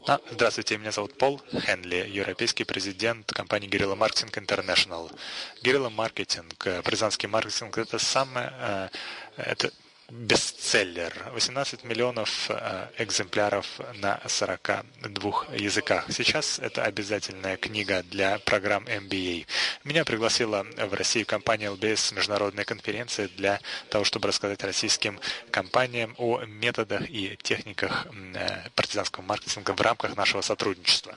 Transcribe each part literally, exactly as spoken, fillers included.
А, здравствуйте, меня зовут Пол Хенли, европейский президент компании Guerrilla Marketing International. Guerrilla Marketing, партизанский маркетинг, это самое, э, это бестселлер. восемнадцать миллионов э, экземпляров на сорока двух языках. Сейчас это обязательная книга для программ эм би эй. Меня пригласила в Россию компания эл би эс с международной конференции для того, чтобы рассказать российским компаниям о методах и техниках э, партизанского маркетинга в рамках нашего сотрудничества.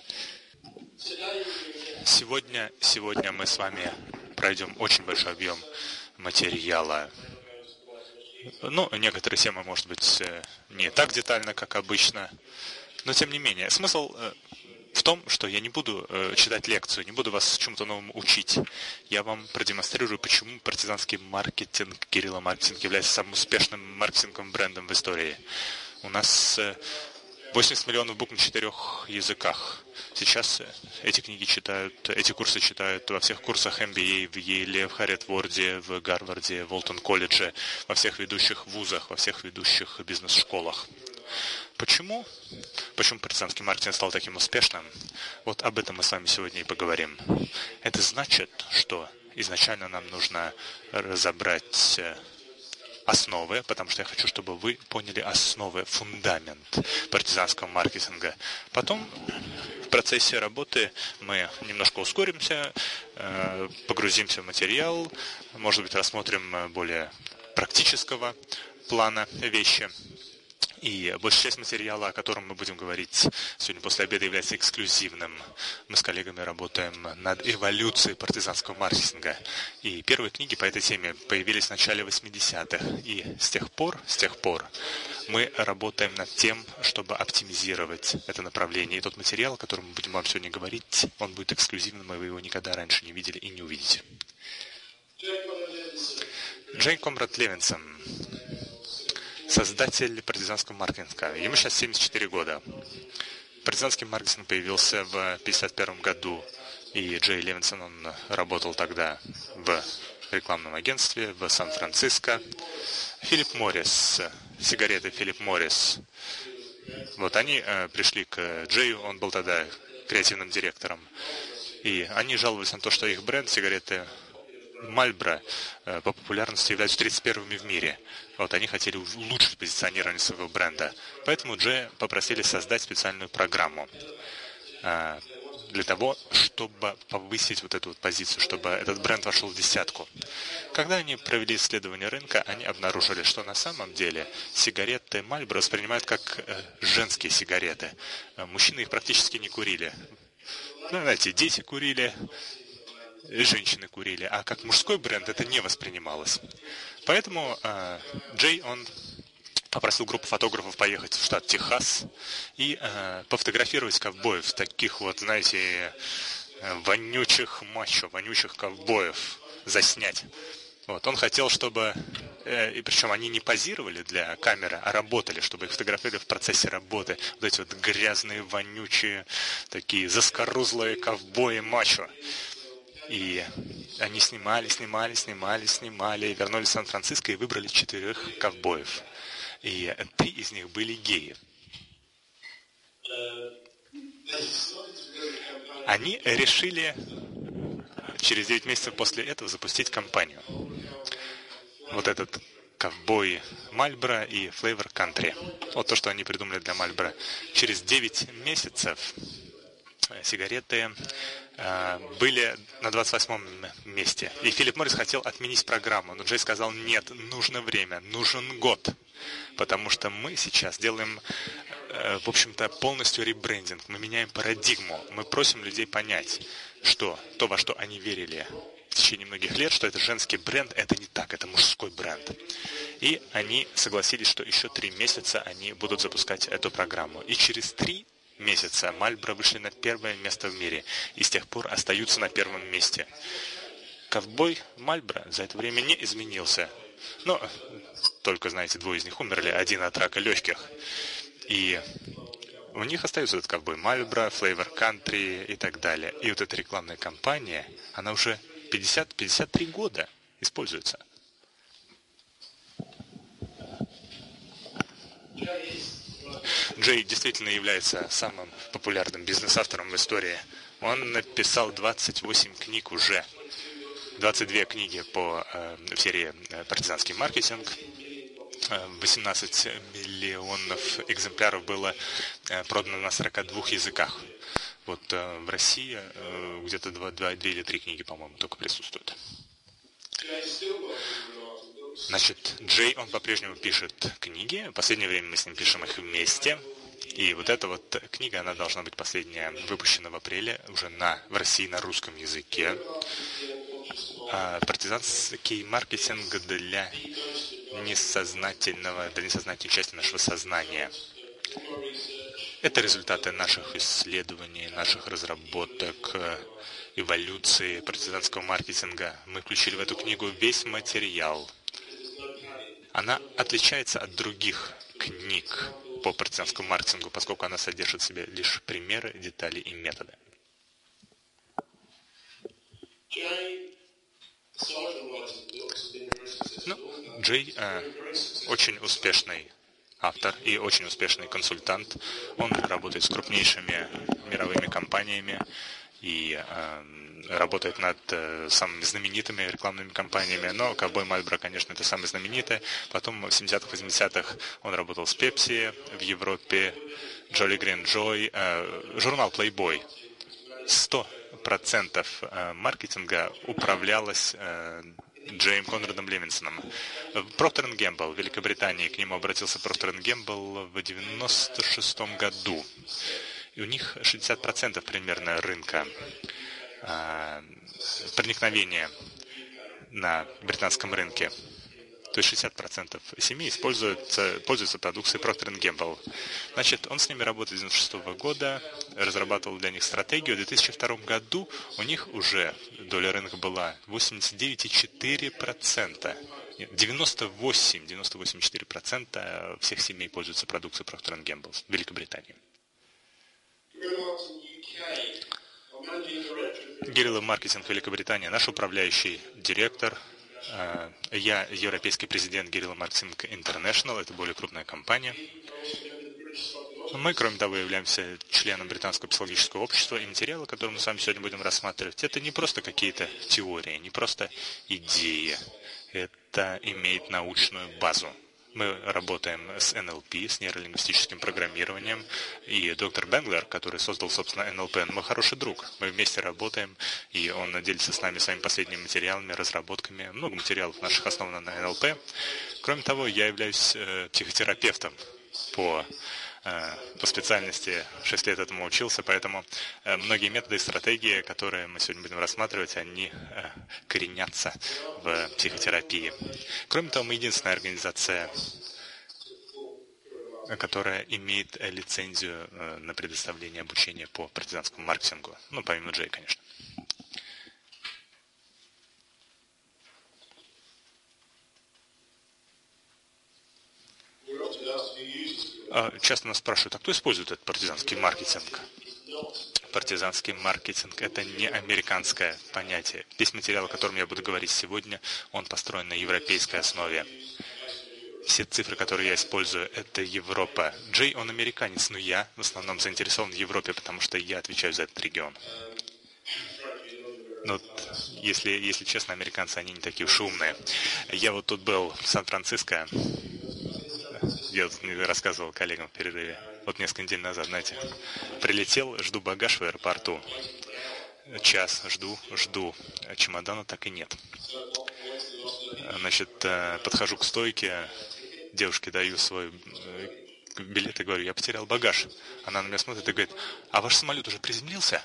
Сегодня, сегодня мы с вами пройдем очень большой объем материала. Ну, некоторые темы, может быть, не так детально, как обычно, но тем не менее. Смысл в том, что я не буду читать лекцию, не буду вас чему-то новому учить. Я вам продемонстрирую, почему партизанский маркетинг, Guerrilla Marketing является самым успешным маркетинговым брендом в истории. У нас восемьдесят миллионов букв на четырех языках. Сейчас эти книги читают, эти курсы читают во всех курсах эм би эй, в Йейле, в Харварде, в Гарварде, в Уолтон-колледже, во всех ведущих вузах, во всех ведущих бизнес-школах. Почему? Почему партизанский маркетинг стал таким успешным? Вот об этом мы с вами сегодня и поговорим. Это значит, что изначально нам нужно разобрать основы, потому что я хочу, чтобы вы поняли основы, фундамент партизанского маркетинга. Потом в процессе работы мы немножко ускоримся, погрузимся в материал, может быть, рассмотрим более практического плана вещи. И большая часть материала, о котором мы будем говорить сегодня после обеда, является эксклюзивным. Мы с коллегами работаем над эволюцией партизанского маркетинга. И первые книги по этой теме появились в начале восьмидесятых. И с тех пор, с тех пор мы работаем над тем, чтобы оптимизировать это направление. И тот материал, о котором мы будем вам сегодня говорить, он будет эксклюзивным, и вы его никогда раньше не видели и не увидите. Джей Конрад Левинсон, создатель партизанского маркетинга. Ему сейчас семьдесят четыре года. Партизанский маркетинг появился в пятьдесят первом году, и Джей Левинсон, он работал тогда в рекламном агентстве в Сан-Франциско. Филипп Моррис, сигареты Филипп Моррис. Вот они э, пришли к Джею, он был тогда креативным директором, и они жаловались на то, что их бренд, сигареты Marlboro, по популярности являются тридцать первыми в мире. Вот они хотели улучшить позиционирование своего бренда. Поэтому Джея попросили создать специальную программу э, для того, чтобы повысить вот эту вот позицию, чтобы этот бренд вошел в десятку. Когда они провели исследование рынка, они обнаружили, что на самом деле сигареты Marlboro воспринимают как э, женские сигареты. Э, мужчины их практически не курили. Ну, знаете, дети курили, женщины курили, а как мужской бренд это не воспринималось. Поэтому э, Джей, он попросил группу фотографов поехать в штат Техас и э, пофотографировать ковбоев, таких вот, знаете, вонючих мачо, вонючих ковбоев заснять. Вот, он хотел, чтобы, э, и причем они не позировали для камеры, а работали, чтобы их фотографировали в процессе работы. Вот эти вот грязные, вонючие, такие заскорузлые ковбои мачо. И они снимали, снимали, снимали, снимали, вернулись в Сан-Франциско и выбрали четырех ковбоев. И три из них были геи. Они решили через девять месяцев после этого запустить кампанию. Вот этот ковбой Marlboro и Flavor Country. Вот то, что они придумали для Marlboro. Через девять месяцев сигареты э, были на двадцать восьмом месте. И Филипп Моррис хотел отменить программу, но Джей сказал: нет, нужно время, нужен год. Потому что мы сейчас делаем, э, в общем-то, полностью ребрендинг. Мы меняем парадигму. Мы просим людей понять, что то, во что они верили в течение многих лет, что это женский бренд, это не так, это мужской бренд. И они согласились, что еще три месяца они будут запускать эту программу. И через три месяца Marlboro вышли на первое место в мире и с тех пор остаются на первом месте. Ковбой Marlboro за это время не изменился. Но только, знаете, двое из них умерли, один от рака легких. И у них остается этот ковбой Marlboro, Flavor Country и так далее. И вот эта рекламная кампания, она уже пятьдесят - пятьдесят три года используется. Джей Джей действительно является самым популярным бизнес-автором в истории. Он написал двадцать восемь книг уже, двадцать две книги по э, в серии «Партизанский маркетинг». восемнадцать миллионов экземпляров было э, продано на сорока двух языках. Вот э, в России э, где-то два, два, две или три книги, по-моему, только присутствуют. Значит, Джей, он по-прежнему пишет книги. В последнее время мы с ним пишем их вместе. И вот эта вот книга, она должна быть последняя, выпущена в апреле уже на, в России на русском языке. А, партизанский маркетинг для несознательного, для несознательной части нашего сознания. Это результаты наших исследований, наших разработок, эволюции партизанского маркетинга. Мы включили в эту книгу весь материал. Она отличается от других книг по партизанскому маркетингу, поскольку она содержит в себе лишь примеры, детали и методы. Ну, Джей э, очень успешный автор и очень успешный консультант. Он работает с крупнейшими мировыми компаниями и э, работает над э, самыми знаменитыми рекламными кампаниями. Но Ковбой Мальборо, конечно, это самый знаменитый. Потом в семидесятых, восьмидесятых он работал с Пепси в Европе, Jolly Green Joy, э, журнал Playboy. Сто процентов маркетинга управлялось э, Джейм Конрадом Левинсоном. Проктер энд Гэмбл в Великобритании, к нему обратился Проктер энд Гэмбл в девяносто шестом году. И у них шестьдесят процентов примерно рынка э, проникновения на британском рынке. То есть шестьдесят процентов семей используются, пользуются продукцией Проктер энд Гэмбл. Значит, он с ними работает с девяносто шестого года, разрабатывал для них стратегию. В две тысячи втором году у них уже доля рынка была восемьдесят девять целых четыре десятых процента. девяносто восемь целых восемьдесят четыре сотых процента всех семей пользуются продукцией Проктер энд Гэмбл в Великобритании. Guerrilla Marketing Великобритания, наш управляющий директор. Я европейский президент Guerrilla Marketing International, это более крупная компания. Мы, кроме того, являемся членом Британского психологического общества, и материалы, которые мы с вами сегодня будем рассматривать, это не просто какие-то теории, не просто идеи, это имеет научную базу. Мы работаем с эн эл пи, с нейролингвистическим программированием, и доктор Бенглер, который создал, собственно, эн эл пи, он мой хороший друг. Мы вместе работаем, и он делится с нами своими последними материалами, разработками. Много материалов наших основано на эн эл пи. Кроме того, я являюсь э, психотерапевтом по, э, по специальности, шесть лет этому учился, поэтому э, многие методы и стратегии, которые мы сегодня будем рассматривать, они э, коренятся в психотерапии. Кроме того, мы единственная организация, которая имеет лицензию э, на предоставление обучения по партизанскому маркетингу. Ну, помимо Джей, конечно. Часто нас спрашивают, а кто использует этот партизанский маркетинг? Партизанский маркетинг – это не американское понятие. Весь материал, о котором я буду говорить сегодня, он построен на европейской основе. Все цифры, которые я использую, это Европа. Джей, он американец, но я в основном заинтересован в Европе, потому что я отвечаю за этот регион. Но если, если честно, американцы, они не такие уж умные. Я вот тут был в Сан-Франциско. Я рассказывал коллегам в перерыве. Вот несколько недель назад, знаете, прилетел, жду багаж в аэропорту. Час жду, жду. А чемодана так и нет. Значит, подхожу к стойке, девушке даю свой билет и говорю, я потерял багаж. Она на меня смотрит и говорит, а ваш самолет уже приземлился?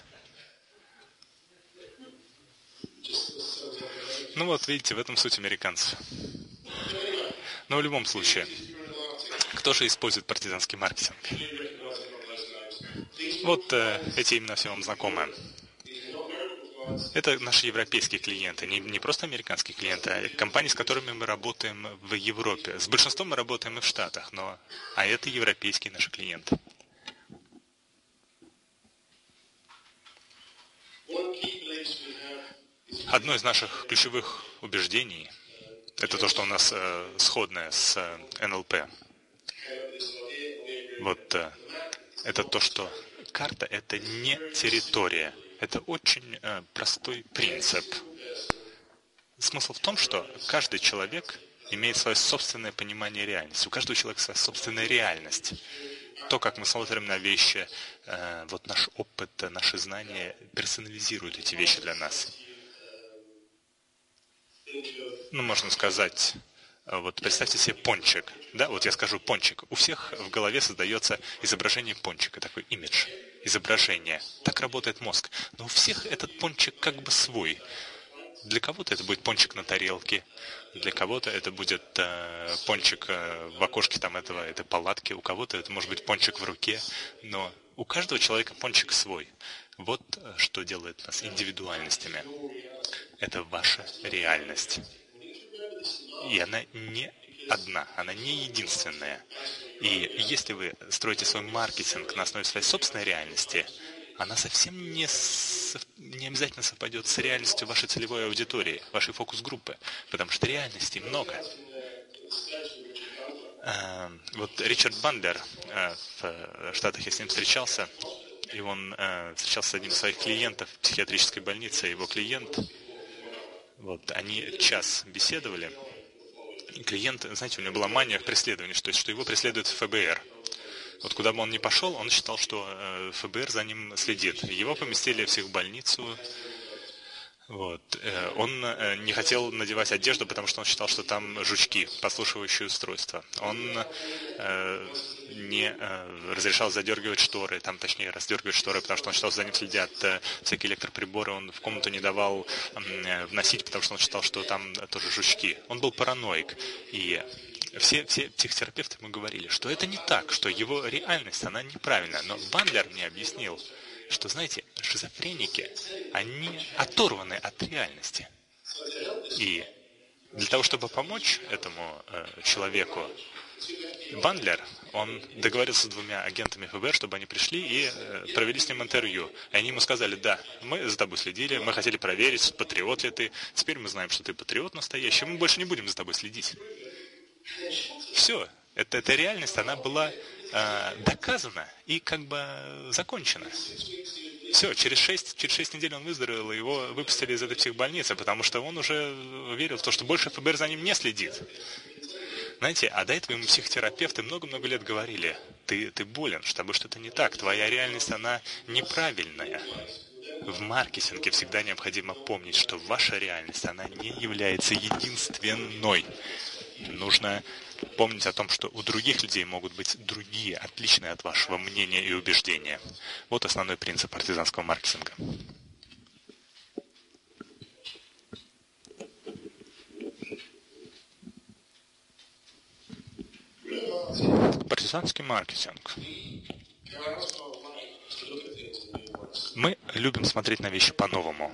Ну вот, видите, в этом суть американцев. Но в любом случае, кто же использует партизанский маркетинг? Вот э, эти имена все вам знакомы. Это наши европейские клиенты, не, не просто американские клиенты, а компании, с которыми мы работаем в Европе. С большинством мы работаем и в Штатах, но а это европейские наши клиенты. Одно из наших ключевых убеждений – это то, что у нас э, сходное с э, эн эл пи. Вот э, это то, что карта — это не территория. Это очень э, простой принцип. Смысл в том, что каждый человек имеет свое собственное понимание реальности. У каждого человека своя собственная реальность. То, как мы смотрим на вещи, э, вот наш опыт, наши знания персонализируют эти вещи для нас. Ну, можно сказать, вот представьте себе пончик. Да, вот я скажу пончик. У всех в голове создается изображение пончика, такой имидж, изображение. Так работает мозг. Но у всех этот пончик как бы свой. Для кого-то это будет пончик на тарелке, для кого-то это будет э, пончик э, в окошке там этого, этой палатки, у кого-то это может быть пончик в руке, но у каждого человека пончик свой. Вот э, что делает нас индивидуальностями. Это ваша реальность. И она не одна, она не единственная. И если вы строите свой маркетинг на основе своей собственной реальности, она совсем не, со, не обязательно совпадет с реальностью вашей целевой аудитории, вашей фокус-группы, потому что реальностей много. А, вот Ричард Бандлер, а, в Штатах я с ним встречался, и он а, встречался с одним из своих клиентов в психиатрической больнице. Его клиент, вот, они час беседовали, и клиент, знаете, у него была мания преследования, то есть, что его преследует эф бэ эр. Вот куда бы он ни пошел, он считал, что эф бэ эр за ним следит. Его поместили всех в больницу. Вот. Он не хотел надевать одежду, потому что он считал, что там жучки, подслушивающие устройства. Он э, не э, разрешал задергивать шторы, там, точнее, раздергивать шторы, потому что он считал, что за ним следят э, всякие электроприборы. Он в комнату не давал э, вносить, потому что он считал, что там тоже жучки. Он был параноик. И Все, все психотерапевты ему говорили, что это не так, что его реальность, она неправильная. Но Бандлер мне объяснил, что, знаете, шизофреники, они оторваны от реальности. И для того, чтобы помочь этому э, человеку, Бандлер, он договорился с двумя агентами эф бэ эр, чтобы они пришли и э, провели с ним интервью. И они ему сказали: да, мы за тобой следили, мы хотели проверить, патриот ли ты. Теперь мы знаем, что ты патриот настоящий, мы больше не будем за тобой следить. Все, это, эта реальность, она была э, доказана и как бы закончена. Все, через шесть, через шесть недель он выздоровел, и его выпустили из этой психбольницы, потому что он уже верил в то, что больше эф бэ эр за ним не следит. Знаете, а до этого ему психотерапевты много-много лет говорили: ты, ты болен, с тобой что-то не так, твоя реальность, она неправильная. В маркетинге всегда необходимо помнить, что ваша реальность, она не является единственной. Нужно помнить о том, что у других людей могут быть другие, отличные от вашего мнения и убеждения. Вот основной принцип партизанского маркетинга. Партизанский маркетинг. Мы любим смотреть на вещи по-новому.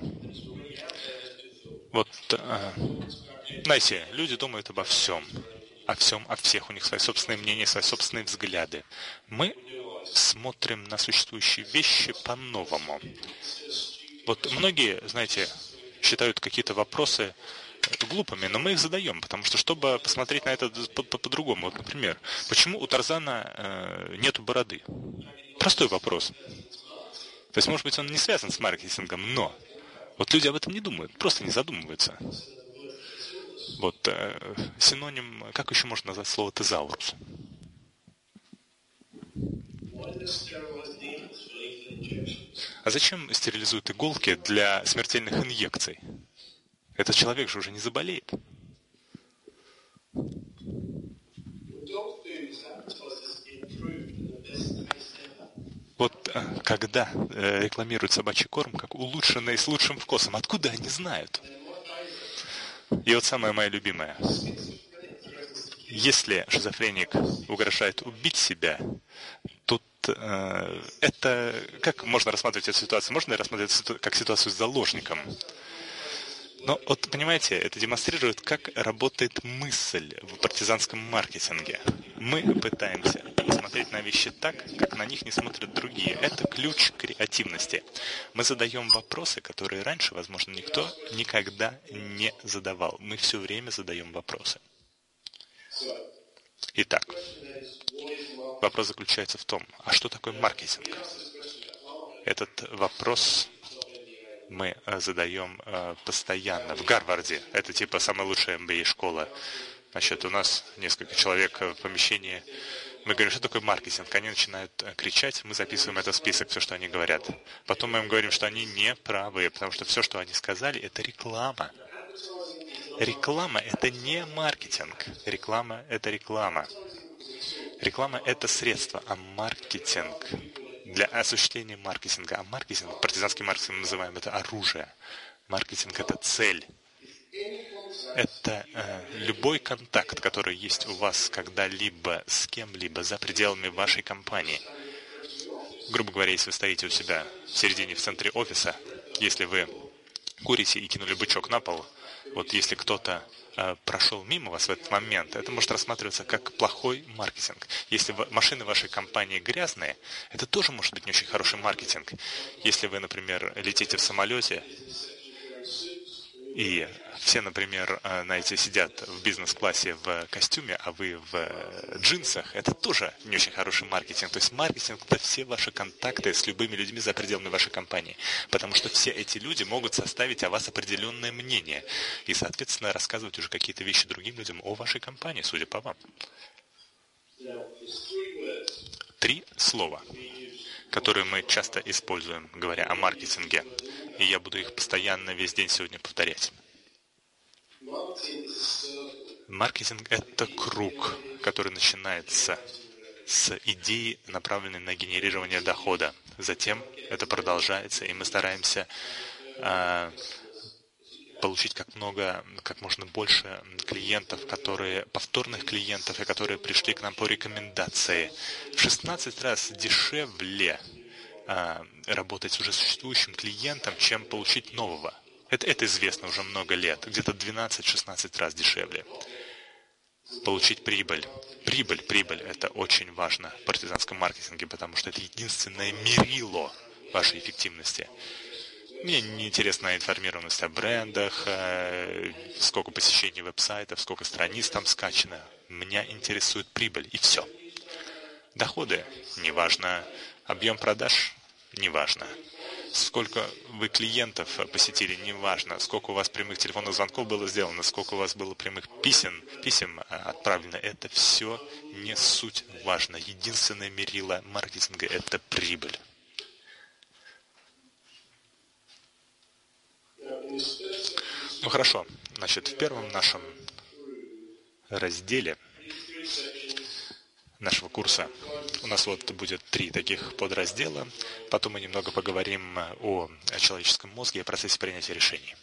Вот, э, знаете, люди думают обо всем. О всем, о всех. У них свои собственные мнения, свои собственные взгляды. Мы смотрим на существующие вещи по-новому. Вот многие, знаете, считают какие-то вопросы глупыми, но мы их задаем, потому что, чтобы посмотреть на это по-другому. Вот, например, почему у Тарзана э, нету бороды? Простой вопрос. То есть, может быть, он не связан с маркетингом, но вот люди об этом не думают, просто не задумываются. Вот э, синоним, как еще можно назвать слово тезаурус? А зачем стерилизуют иголки для смертельных инъекций? Этот человек же уже не заболеет. Вот э, когда э, рекламируют собачий корм как улучшенный с лучшим вкусом, откуда они знают? И вот самое мое любимое. Если шизофреник угрожает убить себя, тут э, это... Как можно рассматривать эту ситуацию? Можно рассматривать это как ситуацию с заложником? Но вот, понимаете, это демонстрирует, как работает мысль в партизанском маркетинге. Мы пытаемся смотреть на вещи так, как на них не смотрят другие. Это ключ к креативности. Мы задаем вопросы, которые раньше, возможно, никто никогда не задавал. Мы все время задаем вопросы. Итак, вопрос заключается в том, а что такое маркетинг? Этот вопрос мы задаем постоянно. В Гарварде, это типа самая лучшая эм би эй-школа. Значит, у нас несколько человек в помещении. Мы говорим, что такое маркетинг? Они начинают кричать, мы записываем это в список, все, что они говорят. Потом мы им говорим, что они не правы, потому что все, что они сказали, это реклама. Реклама – это не маркетинг. Реклама – это реклама. Реклама – это средство, а маркетинг для осуществления маркетинга. А маркетинг, партизанский маркетинг мы называем, это оружие. Маркетинг – это цель. Это э, любой контакт, который есть у вас когда-либо с кем-либо за пределами вашей компании. Грубо говоря, если вы стоите у себя в середине, в центре офиса, если вы курите и кинули бычок на пол, вот если кто-то э, прошел мимо вас в этот момент, это может рассматриваться как плохой маркетинг. Если в, машины вашей компании грязные, это тоже может быть не очень хороший маркетинг. Если вы, например, летите в самолете, и все, например, знаете, сидят в бизнес-классе в костюме, а вы в джинсах, это тоже не очень хороший маркетинг. То есть маркетинг – это все ваши контакты с любыми людьми за пределами вашей компании. Потому что все эти люди могут составить о вас определенное мнение и, соответственно, рассказывать уже какие-то вещи другим людям о вашей компании, судя по вам. Три слова, которые мы часто используем, говоря о маркетинге. И я буду их постоянно весь день сегодня повторять. Маркетинг – это круг, который начинается с идеи, направленной на генерирование дохода. Затем это продолжается, и мы стараемся э, получить как много, как можно больше клиентов, которые, повторных клиентов, и которые пришли к нам по рекомендации. В шестнадцать раз дешевле работать с уже существующим клиентом, чем получить нового. Это, это известно уже много лет. Где-то двенадцать-шестнадцать раз дешевле. Получить прибыль. Прибыль, прибыль – это очень важно в партизанском маркетинге, потому что это единственное мерило вашей эффективности. Мне не интересна информированность о брендах, сколько посещений веб-сайтов, сколько страниц там скачано. Меня интересует прибыль, и все. Доходы – неважно. Объем продаж – неважно. Сколько вы клиентов посетили – неважно. Сколько у вас прямых телефонных звонков было сделано, сколько у вас было прямых писем, писем отправлено. Это все не суть важно. Единственное мерило маркетинга – это прибыль. Ну хорошо. Значит, в первом нашем разделе нашего курса у нас вот будет три таких подраздела. Потом мы немного поговорим о человеческом мозге и о процессе принятия решений.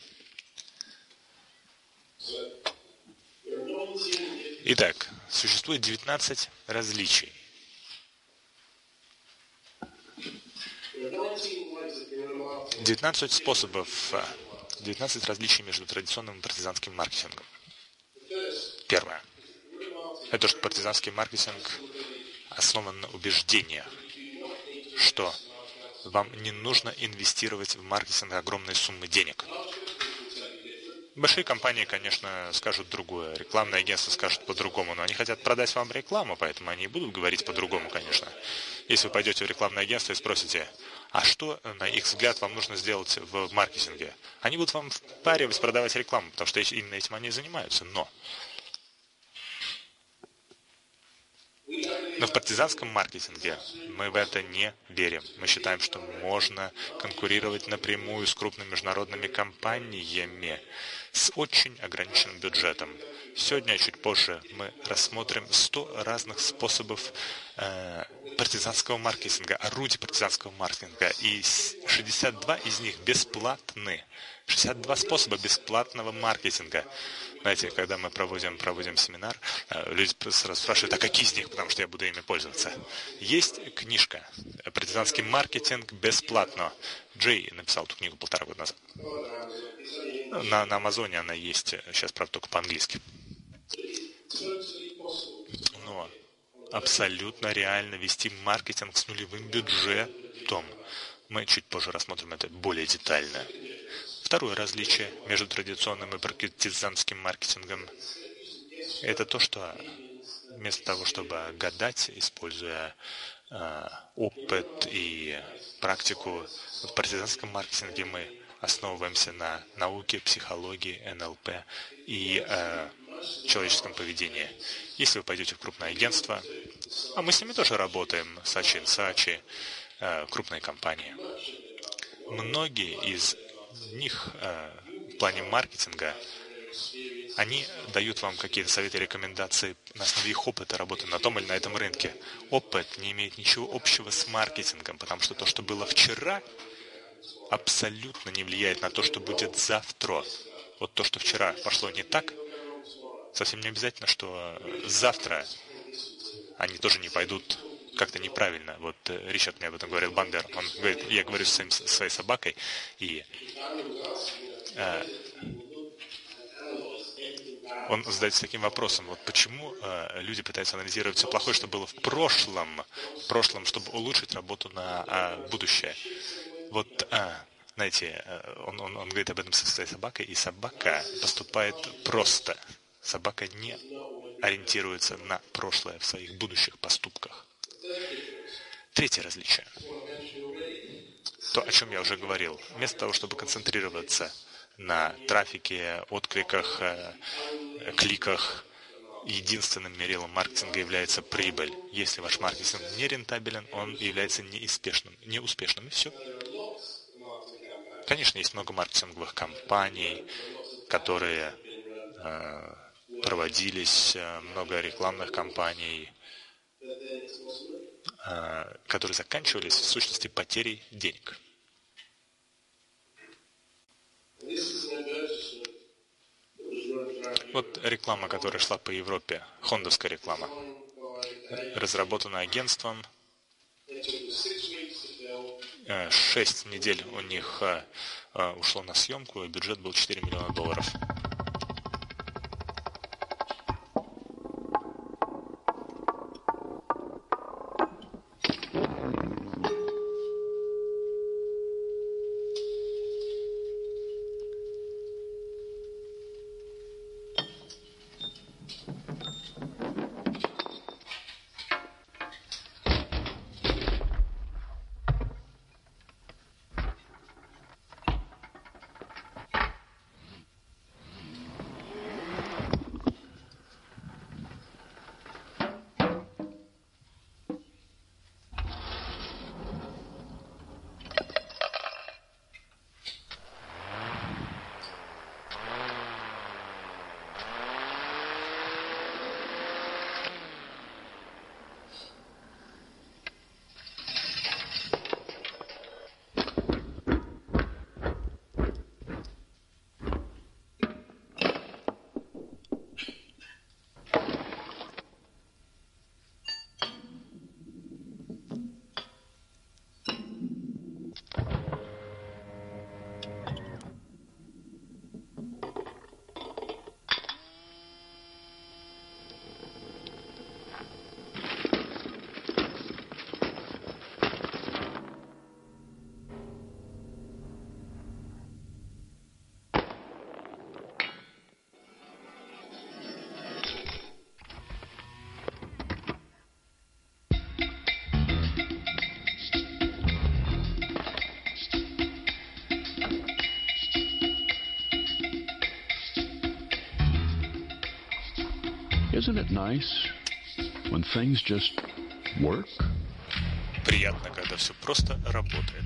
Итак, существует девятнадцать различий. девятнадцать способов, девятнадцать различий между традиционным и партизанским маркетингом. Первое. Это то, что партизанский маркетинг основан на убеждениях, что вам не нужно инвестировать в маркетинг огромные суммы денег. Большие компании, конечно, скажут другое, рекламные агентства скажут по-другому, но они хотят продать вам рекламу, поэтому они и будут говорить по-другому, конечно. Если вы пойдете в рекламное агентство и спросите, а что, на их взгляд, вам нужно сделать в маркетинге, они будут вам впаривать, продавать рекламу, потому что именно этим они и занимаются, но... Но в партизанском маркетинге мы в это не верим. Мы считаем, что можно конкурировать напрямую с крупными международными компаниями с очень ограниченным бюджетом. Сегодня, чуть позже, мы рассмотрим сто разных способов э, партизанского маркетинга, орудий партизанского маркетинга, и шестьдесят два из них бесплатны. шестьдесят два способа бесплатного маркетинга. Знаете, когда мы проводим, проводим семинар, люди сразу спрашивают, а какие из них, потому что я буду ими пользоваться. Есть книжка «Партизанский маркетинг бесплатно». Джей написал эту книгу полтора года назад. На, на Амазоне она есть, сейчас, правда, только по-английски. Но абсолютно реально вести маркетинг с нулевым бюджетом. Мы чуть позже рассмотрим это более детально. Второе различие между традиционным и партизанским маркетингом – это то, что вместо того, чтобы гадать, используя э, опыт и практику в партизанском маркетинге, мы основываемся на науке, психологии, эн эл пэ и э, человеческом поведении. Если вы пойдете в крупное агентство, а мы с ними тоже работаем, Сачи энд Сачи, э, крупные компании, многие из них э, в плане маркетинга, они дают вам какие-то советы, рекомендации на основе их опыта работы на том или на этом рынке. Опыт не имеет ничего общего с маркетингом, потому что то, что было вчера, абсолютно не влияет на то, что будет завтра. Вот то, что вчера пошло не так, совсем не обязательно, что завтра они тоже не пойдут как-то неправильно. Вот Ричард мне об этом говорил, Бандер, он говорит, я говорю с своим, своей собакой, и э, он задается таким вопросом, вот почему э, люди пытаются анализировать все плохое, что было в прошлом, в прошлом, чтобы улучшить работу на э, будущее. Вот, э, знаете, э, он, он, он говорит об этом со своей собакой, и собака поступает просто. Собака не ориентируется на прошлое в своих будущих поступках. Третье различие. То, о чем я уже говорил. Вместо того, чтобы концентрироваться на трафике, откликах, э, кликах, единственным мерилом маркетинга является прибыль. Если ваш маркетинг не рентабелен, он является неуспешным. неуспешным, и все. Конечно, есть много маркетинговых компаний, которые э, проводились, много рекламных кампаний, э, которые заканчивались в сущности потерей денег. Вот реклама, которая шла по Европе, хондовская реклама, разработана агентством. Шесть недель у них ушло на съемку, и бюджет был четыре миллиона долларов. Isn't it nice when things just work? Приятно, когда все просто работает.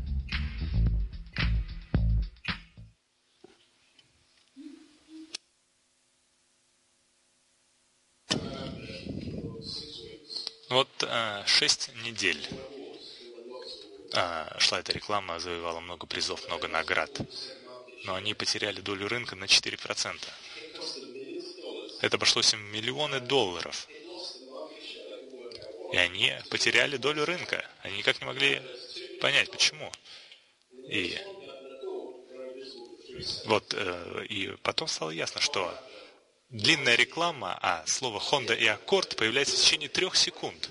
Вот а, шесть недель а, шла эта реклама, завоевала много призов, много наград. Но они потеряли долю рынка на четыре процента. Это обошлось им в миллионы долларов. И они потеряли долю рынка. Они никак не могли понять, почему. И вот э, и потом стало ясно, что длинная реклама, а слово Honda и аккорд появляется в течение трех секунд.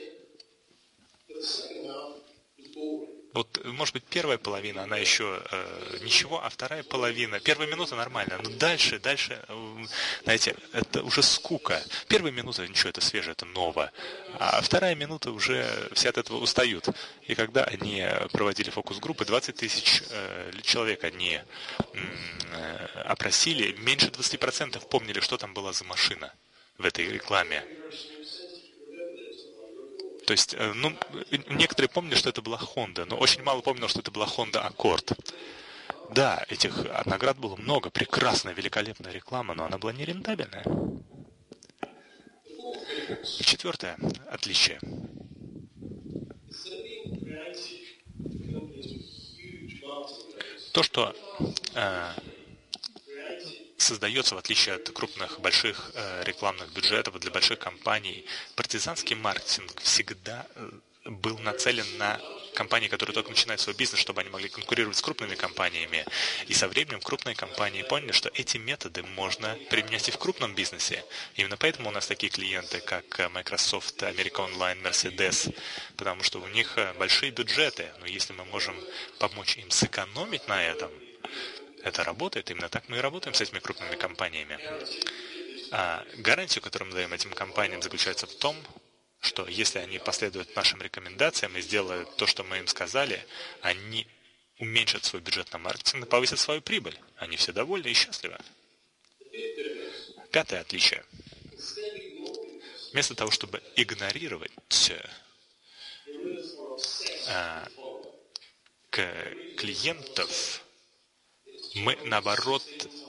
Вот, может быть, первая половина, она еще э, ничего, а вторая половина, первая минута нормально, но дальше, дальше знаете, это уже скука. Первая минута, ничего, это свежее, это ново. А вторая минута уже все от этого устают. И когда они проводили фокус-группы, двадцать тысяч э, человек они э, опросили, меньше двадцать процентов помнили, что там была за машина в этой рекламе. То есть, э, ну, некоторые помнят, что это была Honda, но очень мало помнят, что это была Honda Accord. Да, этих наград было много, прекрасная, великолепная реклама, но она была нерентабельная. Четвертое отличие. То, что э, создается, в отличие от крупных, больших э, рекламных бюджетов для больших компаний, партизанский маркетинг всегда э, был нацелен на компании, которые только начинают свой бизнес, чтобы они могли конкурировать с крупными компаниями. И со временем крупные компании поняли, что эти методы можно применять и в крупном бизнесе. Именно поэтому у нас такие клиенты, как Microsoft, America Online, Mercedes, потому что у них большие бюджеты. Но если мы можем помочь им сэкономить на этом, это работает. Именно так мы и работаем с этими крупными компаниями. А гарантию, которую мы даем этим компаниям, заключается в том, что если они последуют нашим рекомендациям и сделают то, что мы им сказали, они уменьшат свой бюджет на маркетинг и повысят свою прибыль. Они все довольны и счастливы. Пятое отличие. Вместо того, чтобы игнорировать э, к клиентов, мы, наоборот,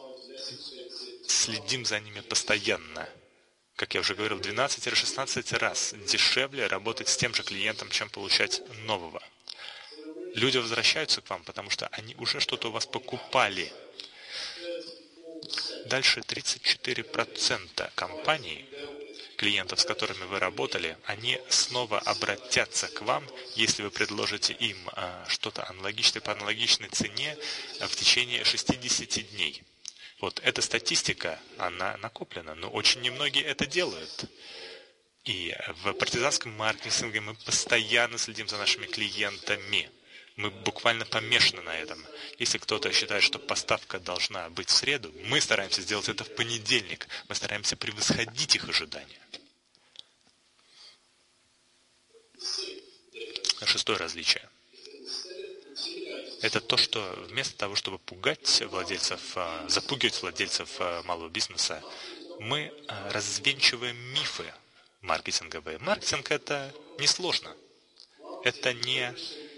следим за ними постоянно. Как я уже говорил, двенадцать-шестнадцать раз дешевле работать с тем же клиентом, чем получать нового. Люди возвращаются к вам, потому что они уже что-то у вас покупали. Дальше тридцать четыре процента компаний, клиентов, с которыми вы работали, они снова обратятся к вам, если вы предложите им а, что-то аналогичное по аналогичной цене а, в течение шестидесяти дней. Вот эта статистика, она накоплена, но очень немногие это делают. И в партизанском маркетинге мы постоянно следим за нашими клиентами. Мы буквально помешаны на этом. Если кто-то считает, что поставка должна быть в среду, мы стараемся сделать это в понедельник. Мы стараемся превосходить их ожидания. Шестое различие. Это то, что вместо того, чтобы пугать владельцев, запугивать владельцев малого бизнеса, мы развенчиваем мифы маркетинговые. Маркетинг – это несложно. Это не,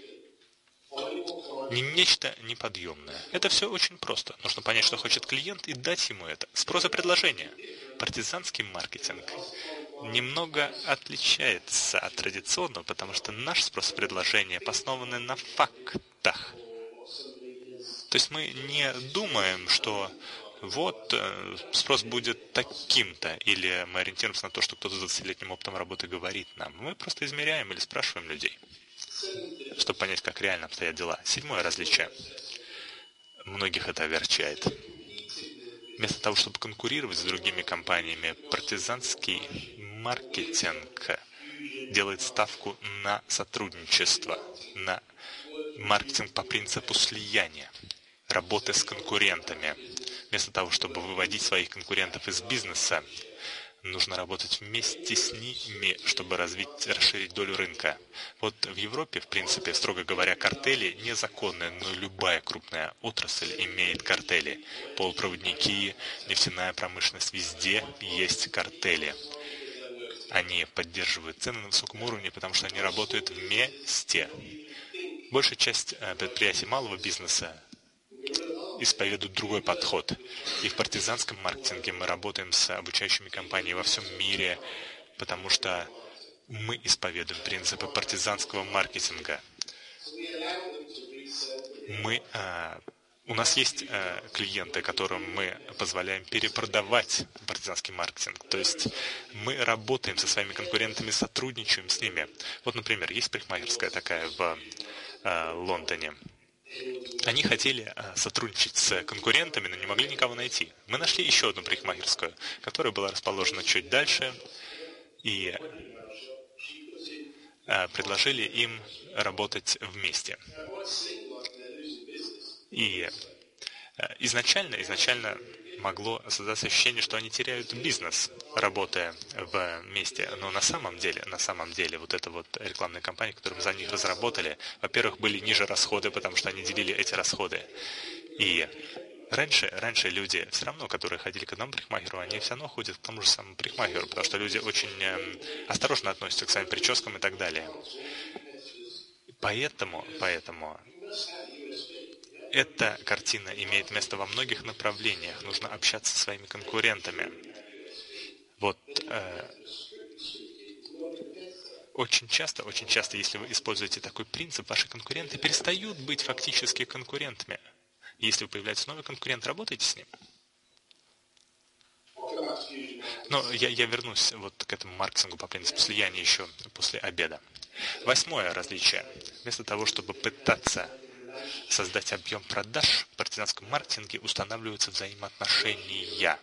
не нечто неподъемное. Это все очень просто. Нужно понять, что хочет клиент, и дать ему это. Спрос и предложение. Партизанский маркетинг немного отличается от традиционного, потому что наш спрос и предложение основаны на фактах. То есть мы не думаем, что вот спрос будет таким-то, или мы ориентируемся на то, что кто-то с двадцатилетним опытом работы говорит нам. Мы просто измеряем или спрашиваем людей, чтобы понять, как реально обстоят дела. Седьмое различие. Многих это огорчает. Вместо того, чтобы конкурировать с другими компаниями, партизанский маркетинг делает ставку на сотрудничество, на маркетинг по принципу слияния, работы с конкурентами. Вместо того, чтобы выводить своих конкурентов из бизнеса, нужно работать вместе с ними, чтобы развить, расширить долю рынка. Вот в Европе, в принципе, строго говоря, картели незаконны, но любая крупная отрасль имеет картели. Полупроводники, нефтяная промышленность, везде есть картели. Они поддерживают цены на высоком уровне, потому что они работают вместе. Большая часть предприятий малого бизнеса исповедуют другой подход. И в партизанском маркетинге мы работаем с обучающими компаниями во всем мире, потому что мы исповедуем принципы партизанского маркетинга. Мы, э, у нас есть э, клиенты, которым мы позволяем перепродавать партизанский маркетинг. То есть мы работаем со своими конкурентами, сотрудничаем с ними. Вот, например, есть парикмахерская такая в э, Лондоне. Они хотели а, сотрудничать с конкурентами, но не могли никого найти. Мы нашли еще одну парикмахерскую, которая была расположена чуть дальше, и а, предложили им работать вместе. И а, изначально, изначально могло создаться ощущение, что они теряют бизнес, работая вместе. Но на самом деле, на самом деле, вот эта вот рекламная кампания, которую мы за них разработали, во-первых, были ниже расходы, потому что они делили эти расходы. И раньше, раньше люди, все равно, которые ходили к одному парикмахеру, они все равно ходят к тому же самому парикмахеру, потому что люди очень э, осторожно относятся к своим прическам и так далее. Поэтому, поэтому эта картина имеет место во многих направлениях. Нужно общаться со своими конкурентами. Вот э, очень часто, очень часто, если вы используете такой принцип, ваши конкуренты перестают быть фактически конкурентами. Если появляется новый конкурент, работайте с ним. Но я, я вернусь вот к этому маркетингу по принципу слияния еще после обеда. Восьмое различие. Вместо того, чтобы пытаться создать объем продаж, в партизанском маркетинге устанавливаются взаимоотношения.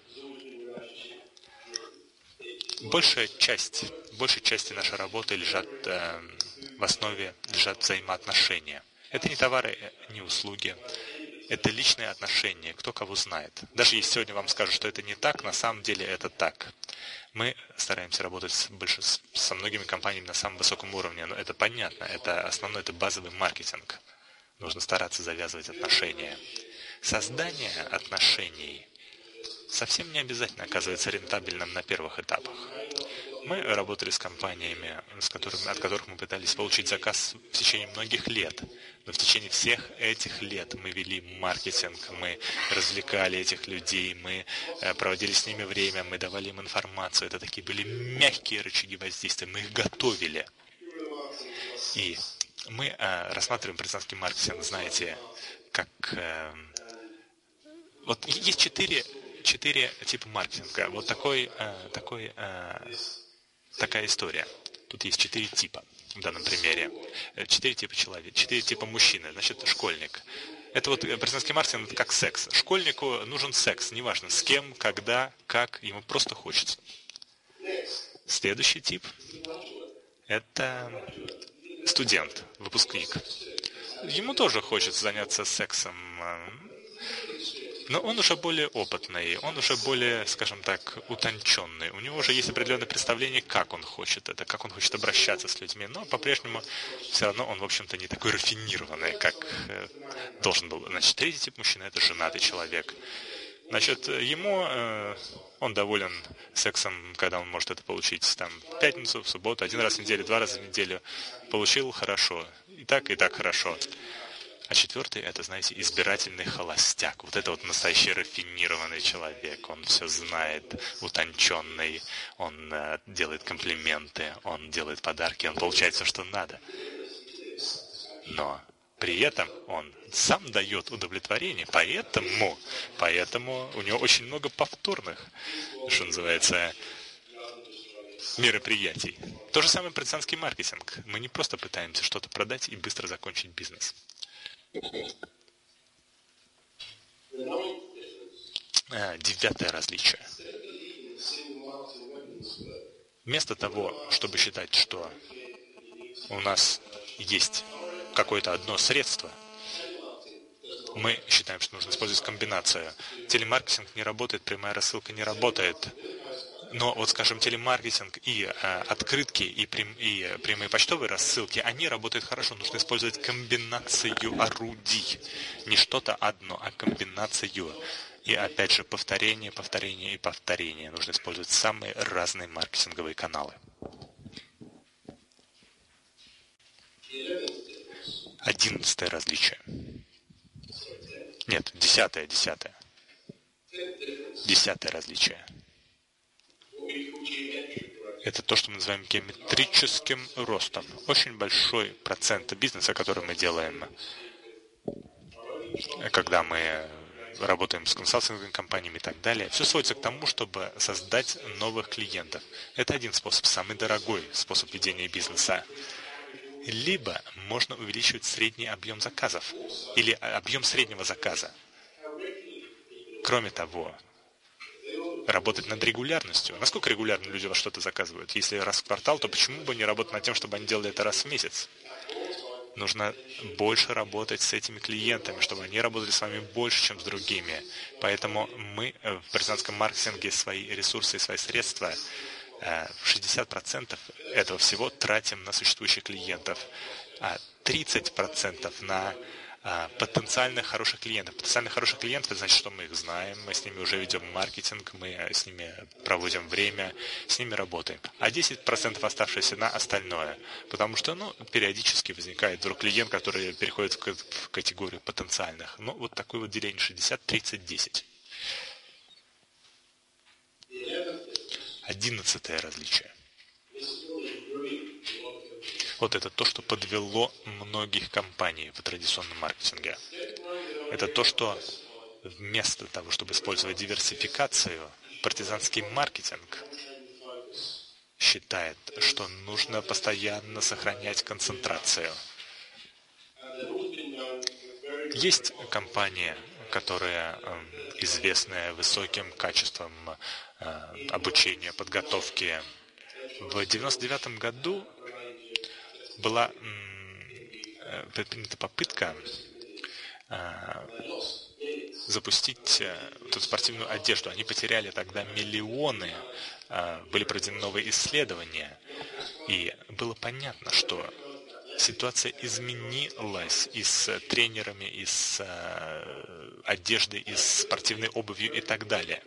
Большая часть, большей части нашей работы лежат э, в основе лежат взаимоотношения. Это не товары, не услуги. Это личные отношения, кто кого знает. Даже если сегодня вам скажут, что это не так, на самом деле это так. Мы стараемся работать с, больше, с, со многими компаниями на самом высоком уровне, но это понятно, это основной, это базовый маркетинг. Нужно стараться завязывать отношения. Создание отношений совсем не обязательно оказывается рентабельным на первых этапах. Мы работали с компаниями, с которыми, от которых мы пытались получить заказ в течение многих лет. Но в течение всех этих лет мы вели маркетинг, мы развлекали этих людей, мы проводили с ними время, мы давали им информацию. Это такие были мягкие рычаги воздействия, мы их готовили. И мы э, рассматриваем партизанский маркетинг, знаете, как... Э, вот есть четыре, четыре типа маркетинга. Вот такой, э, такой, э, такая история. Тут есть четыре типа в данном примере. Четыре типа человека, четыре типа мужчины. Значит, школьник. Это вот партизанский маркетинг, это как секс. Школьнику нужен секс, неважно с кем, когда, как, ему просто хочется. Следующий тип – это... студент, выпускник. Ему тоже хочется заняться сексом, но он уже более опытный, он уже более, скажем так, утонченный. У него уже есть определенное представление, как он хочет это, как он хочет обращаться с людьми, но по-прежнему все равно он, в общем-то, не такой рафинированный, как должен был. Значит, третий тип мужчины – это женатый человек. Значит, ему э, он доволен сексом, когда он может это получить там в пятницу, в субботу, один раз в неделю, два раза в неделю. Получил – хорошо. И так, и так хорошо. А четвертый – это, знаете, избирательный холостяк. Вот это вот настоящий рафинированный человек. Он все знает, утонченный, он э, делает комплименты, он делает подарки, он получает все, что надо. Но... при этом он сам дает удовлетворение, поэтому, поэтому у него очень много повторных, что называется, мероприятий. То же самое партизанский маркетинг. Мы не просто пытаемся что-то продать и быстро закончить бизнес. А, девятое различие. Вместо того, чтобы считать, что у нас есть какое-то одно средство, мы считаем, что нужно использовать комбинацию. Телемаркетинг не работает, прямая рассылка не работает. Но вот, скажем, телемаркетинг и э, открытки, и, прям, и прямые почтовые рассылки, они работают хорошо. Нужно использовать комбинацию орудий. Не что-то одно, а комбинацию. И опять же, повторение, повторение и повторение. Нужно использовать самые разные маркетинговые каналы. Одиннадцатое различие. Нет, десятое, десятое. Десятое различие. Это то, что мы называем геометрическим ростом. Очень большой процент бизнеса, который мы делаем, когда мы работаем с консалтинговыми компаниями и так далее, все сводится к тому, чтобы создать новых клиентов. Это один способ, самый дорогой способ ведения бизнеса. Либо можно увеличивать средний объем заказов или объем среднего заказа. Кроме того, работать над регулярностью. Насколько регулярно люди во что-то заказывают? Если раз в квартал, то почему бы не работать над тем, чтобы они делали это раз в месяц? Нужно больше работать с этими клиентами, чтобы они работали с вами больше, чем с другими. Поэтому мы в партизанском маркетинге свои ресурсы и свои средства, шестьдесят процентов этого всего тратим на существующих клиентов, а тридцать процентов на потенциальных хороших клиентов. Потенциальных хороших клиентов, это значит, что мы их знаем, мы с ними уже ведем маркетинг, мы с ними проводим время, с ними работаем. А десять процентов оставшиеся на остальное. Потому что, ну, периодически возникает вдруг клиент, который переходит в категорию потенциальных. Ну, вот такое вот деление шестьдесят, тридцать, десять. Одиннадцатое различие. Вот это то, что подвело многих компаний в традиционном маркетинге. Это то, что вместо того, чтобы использовать диверсификацию, партизанский маркетинг считает, что нужно постоянно сохранять концентрацию. Есть компании, которые известны высоким качеством обучения, подготовки. В девяносто девятом году была предпринята попытка запустить эту спортивную одежду. Они потеряли тогда миллионы, были проведены новые исследования, и было понятно, что ситуация изменилась и с тренерами, и с одеждой, и с спортивной обувью и так далее.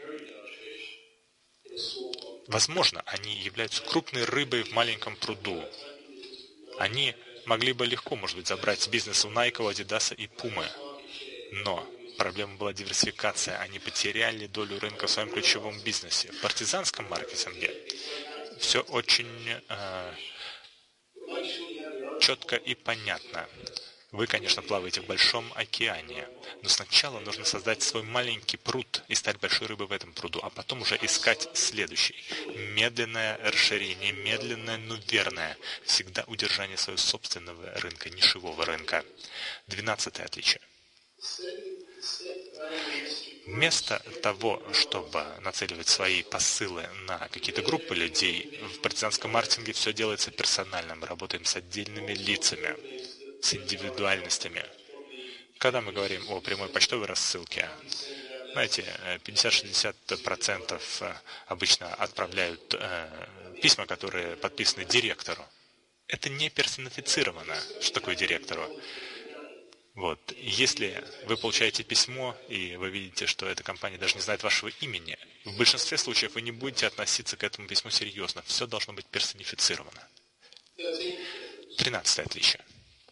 Возможно, они являются крупной рыбой в маленьком пруду. Они могли бы легко, может быть, забрать бизнес у Nike, Adidas и Puma. Но проблема была диверсификация. Они потеряли долю рынка в своем ключевом бизнесе. В партизанском маркетинге все очень э, четко и понятно. Вы, конечно, плаваете в большом океане, но сначала нужно создать свой маленький пруд и стать большой рыбой в этом пруду, а потом уже искать следующий. Медленное расширение, медленное, но верное. Всегда удержание своего собственного рынка, нишевого рынка. Двенадцатое отличие. Вместо того, чтобы нацеливать свои посылы на какие-то группы людей, в партизанском маркетинге все делается персонально. Мы работаем с отдельными лицами, с индивидуальностями. Когда мы говорим о прямой почтовой рассылке, знаете, пятьдесят-шестьдесят процентов обычно отправляют э, письма, которые подписаны директору. Это не персонифицировано. Что такое директору? Вот. Если вы получаете письмо, и вы видите, что эта компания даже не знает вашего имени, в большинстве случаев вы не будете относиться к этому письму серьезно. Все должно быть персонифицировано. Тринадцатое отличие.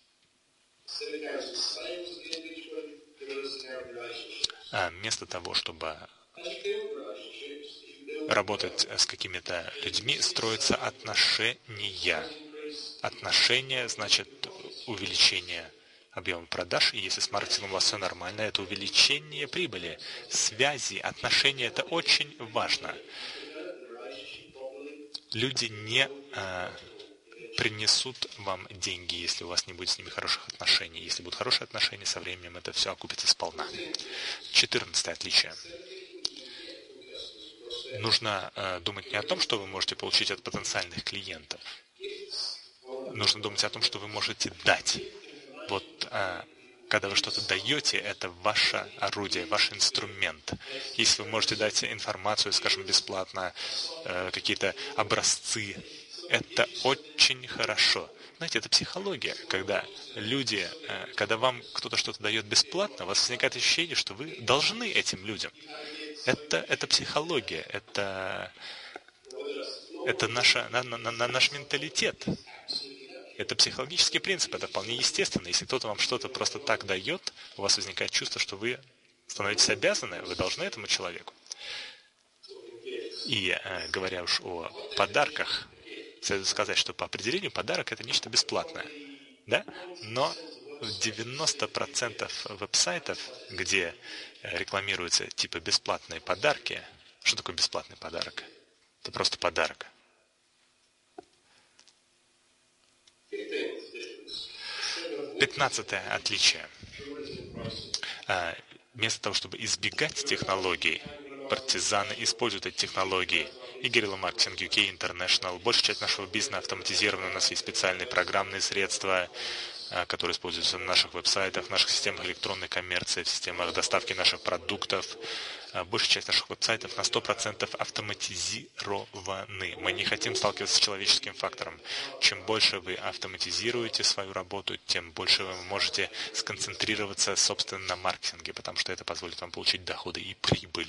А вместо того, чтобы работать с какими-то людьми, строятся отношения. Отношения значит увеличение объема продаж, и если с маркетингом у вас все нормально, это увеличение прибыли. Связи, отношения — это очень важно. Люди не а, принесут вам деньги, если у вас не будет с ними хороших отношений. Если будут хорошие отношения, со временем это все окупится сполна. Четырнадцатое отличие. Нужно э, думать не о том, что вы можете получить от потенциальных клиентов. Нужно думать о том, что вы можете дать. Вот э, когда вы что-то даете, это ваше орудие, ваш инструмент. Если вы можете дать информацию, скажем, бесплатно, э, какие-то образцы, это очень хорошо. Знаете, это психология, когда люди, э, когда вам кто-то что-то дает бесплатно, у вас возникает ощущение, что вы должны этим людям. Это, это психология, это, это наша, на, на, на, наш менталитет. Это психологический принцип, это вполне естественно. Если кто-то вам что-то просто так дает, у вас возникает чувство, что вы становитесь обязаны, вы должны этому человеку. И э, говоря уж о подарках, следует сказать, что по определению подарок — это нечто бесплатное. Да? Но девяносто процентов веб-сайтов, где рекламируются типа бесплатные подарки. Что такое бесплатный подарок? Это просто подарок. Пятнадцатое отличие. Вместо того, чтобы избегать технологий, партизаны используют эти технологии. И Guerrilla Marketing ю кей International, большая часть нашего бизнеса автоматизирована, у нас есть специальные программные средства, которые используются на наших веб-сайтах, в наших системах электронной коммерции, в системах доставки наших продуктов. Большая часть наших веб-сайтов на сто процентов автоматизированы. Мы не хотим сталкиваться с человеческим фактором. Чем больше вы автоматизируете свою работу, тем больше вы можете сконцентрироваться, собственно, на маркетинге, потому что это позволит вам получить доходы и прибыль.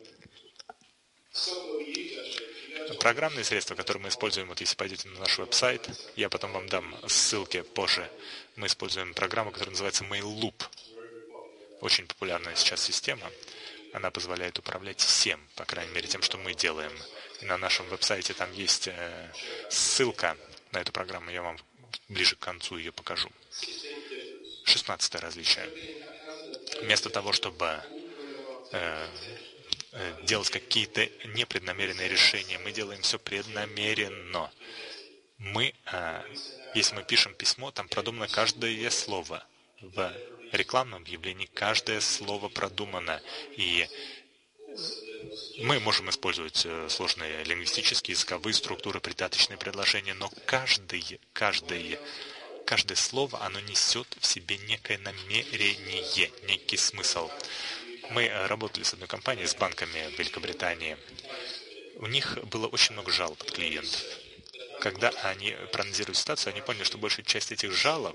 Программные средства, которые мы используем, вот если пойдете на наш веб-сайт, я потом вам дам ссылки позже. Мы используем программу, которая называется MailLoop. Очень популярная сейчас система. Она позволяет управлять всем, по крайней мере, тем, что мы делаем. И на нашем веб-сайте там есть э, ссылка на эту программу. Я вам ближе к концу ее покажу. Шестнадцатое различие. Вместо того, чтобы э, э, делать какие-то непреднамеренные решения, мы делаем все преднамеренно. Мы, э, если мы пишем письмо, там продумано каждое слово. В рекламном объявлении каждое слово продумано. И мы можем использовать сложные лингвистические, языковые структуры, придаточные предложения, но каждое, каждое, каждое слово, оно несет в себе некое намерение, некий смысл. Мы работали с одной компанией, с банками в Великобритании. У них было очень много жалоб от клиентов. Когда они проанализировали ситуацию, они поняли, что большая часть этих жалоб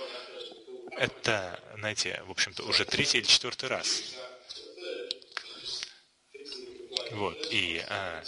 это, знаете, в общем-то, уже третий или четвертый раз. Вот, и а,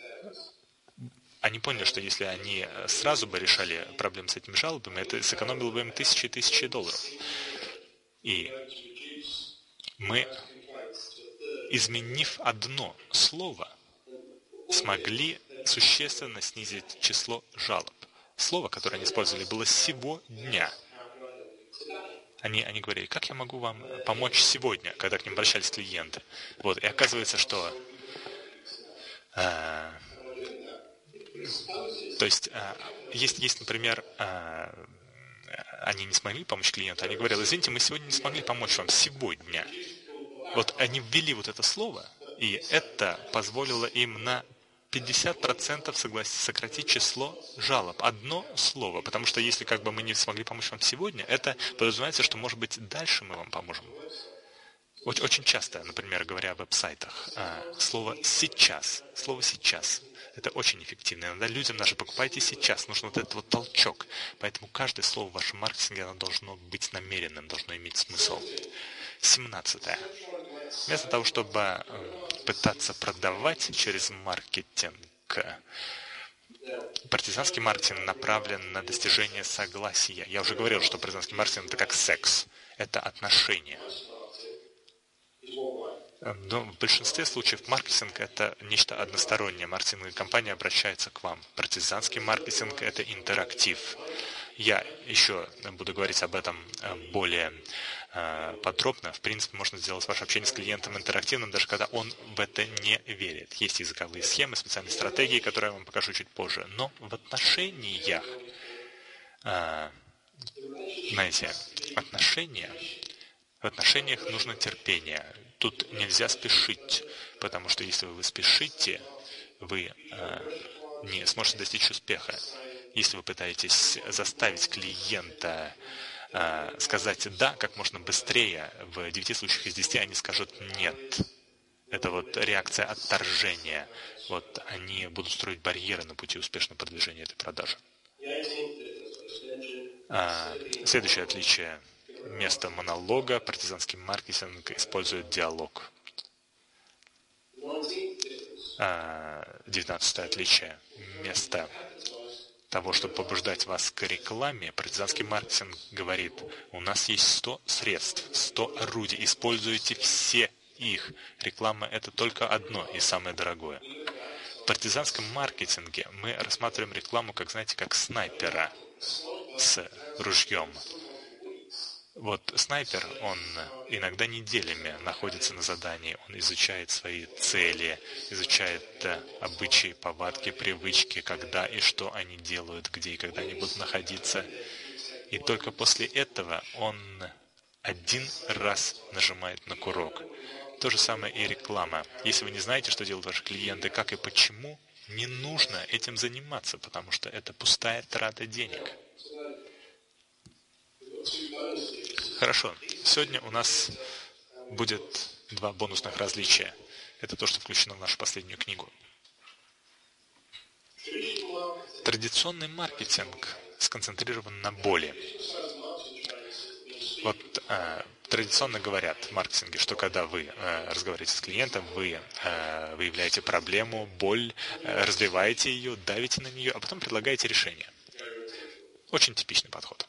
они поняли, что если они сразу бы решали проблемы с этими жалобами, это сэкономило бы им тысячи и тысячи долларов. И мы, изменив одно слово, смогли существенно снизить число жалоб. Слово, которое они использовали, было «сегодня». Они, они говорили, как я могу вам помочь сегодня, когда к ним обращались клиенты. Вот, и оказывается, что а, то есть, а, есть, есть, например, а, они не смогли помочь клиенту, они говорили, извините, мы сегодня не смогли помочь вам сегодня. Вот они ввели вот это слово, и это позволило им на пятьдесят процентов соглас... сократить число жалоб. Одно слово. Потому что если как бы мы не смогли помочь вам сегодня, это подразумевается, что, может быть, дальше мы вам поможем. Очень, очень часто, например, говоря о веб-сайтах, слово «сейчас». Слово «сейчас». Это очень эффективно. Иногда людям даже покупайте сейчас. Нужен вот этот вот толчок. Поэтому каждое слово в вашем маркетинге оно должно быть намеренным, должно иметь смысл. семнадцатое. Вместо того, чтобы пытаться продавать через маркетинг, партизанский маркетинг направлен на достижение согласия. Я уже говорил, что партизанский маркетинг – это как секс, это отношения. Но в большинстве случаев маркетинг – это нечто одностороннее. Маркетинговая компания обращается к вам. Партизанский маркетинг – это интерактив. Я еще буду говорить об этом более подробно. В принципе, можно сделать ваше общение с клиентом интерактивным, даже когда он в это не верит. Есть языковые схемы, специальные стратегии, которые я вам покажу чуть позже. Но в отношениях, знаете, отношения, в отношениях нужно терпение. Тут нельзя спешить, потому что если вы спешите, вы не сможете достичь успеха. Если вы пытаетесь заставить клиента э, сказать «да» как можно быстрее, в девяти случаях из десяти они скажут «нет». Это вот реакция отторжения. Вот они будут строить барьеры на пути успешного продвижения этой продажи. А, следующее отличие. Вместо монолога партизанский маркетинг использует диалог. А, девятнадцатое отличие. Вместо того, чтобы побуждать вас к рекламе, партизанский маркетинг говорит, у нас есть сто средств, сто орудий, используйте все их. Реклама – это только одно и самое дорогое. В партизанском маркетинге мы рассматриваем рекламу, как, знаете, как снайпера с ружьем. Вот снайпер, он иногда неделями находится на задании, он изучает свои цели, изучает обычаи, повадки, привычки, когда и что они делают, где и когда они будут находиться. И только после этого он один раз нажимает на курок. То же самое и реклама. Если вы не знаете, что делают ваши клиенты, как и почему, не нужно этим заниматься, потому что это пустая трата денег. Хорошо. Сегодня у нас будет два бонусных различия. Это то, что включено в нашу последнюю книгу. Традиционный маркетинг сконцентрирован на боли. Вот э, традиционно говорят в маркетинге, что когда вы э, разговариваете с клиентом, вы э, выявляете проблему, боль, э, развиваете ее, давите на нее, а потом предлагаете решение. Очень типичный подход.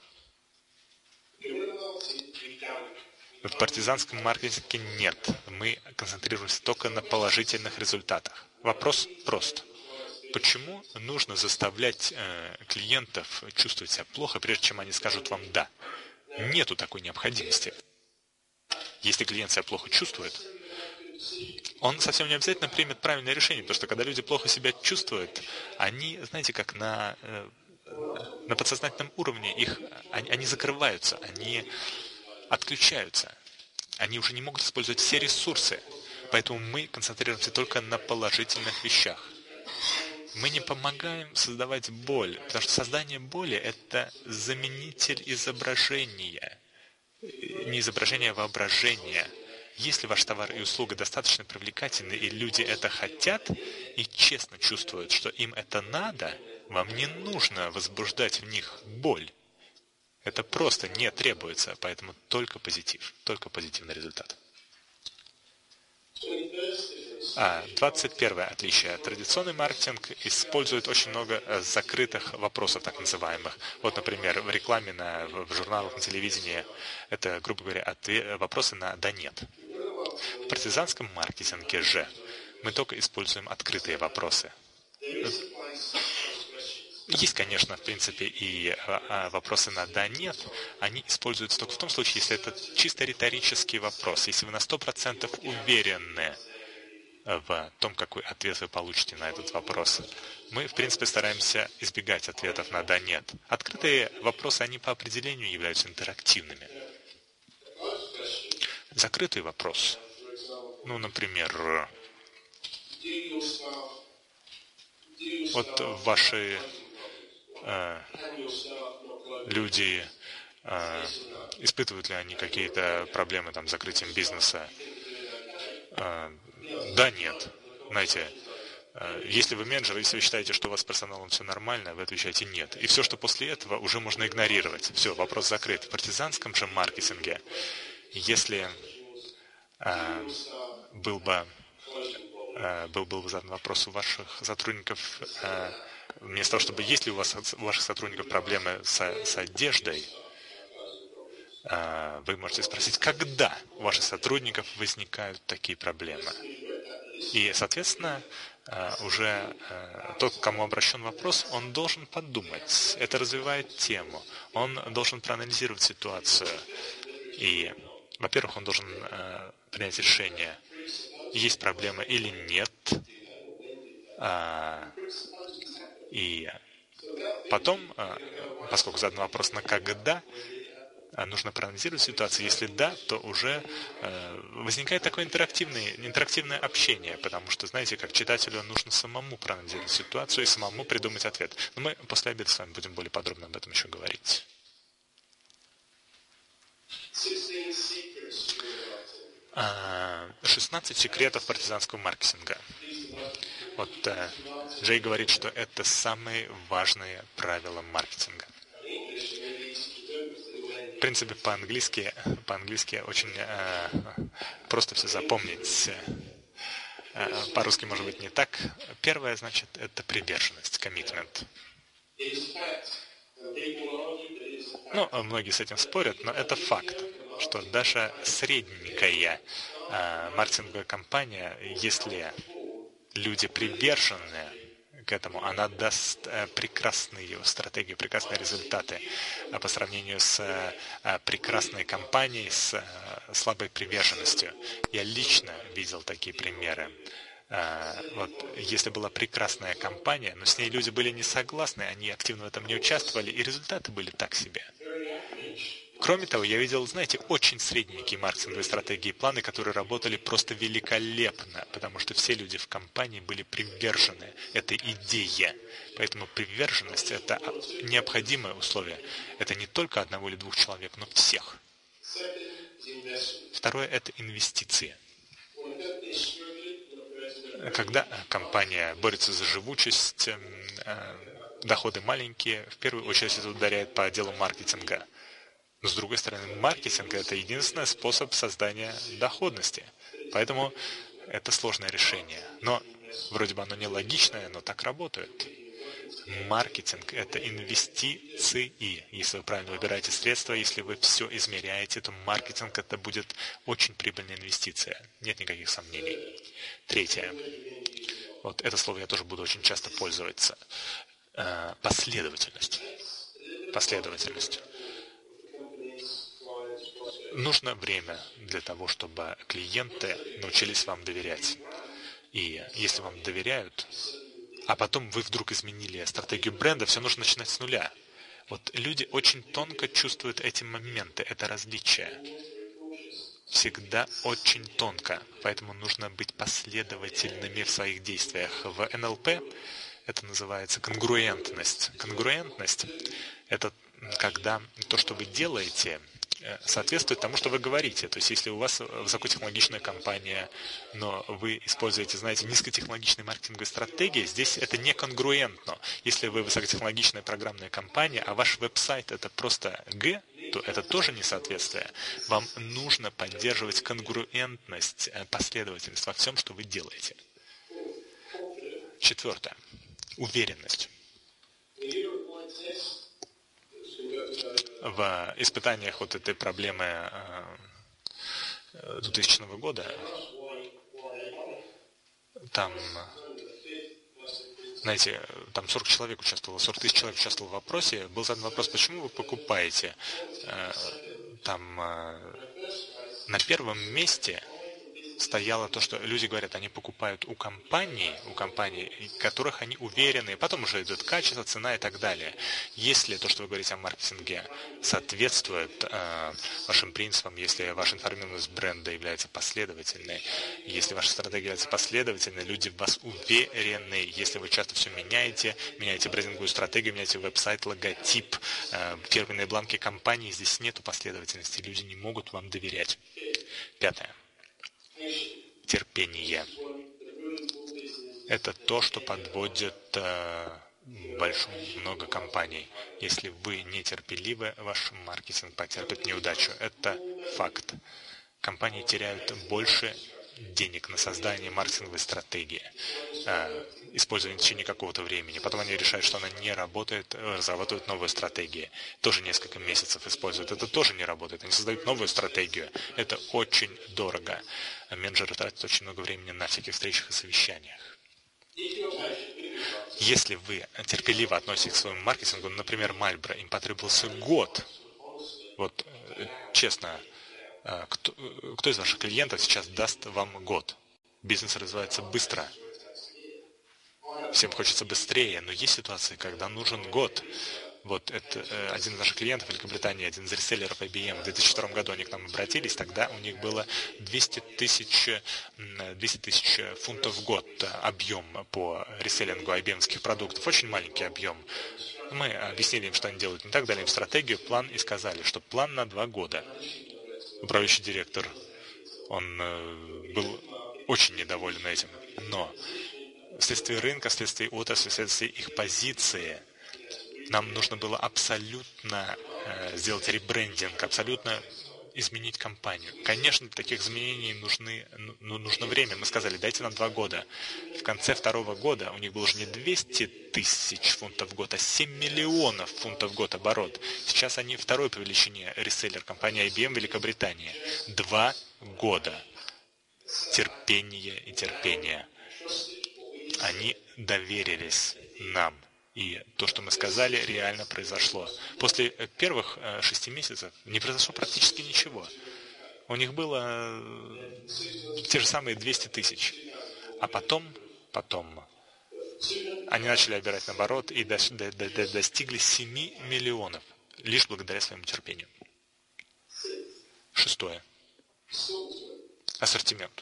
В партизанском маркетинге нет. Мы концентрируемся только на положительных результатах. Вопрос прост. Почему нужно заставлять э, клиентов чувствовать себя плохо, прежде чем они скажут вам «да»? Нету такой необходимости. Если клиент себя плохо чувствует, он совсем не обязательно примет правильное решение, потому что когда люди плохо себя чувствуют, они, знаете, как на, э, на подсознательном уровне, их, они, они закрываются, они отключаются. Они уже не могут использовать все ресурсы. Поэтому мы концентрируемся только на положительных вещах. Мы не помогаем создавать боль, потому что создание боли – это заменитель изображения, не изображение, а воображения. Если ваш товар и услуга достаточно привлекательны, и люди это хотят, и честно чувствуют, что им это надо, вам не нужно возбуждать в них боль. Это просто не требуется, поэтому только позитив, только позитивный результат. А, двадцать первое отличие. Традиционный маркетинг использует очень много закрытых вопросов, так называемых. Вот, например, в рекламе, на, в журналах, на телевидении, это, грубо говоря, ответ, вопросы на «да-нет». В партизанском маркетинге же мы только используем открытые вопросы. Есть, конечно, в принципе, и вопросы на «да-нет». Они используются только в том случае, если это чисто риторический вопрос. Если вы на сто процентов уверены в том, какой ответ вы получите на этот вопрос. Мы, в принципе, стараемся избегать ответов на «да», «нет». Открытые вопросы, они по определению являются интерактивными. Закрытый вопрос. Ну, например, вот ваши э, люди, э, испытывают ли они какие-то проблемы там, с закрытием бизнеса? Э, Да, нет. Знаете, если вы менеджер, если вы считаете, что у вас с персоналом все нормально, вы отвечаете «нет». И все, что после этого, уже можно игнорировать. Все, вопрос закрыт. В партизанском же маркетинге, если э, был бы э, был, был бы задан вопрос у ваших сотрудников, э, вместо того, чтобы есть ли у вас у ваших сотрудников проблемы с, с одеждой, э, вы можете спросить, когда у ваших сотрудников возникают такие проблемы. И, соответственно, уже тот, к кому обращен вопрос, он должен подумать. Это развивает тему. Он должен проанализировать ситуацию. И, во-первых, он должен принять решение, есть проблема или нет. И потом, поскольку задан вопрос на «когда», нужно проанализировать ситуацию. Если да, то уже э, возникает такое интерактивное, интерактивное общение, потому что, знаете, как читателю нужно самому проанализировать ситуацию и самому придумать ответ. Но мы после обеда с вами будем более подробно об этом еще говорить. шестнадцать секретов партизанского маркетинга. Вот э, Джей говорит, что это самые важные правила маркетинга. В принципе, по-английски, по-английски очень э, просто все запомнить. Э, по-русски, может быть, не так. Первое, значит, это приверженность, commitment. Ну, многие с этим спорят, но это факт, что даже средненькая э, маркетинговая компания, если люди привержены к этому, она даст э, прекрасные стратегии, прекрасные результаты э, по сравнению с э, прекрасной компанией с э, слабой приверженностью. Я лично видел такие примеры. Э, вот, если была прекрасная компания, но с ней люди были не согласны, они активно в этом не участвовали, и результаты были так себе. Кроме того, я видел, знаете, очень средненькие маркетинговые стратегии и планы, которые работали просто великолепно, потому что все люди в компании были привержены этой идее. Поэтому приверженность – это необходимое условие. Это не только одного или двух человек, но всех. Второе – это инвестиции. Когда компания борется за живучесть, доходы маленькие, в первую очередь это ударяет по отделу маркетинга. Но с другой стороны, маркетинг – это единственный способ создания доходности. Поэтому это сложное решение. Но вроде бы оно нелогичное, но так работает. Маркетинг – это инвестиции. Если вы правильно выбираете средства, если вы все измеряете, то маркетинг – это будет очень прибыльная инвестиция. Нет никаких сомнений. Третье. Вот это слово я тоже буду очень часто пользоваться. Последовательность. Последовательность. Нужно время для того, чтобы клиенты научились вам доверять. И если вам доверяют, а потом вы вдруг изменили стратегию бренда, все нужно начинать с нуля. Вот люди очень тонко чувствуют эти моменты, это различия. Всегда очень тонко. Поэтому нужно быть последовательными в своих действиях. В эн эл пэ это называется конгруентность. Конгруентность – это когда то, что вы делаете, соответствует тому, что вы говорите. То есть, если у вас высокотехнологичная компания, но вы используете, знаете, низкотехнологичные маркетинговые стратегии, здесь это не конгруентно. Если вы высокотехнологичная программная компания, а ваш веб-сайт это просто Г, то это тоже несоответствие. Вам нужно поддерживать конгруентность, последовательность во всем, что вы делаете. Четвертое. Уверенность. В испытаниях вот этой проблемы двухтысячного года там, знаете, там сорок человек участвовало, сорок тысяч человек участвовало в вопросе. Был задан вопрос, почему вы покупаете? Там на первом месте стояло то, что люди говорят, они покупают у компаний, у компаний, в которых они уверены, потом уже идет качество, цена и так далее. Если то, что вы говорите о маркетинге, соответствует э, вашим принципам, если ваша информированность бренда является последовательной, если ваша стратегия является последовательной, люди в вас уверены, если вы часто все меняете, меняете брендинговую стратегию, меняете веб-сайт, логотип, э, фирменные бланки компании, здесь нету последовательности, люди не могут вам доверять. Пятое. Терпение. Это то, что подводит э, большое много компаний. Если вы нетерпеливы, ваш маркетинг потерпит неудачу. Это факт. Компании теряют больше денег на создание маркетинговой стратегии, э, используя в течение какого-то времени. Потом они решают, что она не работает, разрабатывают новую стратегию. Тоже несколько месяцев используют. Это тоже не работает. Они создают новую стратегию. Это очень дорого. Менеджеры тратят очень много времени на всяких встречах и совещаниях. Если вы терпеливо относитесь к своему маркетингу, например, Marlboro, им потребовался год. Вот, честно, кто, кто из ваших клиентов сейчас даст вам год? Бизнес развивается быстро. Всем хочется быстрее, но есть ситуации, когда нужен год. Вот это э, один из наших клиентов в Великобритании, один из реселлеров ай би эм, в две тысячи втором году они к нам обратились, тогда у них было двести тысяч фунтов в год объем по реселлингу ай би эм-ских продуктов, очень маленький объем. Мы объяснили им, что они делают не так, дали им стратегию, план и сказали, что план на два года. Управляющий директор, он э, был очень недоволен этим, но вследствие рынка, вследствие отрасли, вследствие их позиции, нам нужно было абсолютно э, сделать ребрендинг, абсолютно изменить компанию. Конечно, для таких изменений нужны, ну, нужно время. Мы сказали, дайте нам два года. В конце второго года у них было уже не двести тысяч фунтов в год, а семь миллионов фунтов в год оборот. Сейчас они второй по величине реселлер компании ай би эм в Великобритании. Два года. Терпение и терпение. Они доверились нам. И то, что мы сказали, реально произошло. После первых э, шести месяцев не произошло практически ничего. У них было э, те же самые двести тысяч. А потом, потом они начали обирать наоборот и до, до, до, достигли семи миллионов. Лишь благодаря своему терпению. Шестое. Ассортимент.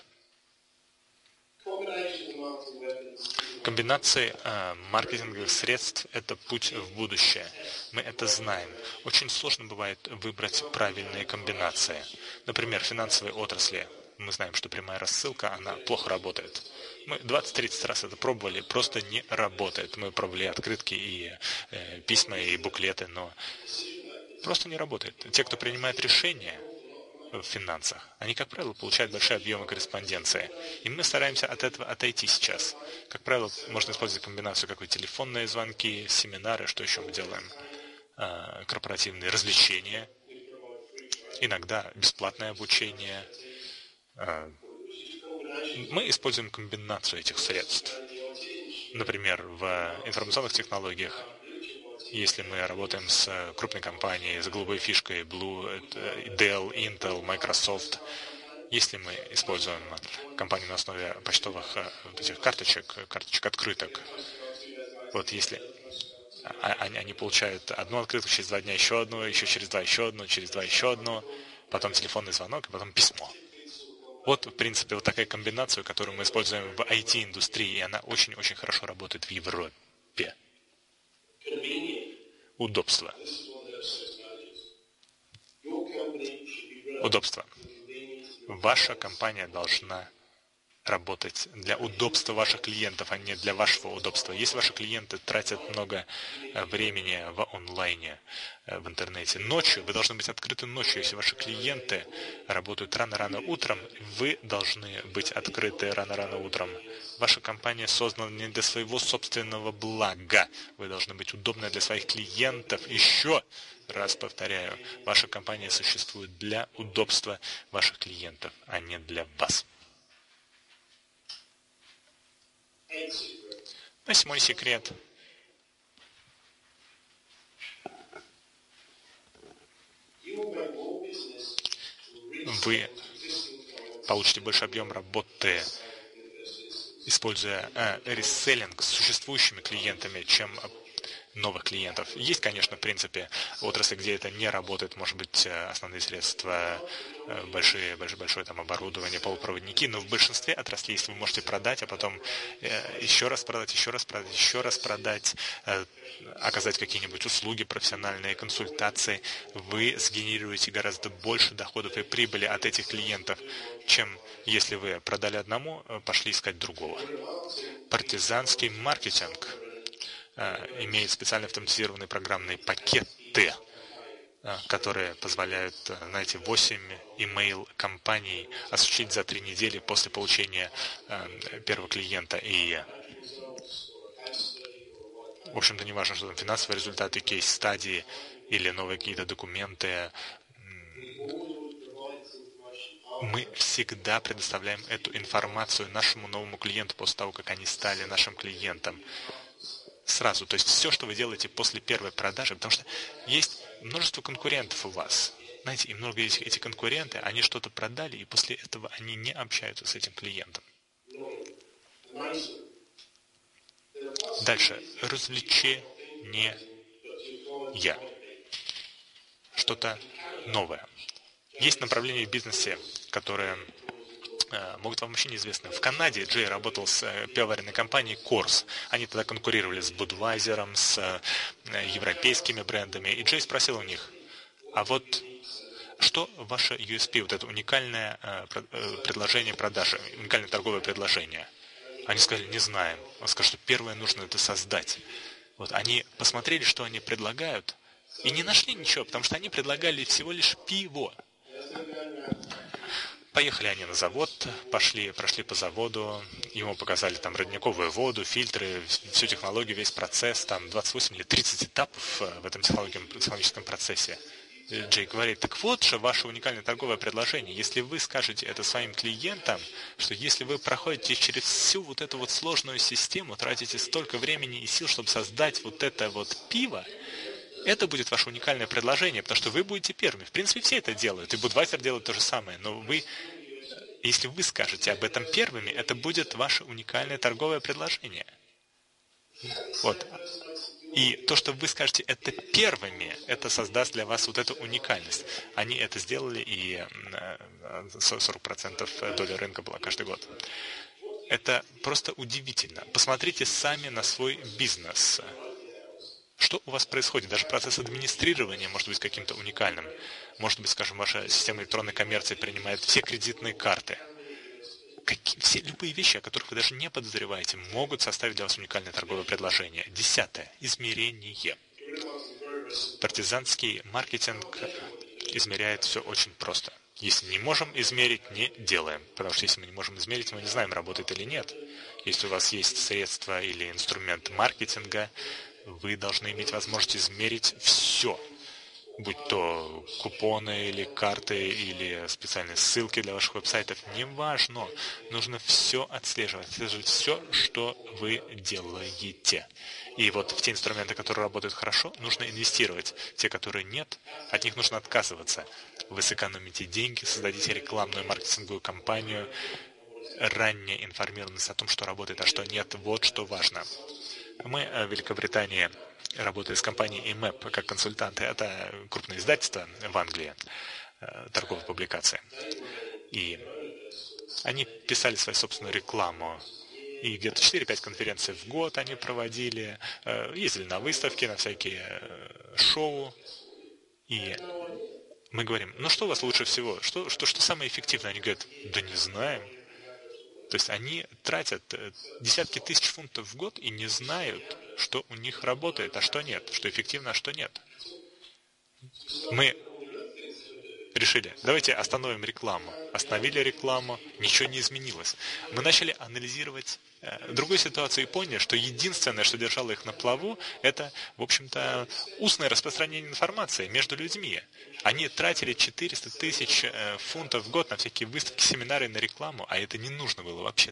Комбинации э, маркетинговых средств – это путь в будущее. Мы это знаем. Очень сложно бывает выбрать правильные комбинации. Например, в финансовой отрасли мы знаем, что прямая рассылка, она плохо работает. Мы двадцать-тридцать раз это пробовали, просто не работает. Мы пробовали открытки и э, письма, и буклеты, но просто не работает. Те, кто принимает решения в финансах, они, как правило, получают большие объемы корреспонденции. И мы стараемся от этого отойти сейчас. Как правило, можно использовать комбинацию, как и телефонные звонки, семинары, что еще мы делаем, э, корпоративные развлечения, иногда бесплатное обучение. Э, мы используем комбинацию этих средств. Например, в информационных технологиях, если мы работаем с крупной компанией, с голубой фишкой, Blue, Dell, Intel, Microsoft, если мы используем компанию на основе почтовых вот этих карточек, карточек открыток, вот если они, они получают одну открытку, через два дня еще одну, еще через два еще одну, через два еще одну, потом телефонный звонок, и потом письмо. Вот, в принципе, вот такая комбинация, которую мы используем в ай ти-индустрии, и она очень-очень хорошо работает в Европе. Удобство. Удобство. Ваша компания должна работать для удобства ваших клиентов, а не для вашего удобства. Если ваши клиенты тратят много времени в онлайне, в интернете, ночью, вы должны быть открыты ночью. Если ваши клиенты работают рано-рано утром, вы должны быть открыты рано-рано утром. Ваша компания создана не для своего собственного блага. Вы должны быть удобны для своих клиентов. Еще раз повторяю, ваша компания существует для удобства ваших клиентов, а не для вас. Восьмой секрет. Вы получите больше объем работы, используя э, реселлинг с существующими клиентами, чем новых клиентов. Есть, конечно, в принципе, отрасли, где это не работает, может быть, основные средства, большие, большое, большое там оборудование, полупроводники, но в большинстве отраслей, если вы можете продать, а потом еще раз продать, еще раз продать, еще раз продать, оказать какие-нибудь услуги, профессиональные консультации, вы сгенерируете гораздо больше доходов и прибыли от этих клиентов, чем если вы продали одному, пошли искать другого. Партизанский маркетинг имеет специально автоматизированные программные пакеты, которые позволяют, знаете, восемь email-компаний осуществить за три недели после получения первого клиента. И, в общем-то, не важно, что там финансовые результаты, кейс-стадии или новые какие-то документы. Мы всегда предоставляем эту информацию нашему новому клиенту после того, как они стали нашим клиентом. Сразу, то есть все, что вы делаете после первой продажи, потому что есть множество конкурентов у вас. Знаете, и много этих, эти конкуренты, они что-то продали, и после этого они не общаются с этим клиентом. Дальше. Развлечение. Что-то новое. Есть направления в бизнесе, которые могут вам вообще неизвестны. В Канаде Джей работал с пивоваренной компанией Coors. Они тогда конкурировали с Budweiser, с европейскими брендами. И Джей спросил у них, а вот что ваше ю эс пи, вот это уникальное предложение продажи, уникальное торговое предложение? Они сказали, не знаем. Он сказал, что первое нужно это создать. Вот они посмотрели, что они предлагают, и не нашли ничего, потому что они предлагали всего лишь пиво. Поехали они на завод, пошли, прошли по заводу, ему показали там родниковую воду, фильтры, всю технологию, весь процесс, там двадцать восемь или тридцать этапов в этом технологическом процессе. Джей говорит, так вот же ваше уникальное торговое предложение. Если вы скажете это своим клиентам, что если вы проходите через всю вот эту вот сложную систему, тратите столько времени и сил, чтобы создать вот это вот пиво, это будет ваше уникальное предложение, потому что вы будете первыми. В принципе, все это делают, и Budweiser делает то же самое. Но вы, если вы скажете об этом первыми, это будет ваше уникальное торговое предложение. Вот. И то, что вы скажете это первыми, это создаст для вас вот эту уникальность. Они это сделали, и сорок процентов доли рынка была каждый год. Это просто удивительно. Посмотрите сами на свой бизнес. Что у вас происходит? Даже процесс администрирования может быть каким-то уникальным. Может быть, скажем, ваша система электронной коммерции принимает все кредитные карты. Какие, все любые вещи, о которых вы даже не подозреваете, могут составить для вас уникальное торговое предложение. Десятое. Измерение. Партизанский маркетинг измеряет все очень просто. Если не можем измерить, не делаем. Потому что если мы не можем измерить, мы не знаем, работает или нет. Если у вас есть средства или инструмент маркетинга, вы должны иметь возможность измерить все. Будь то купоны или карты, или специальные ссылки для ваших веб-сайтов, неважно. Нужно все отслеживать, отслеживать все, что вы делаете. И вот в те инструменты, которые работают хорошо, нужно инвестировать. Те, которые нет, от них нужно отказываться. Вы сэкономите деньги, создадите рекламную маркетинговую кампанию, ранняя информированность о том, что работает, а что нет. Вот что важно. Мы в Великобритании работали с компанией и мэп как консультанты. Это крупное издательство в Англии, торговые публикации. И они писали свою собственную рекламу. И где-то четыре-пять конференций в год они проводили, ездили на выставки, на всякие шоу. И мы говорим, ну что у вас лучше всего? Что, что, что самое эффективное? Они говорят, да не знаем. То есть они тратят десятки тысяч фунтов в год и не знают, что у них работает, а что нет, что эффективно, а что нет. Мы решили, давайте остановим рекламу. Остановили рекламу, ничего не изменилось. Мы начали анализировать э, другую ситуацию и поняли, что единственное, что держало их на плаву, это, в общем-то, устное распространение информации между людьми. Они тратили четыреста тысяч э, фунтов в год на всякие выставки, семинары, на рекламу, а это не нужно было вообще.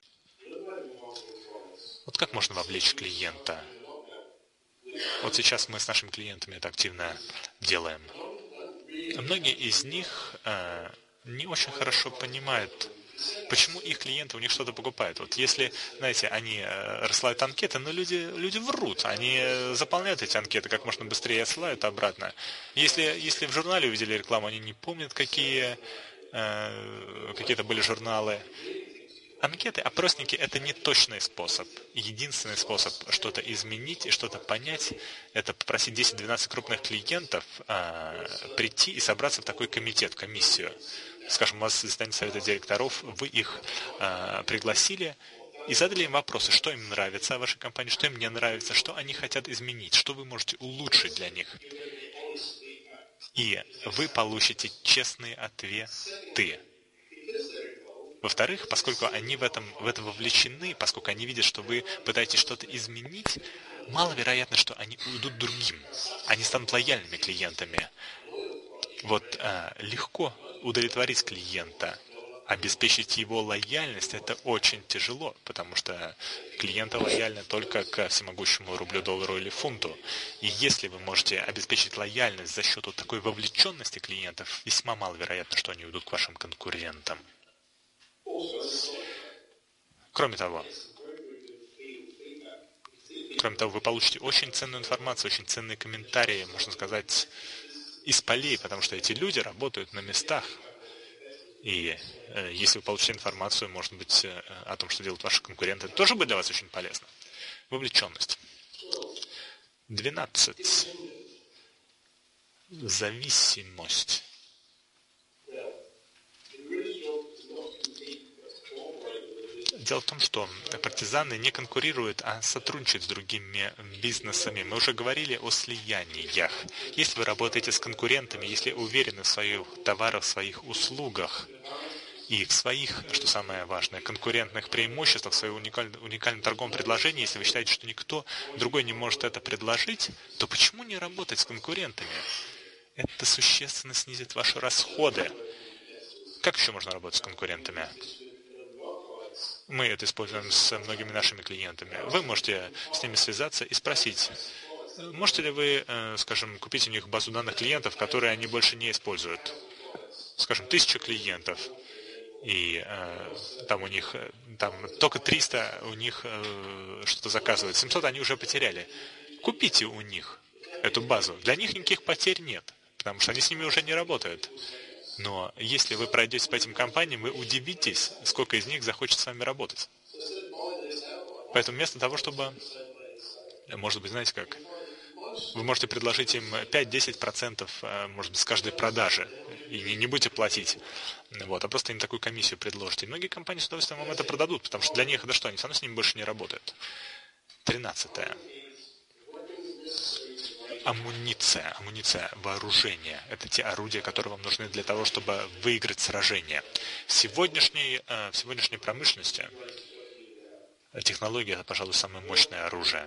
Вот как можно вовлечь клиента? Вот сейчас мы с нашими клиентами это активно делаем. Многие из них э, не очень хорошо понимают, почему их клиенты у них что-то покупают. Вот если, знаете, они э, рассылают анкеты, но люди, люди врут, они заполняют эти анкеты как можно быстрее и отсылают обратно. Если, если в журнале увидели рекламу, они не помнят, какие э, какие-то были журналы. Анкеты, опросники – это не точный способ. Единственный способ что-то изменить и что-то понять – это попросить десять-двенадцать крупных клиентов а, прийти и собраться в такой комитет, комиссию. Скажем, у вас заседание совета директоров, вы их а, пригласили и задали им вопросы, что им нравится в вашей компании, что им не нравится, что они хотят изменить, что вы можете улучшить для них. И вы получите честные ответы. Во-вторых, поскольку они в, этом, в это вовлечены, поскольку они видят, что вы пытаетесь что-то изменить, маловероятно, что они уйдут другим. Они станут лояльными клиентами. Вот а, легко удовлетворить клиента, обеспечить его лояльность – это очень тяжело, потому что клиенты лояльны только к всемогущему рублю, доллару или фунту. И если вы можете обеспечить лояльность за счет вот такой вовлеченности клиентов, весьма маловероятно, что они уйдут к вашим конкурентам. Кроме того, кроме того, вы получите очень ценную информацию, очень ценные комментарии, можно сказать, из полей, потому что эти люди работают на местах. И э, если вы получите информацию, может быть, э, о том, что делают ваши конкуренты, это тоже будет для вас очень полезно. Вовлеченность. двенадцать. Зависимость. Дело в том, что партизаны не конкурируют, а сотрудничают с другими бизнесами. Мы уже говорили о слияниях. Если вы работаете с конкурентами, если уверены в своих товарах, в своих услугах и в своих, что самое важное, конкурентных преимуществах, в своем уникальном, уникальном торговом предложении, если вы считаете, что никто другой не может это предложить, то почему не работать с конкурентами? Это существенно снизит ваши расходы. Как еще можно работать с конкурентами? Мы это используем с многими нашими клиентами. Вы можете с ними связаться и спросить, можете ли вы, скажем, купить у них базу данных клиентов, которые они больше не используют. Скажем, тысяча клиентов. И э, там у них там только триста у них э, что-то заказывают. семьсот они уже потеряли. Купите у них эту базу. Для них никаких потерь нет, потому что они с ними уже не работают. Но если вы пройдете по этим компаниям, вы удивитесь, сколько из них захочет с вами работать. Поэтому вместо того, чтобы, может быть, знаете как, вы можете предложить им пять-десять процентов, может быть, с каждой продажи, и не, не будете платить, вот, а просто им такую комиссию предложите. И многие компании с удовольствием вам это продадут, потому что для них это что, они все равно с ними больше не работают. Тринадцатое. Амуниция, амуниция, вооружение. Это те орудия, которые вам нужны для того, чтобы выиграть сражение. В сегодняшней, в сегодняшней промышленности технология – это, пожалуй, самое мощное оружие.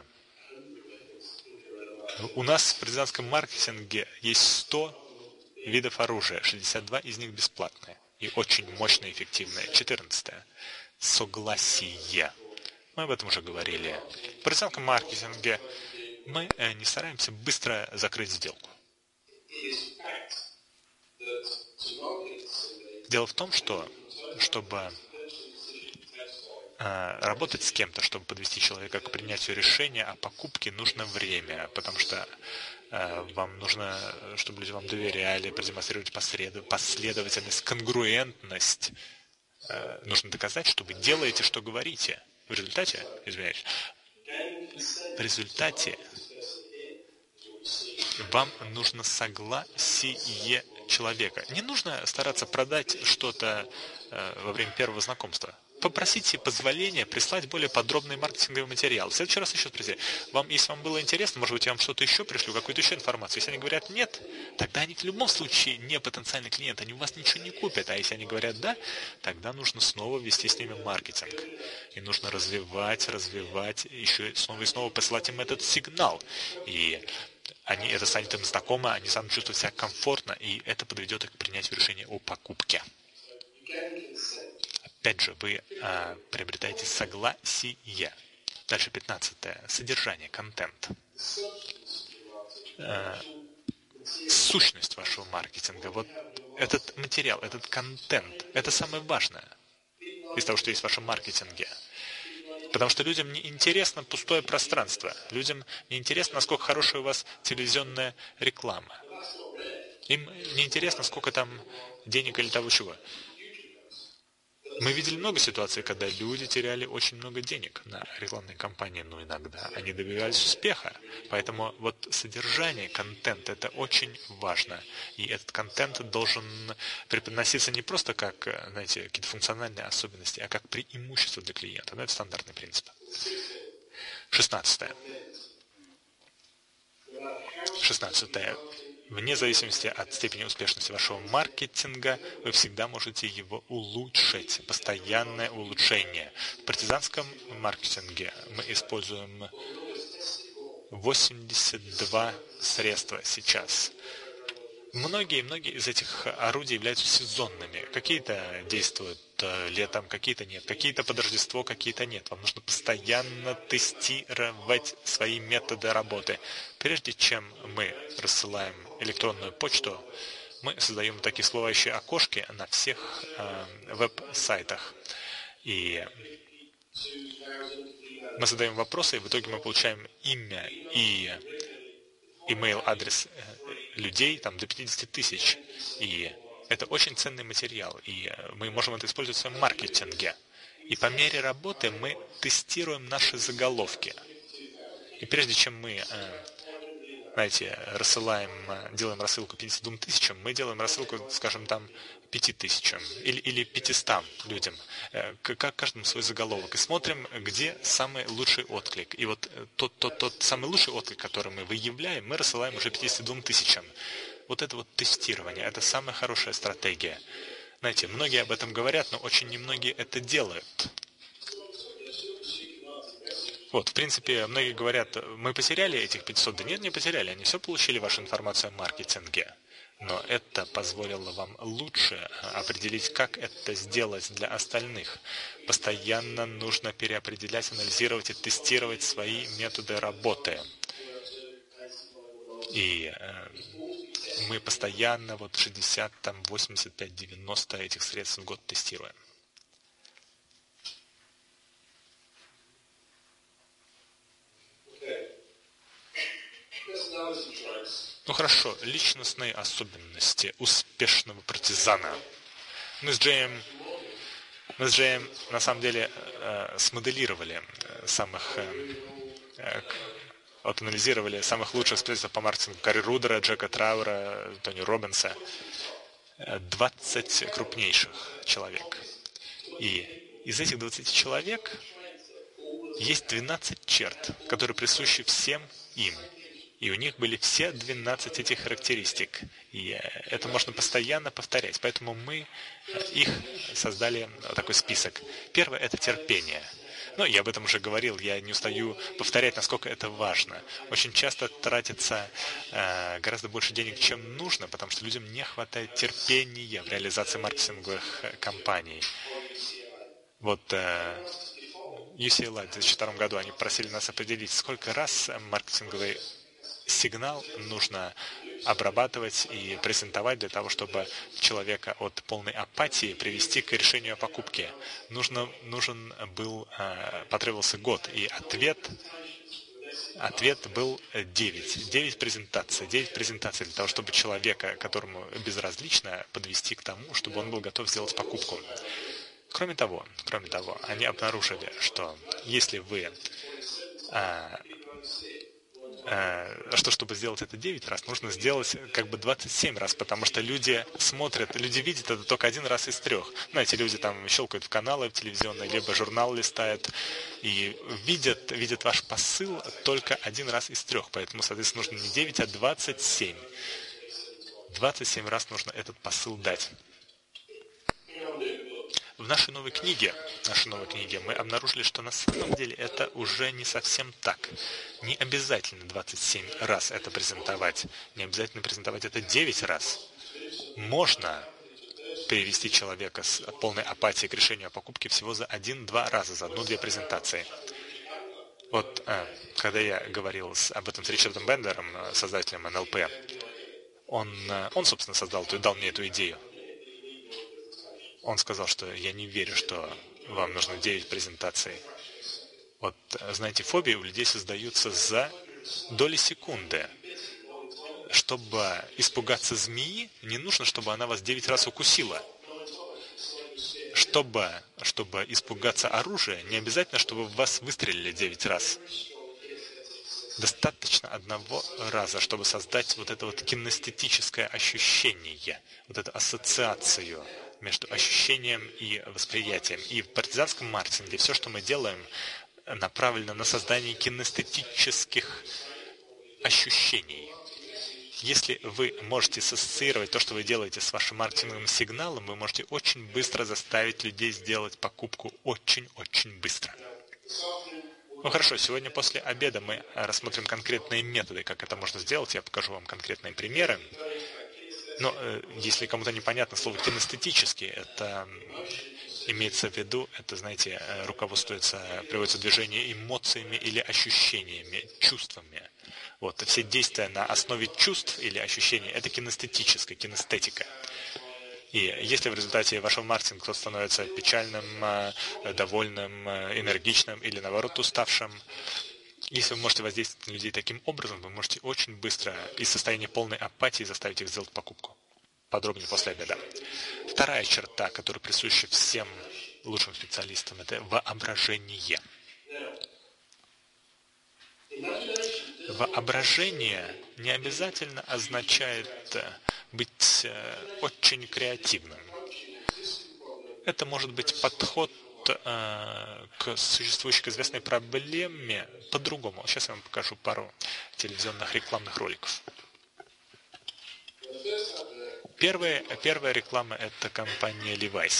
У нас в партизанском маркетинге есть сто видов оружия, шестьдесят два из них бесплатные и очень мощные, эффективные. четырнадцатое. Согласие. Мы об этом уже говорили. В партизанском маркетинге мы не стараемся быстро закрыть сделку. Дело в том, что чтобы э, работать с кем-то, чтобы подвести человека к принятию решения о покупке, нужно время, потому что э, вам нужно, чтобы люди вам доверяли, продемонстрировать последовательность, конгруентность. Э, нужно доказать, что вы делаете, что говорите. В результате, извиняюсь, в результате вам нужно согласие человека. Не нужно стараться продать что-то э, во время первого знакомства. Попросите позволения прислать более подробный маркетинговый материал. В следующий раз еще спросите. Вам, если вам было интересно, может быть, я вам что-то еще пришлю, какую-то еще информацию. Если они говорят нет, тогда они в любом случае не потенциальный клиент, они у вас ничего не купят. А если они говорят да, тогда нужно снова вести с ними маркетинг. И нужно развивать, развивать, еще снова и снова посылать им этот сигнал. И они, это станет им знакомо, они станут чувствовать себя комфортно, и это подведет их к принятию решения о покупке. Опять же, вы а, приобретаете согласие. Дальше пятнадцатое. Содержание, контент. А, сущность вашего маркетинга. Вот этот материал, этот контент, это самое важное из того, что есть в вашем маркетинге. Потому что людям не интересно пустое пространство. Людям не интересно, насколько хорошая у вас телевизионная реклама. Им не интересно, сколько там денег или того чего. Мы видели много ситуаций, когда люди теряли очень много денег на рекламные кампании, но иногда они добивались успеха. Поэтому вот содержание, контент – это очень важно. И этот контент должен преподноситься не просто как, знаете, какие-то функциональные особенности, а как преимущество для клиента. Но это стандартный принцип. Шестнадцатое. Шестнадцатое. Вне зависимости от степени успешности вашего маркетинга, вы всегда можете его улучшить. Постоянное улучшение. В партизанском маркетинге мы используем восемьдесят два средства сейчас. Многие-многие из этих орудий являются сезонными. Какие-то действуют летом, какие-то нет. Какие-то под Рождество, какие-то нет. Вам нужно постоянно тестировать свои методы работы. Прежде чем мы рассылаем электронную почту, мы создаем такие всплывающие окошки на всех э, веб-сайтах. И мы задаем вопросы, и в итоге мы получаем имя и email-адрес людей там, до пятьдесят тысяч. И это очень ценный материал, и мы можем это использовать в своем маркетинге. И по мере работы мы тестируем наши заголовки. И прежде чем мы, знаете, рассылаем, делаем рассылку пятидесяти двум тысячам, мы делаем рассылку, скажем, там, пяти тысячам или, или пятистам людям, как каждому свой заголовок, и смотрим, где самый лучший отклик. И вот тот, тот, тот самый лучший отклик, который мы выявляем, мы рассылаем уже пятидесяти двум тысячам. Вот это вот тестирование, это самая хорошая стратегия. Знаете, многие об этом говорят, но очень немногие это делают. Вот, в принципе, многие говорят, мы потеряли этих пятьсот, да нет, не потеряли, они все получили вашу информацию о маркетинге. Но это позволило вам лучше определить, как это сделать для остальных. Постоянно нужно переопределять, анализировать и тестировать свои методы работы. И э, мы постоянно вот шестьдесят, там, восемьдесят пять, девяносто этих средств в год тестируем. Ну хорошо, личностные особенности успешного партизана. Мы с Джеем, мы с Джеем на самом деле э, смоделировали самых, э, э, вот анализировали самых лучших специалистов по маркетингу: Гарри Рудера, Джека Трауэра, Тони Роббинса. двадцать крупнейших человек. И из этих двадцати человек есть двенадцать черт, которые присущи всем им. И у них были все двенадцать этих характеристик. И это можно постоянно повторять. Поэтому мы их создали такой список. Первое – это терпение. Ну, я об этом уже говорил, я не устаю повторять, насколько это важно. Очень часто тратится э, гораздо больше денег, чем нужно, потому что людям не хватает терпения в реализации маркетинговых кампаний. Вот э, ю си эл ай в две тысячи втором году они просили нас определить, сколько раз маркетинговый сигнал нужно обрабатывать и презентовать для того, чтобы человека от полной апатии привести к решению о покупке. Нужно, нужен был, э, потребовался год, и ответ, ответ был девять. девять презентаций. девять презентаций для того, чтобы человека, которому безразлично, подвести к тому, чтобы он был готов сделать покупку. Кроме того, кроме того, они обнаружили, что если вы э, что чтобы сделать это девять раз, нужно сделать как бы двадцать семь раз, потому что люди смотрят, люди видят это только один раз из трех. Знаете, люди там щелкают в каналы телевизионные, либо журнал листают, и видят, видят ваш посыл только один раз из трех. Поэтому, соответственно, нужно не девять, а двадцать семь. двадцать семь раз нужно этот посыл дать. В нашей новой книге, в нашей новой книге мы обнаружили, что на самом деле это уже не совсем так. Не обязательно двадцать семь раз это презентовать. Не обязательно презентовать это девять раз. Можно перевести человека с полной апатией к решению о покупке всего за один-два раза, за одну-две презентации. Вот когда я говорил об этом с Ричардом Бендером, создателем эн эл пи, он, он собственно, создал, дал мне эту идею. Он сказал, что я не верю, что вам нужно девять презентаций. Вот, знаете, фобии у людей создаются за доли секунды. Чтобы испугаться змеи, не нужно, чтобы она вас девять раз укусила. Чтобы, чтобы испугаться оружия, не обязательно, чтобы в вас выстрелили девять раз. Достаточно одного раза, чтобы создать вот это вот кинестетическое ощущение, вот эту ассоциацию между ощущением и восприятием. И в партизанском маркетинге все, что мы делаем, направлено на создание кинестетических ощущений. Если вы можете ассоциировать то, что вы делаете, с вашим маркетинговым сигналом, вы можете очень быстро заставить людей сделать покупку очень-очень быстро. Ну хорошо, сегодня после обеда мы рассмотрим конкретные методы, как это можно сделать. Я покажу вам конкретные примеры. Но э, если кому-то непонятно слово кинестетически, это имеется в виду, это, знаете, руководствуется, приводится движение эмоциями или ощущениями, чувствами. Вот, все действия на основе чувств или ощущений – это кинестетическая, кинестетика. И если в результате вашего маркетинга кто-то становится печальным, довольным, энергичным или, наоборот, уставшим, если вы можете воздействовать на людей таким образом, вы можете очень быстро из состояния полной апатии заставить их сделать покупку. Подробнее после обеда. Вторая черта, которая присуща всем лучшим специалистам, это воображение. Воображение не обязательно означает быть очень креативным. Это может быть подход к существующей к известной проблеме по-другому. Сейчас я вам покажу пару телевизионных рекламных роликов. Первая, первая реклама – это компания Levi's.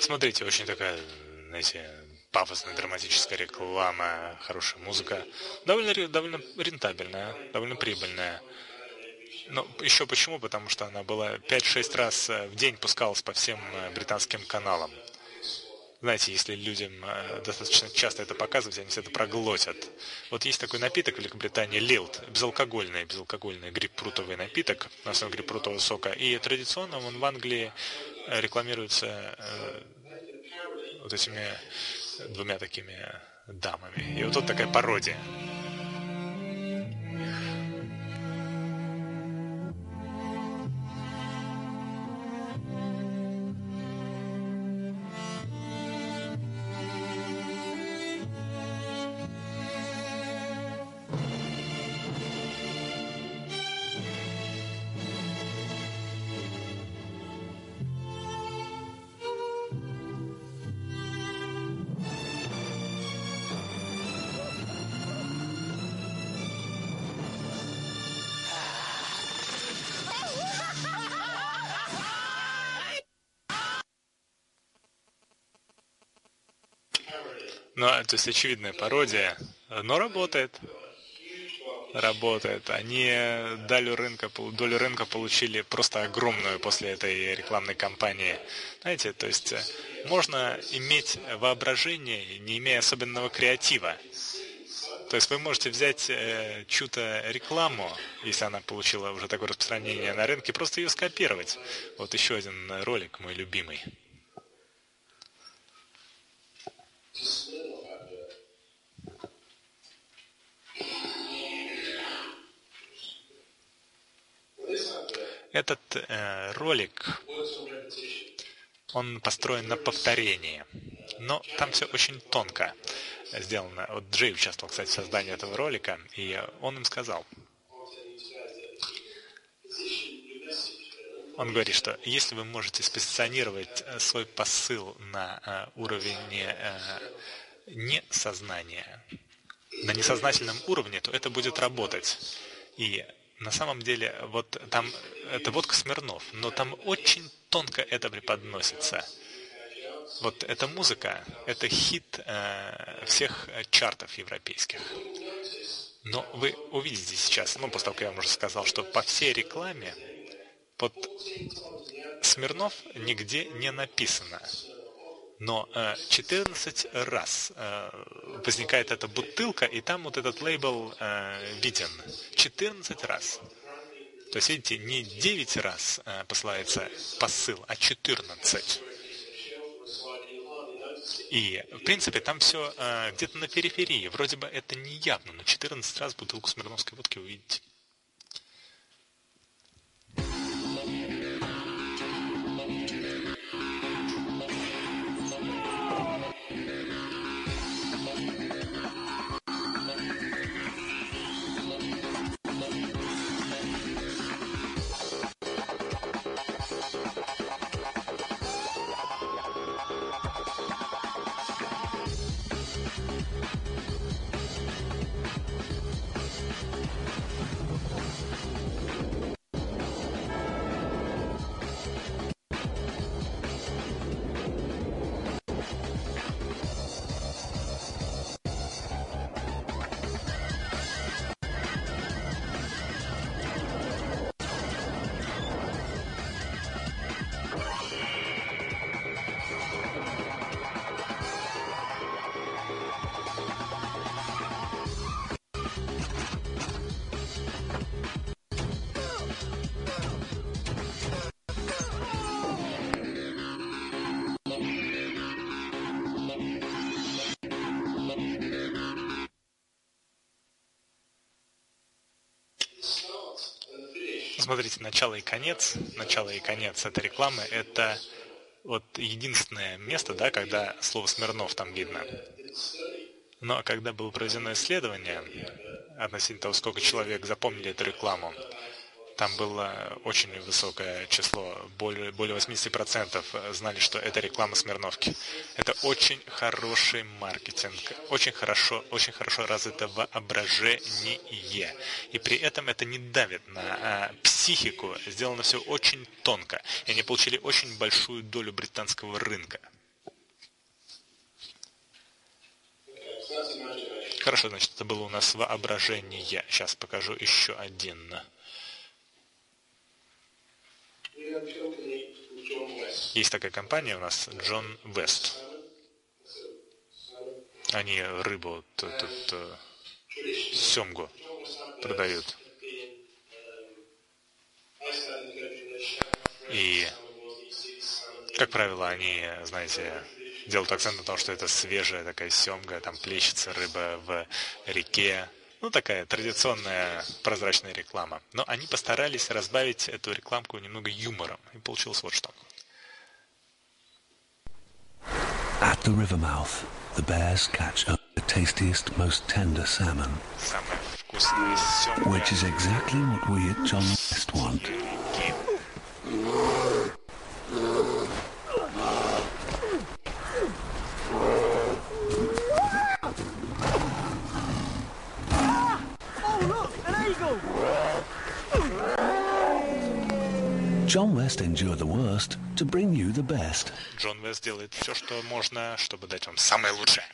Смотрите, очень такая, знаете, пафосная драматическая реклама, хорошая музыка, довольно, ре- довольно рентабельная, довольно прибыльная. Но еще почему? Потому что она была пять-шесть раз э, в день пускалась по всем э, британским каналам. Знаете, если людям э, достаточно часто это показывать, они все это проглотят. Вот есть такой напиток в Великобритании Лилт, безалкогольный, безалкогольный грейпфрутовый напиток на основе грейпфрутового сока. И традиционно он в Англии э, рекламируется э, вот этими двумя такими дамами. И вот тут такая пародия. Ну, то есть очевидная пародия, но работает. Работает. Они долю рынка, долю рынка получили просто огромную после этой рекламной кампании. Знаете, то есть э, можно иметь воображение, не имея особенного креатива. То есть вы можете взять э, чью-то рекламу, если она получила уже такое распространение на рынке, просто ее скопировать. Вот еще один ролик, мой любимый. Этот э, ролик, он построен на повторении, но там все очень тонко сделано. Вот Джей участвовал, кстати, в создании этого ролика, и он им сказал, он говорит, что если вы можете спозиционировать э, свой посыл на э, уровне э, несознания, на несознательном уровне, то это будет работать. И на самом деле, вот там, это водка Смирнов, но там очень тонко это преподносится. Вот эта музыка, это хит э, всех чартов европейских. Но вы увидите сейчас, ну, после того, как я вам уже сказал, что по всей рекламе под Смирнов нигде не написано. Но э, четырнадцать раз э, возникает эта бутылка, и там вот этот лейбл э, виден. четырнадцать раз. То есть, видите, не девять раз э, посылается посыл, а четырнадцать. И, в принципе, там все э, где-то на периферии. Вроде бы это не явно, но четырнадцать раз бутылку смирновской водки увидите. Смотрите, начало и конец, начало и конец этой рекламы – это вот единственное место, да, когда слово Смирнов там видно. Но когда было проведено исследование относительно того, сколько человек запомнили эту рекламу, там было очень высокое число, более, более восемьдесят процентов знали, что это реклама Смирновки. Это очень хороший маркетинг, очень хорошо, очень хорошо развито воображение. И при этом это не давит на а, психику, сделано все очень тонко. И они получили очень большую долю британского рынка. Хорошо, значит, это было у нас воображение. Сейчас покажу еще один. Есть такая компания у нас, John West. Они рыбу, тут, тут, семгу продают. И, как правило, они, знаете, делают акцент на том, что это свежая такая семга, там плещется рыба в реке. Ну, такая традиционная прозрачная реклама. Но они постарались разбавить эту рекламку немного юмором. И получилось вот что. At the river mouth, the bears catch up the tastiest, most tender salmon, Самая вкусная семга. which is exactly what we at John West want. John West endured the worst to bring you the best. Джон Вест делает все, что можно, чтобы дать вам самое лучшее.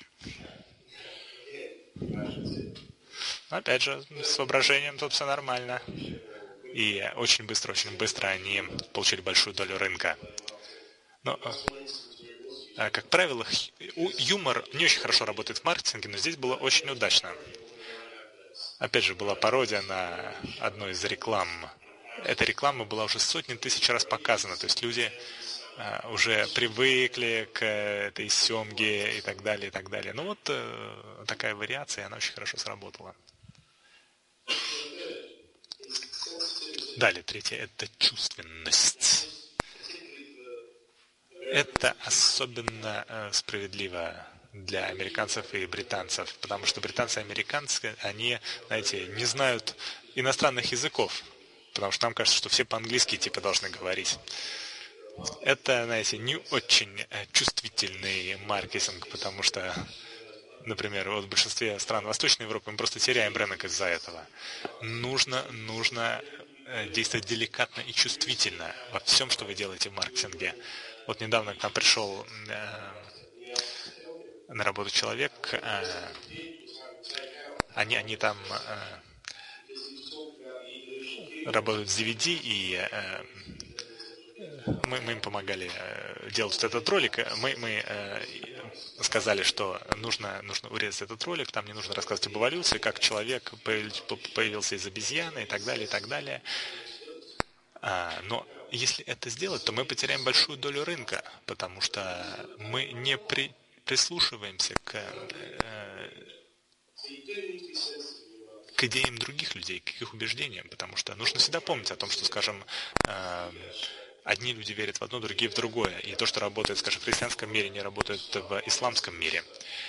Опять же, с воображением тут все нормально. И очень быстро, очень быстро они получили большую долю рынка. Но, как правило, юмор не очень хорошо работает в маркетинге, но здесь было очень удачно. Опять же, была пародия на одну из реклам. Эта реклама была уже сотни тысяч раз показана, то есть люди а, уже привыкли к этой семге и так далее, и так далее. Ну вот а, такая вариация, она очень хорошо сработала. Далее, третье, это чувственность. Это особенно а, справедливо для американцев и британцев, потому что британцы и американцы, они, знаете, не знают иностранных языков. Потому что нам кажется, что все по-английски типа должны говорить. Это, знаете, не очень чувствительный маркетинг, потому что, например, вот в большинстве стран Восточной Европы мы просто теряем рынок из-за этого. Нужно, нужно действовать деликатно и чувствительно во всем, что вы делаете в маркетинге. Вот недавно к нам пришел э, на работу человек, э, они, они там... Э, работают с ди ви ди, и э, мы, мы им помогали э, делать вот этот ролик. Мы, мы э, сказали, что нужно, нужно урезать этот ролик, там не нужно рассказывать об эволюции, как человек появился из обезьяны и так далее, и так далее. А, но если это сделать, то мы потеряем большую долю рынка, потому что мы не при, прислушиваемся к... Э, к идеям других людей, к их убеждениям, потому что нужно всегда помнить о том, что, скажем, э, одни люди верят в одно, другие в другое, и то, что работает, скажем, в христианском мире, не работает в исламском мире.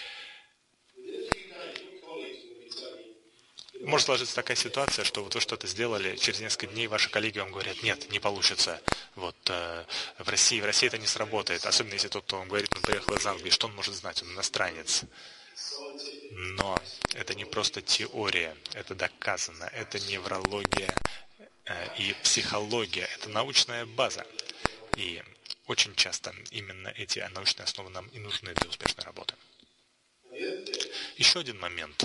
Может сложиться такая ситуация, что вот вы что-то сделали, через несколько дней ваши коллеги вам говорят: нет, не получится. Вот э, в России, в России это не сработает, особенно если тот, кто вам говорит, он приехал из Англии, что он может знать, он иностранец. Но это не просто теория, это доказано, это неврология э, и психология, это научная база. И очень часто именно эти научные основы нам и нужны для успешной работы. Еще один момент.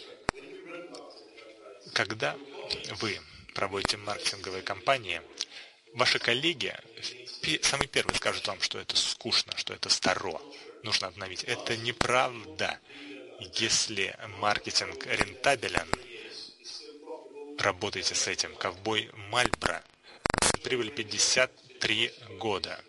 Когда вы проводите маркетинговые кампании, ваши коллеги самые первые скажут вам, что это скучно, что это старо, нужно обновить. Это неправда. Если маркетинг рентабелен, работайте с этим. Ковбой Мальборо. Прибыль пятьдесят три года.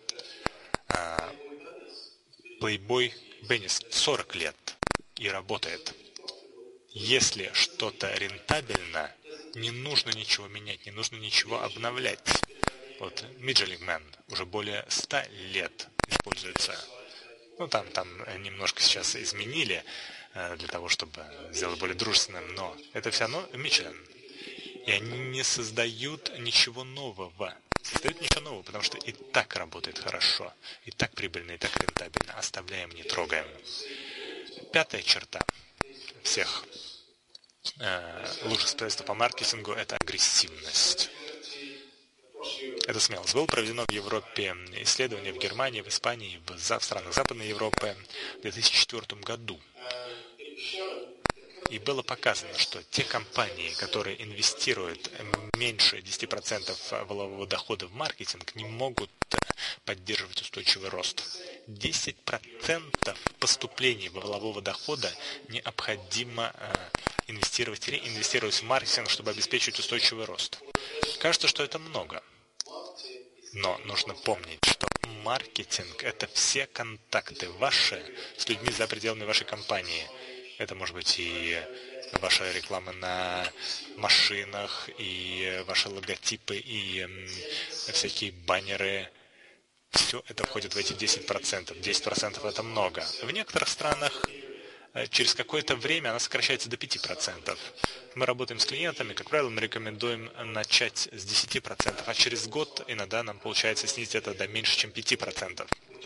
Плейбой Беннис сорок лет и работает. Если что-то рентабельно, не нужно ничего менять, не нужно ничего обновлять. Вот Midgelingman уже более ста лет используется. Ну, там, там немножко сейчас изменили э, для того, чтобы сделать более дружественным, но это все равно Мичелин. И они не создают ничего нового. Создают ничего нового, потому что и так работает хорошо, и так прибыльно, и так рентабельно. Оставляем, не трогаем. Пятая черта всех э, лучших специалистов по маркетингу – это агрессивность. Это смелость. Было проведено в Европе исследование в Германии, в Испании, в странах Западной Европы в две тысячи четвёртом году. И было показано, что те компании, которые инвестируют меньше десяти процентов валового дохода в маркетинг, не могут поддерживать устойчивый рост. десять процентов поступлений валового дохода необходимо инвестировать, реинвестировать в маркетинг, чтобы обеспечить устойчивый рост. Кажется, что это много. Но нужно помнить, что маркетинг – это все контакты ваши с людьми за пределами вашей компании. Это может быть и ваша реклама на машинах, и ваши логотипы, и всякие баннеры. Все это входит в эти десять процентов. десять процентов это много. В некоторых странах через какое-то время она сокращается до пяти процентов. Мы работаем с клиентами, как правило, мы рекомендуем начать с десяти процентов, а через год иногда нам получается снизить это до меньше, чем пяти процентов.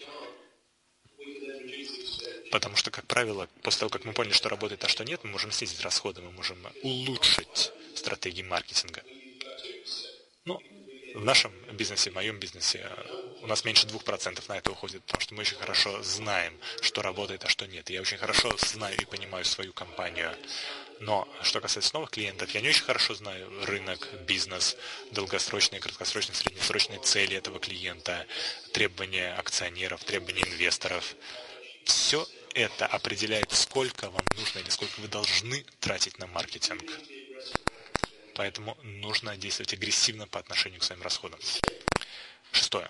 Потому что, как правило, после того, как мы поняли, что работает, а что нет, мы можем снизить расходы, мы можем улучшить стратегии маркетинга. Ну, в нашем бизнесе, в моем бизнесе, у нас меньше двух процентов на это уходит, потому что мы очень хорошо знаем, что работает, а что нет. Я очень хорошо знаю и понимаю свою компанию. Но что касается новых клиентов, я не очень хорошо знаю рынок, бизнес, долгосрочные, краткосрочные, среднесрочные цели этого клиента, требования акционеров, требования инвесторов. Все это определяет, сколько вам нужно или сколько вы должны тратить на маркетинг. Поэтому нужно действовать агрессивно по отношению к своим расходам. Шестое.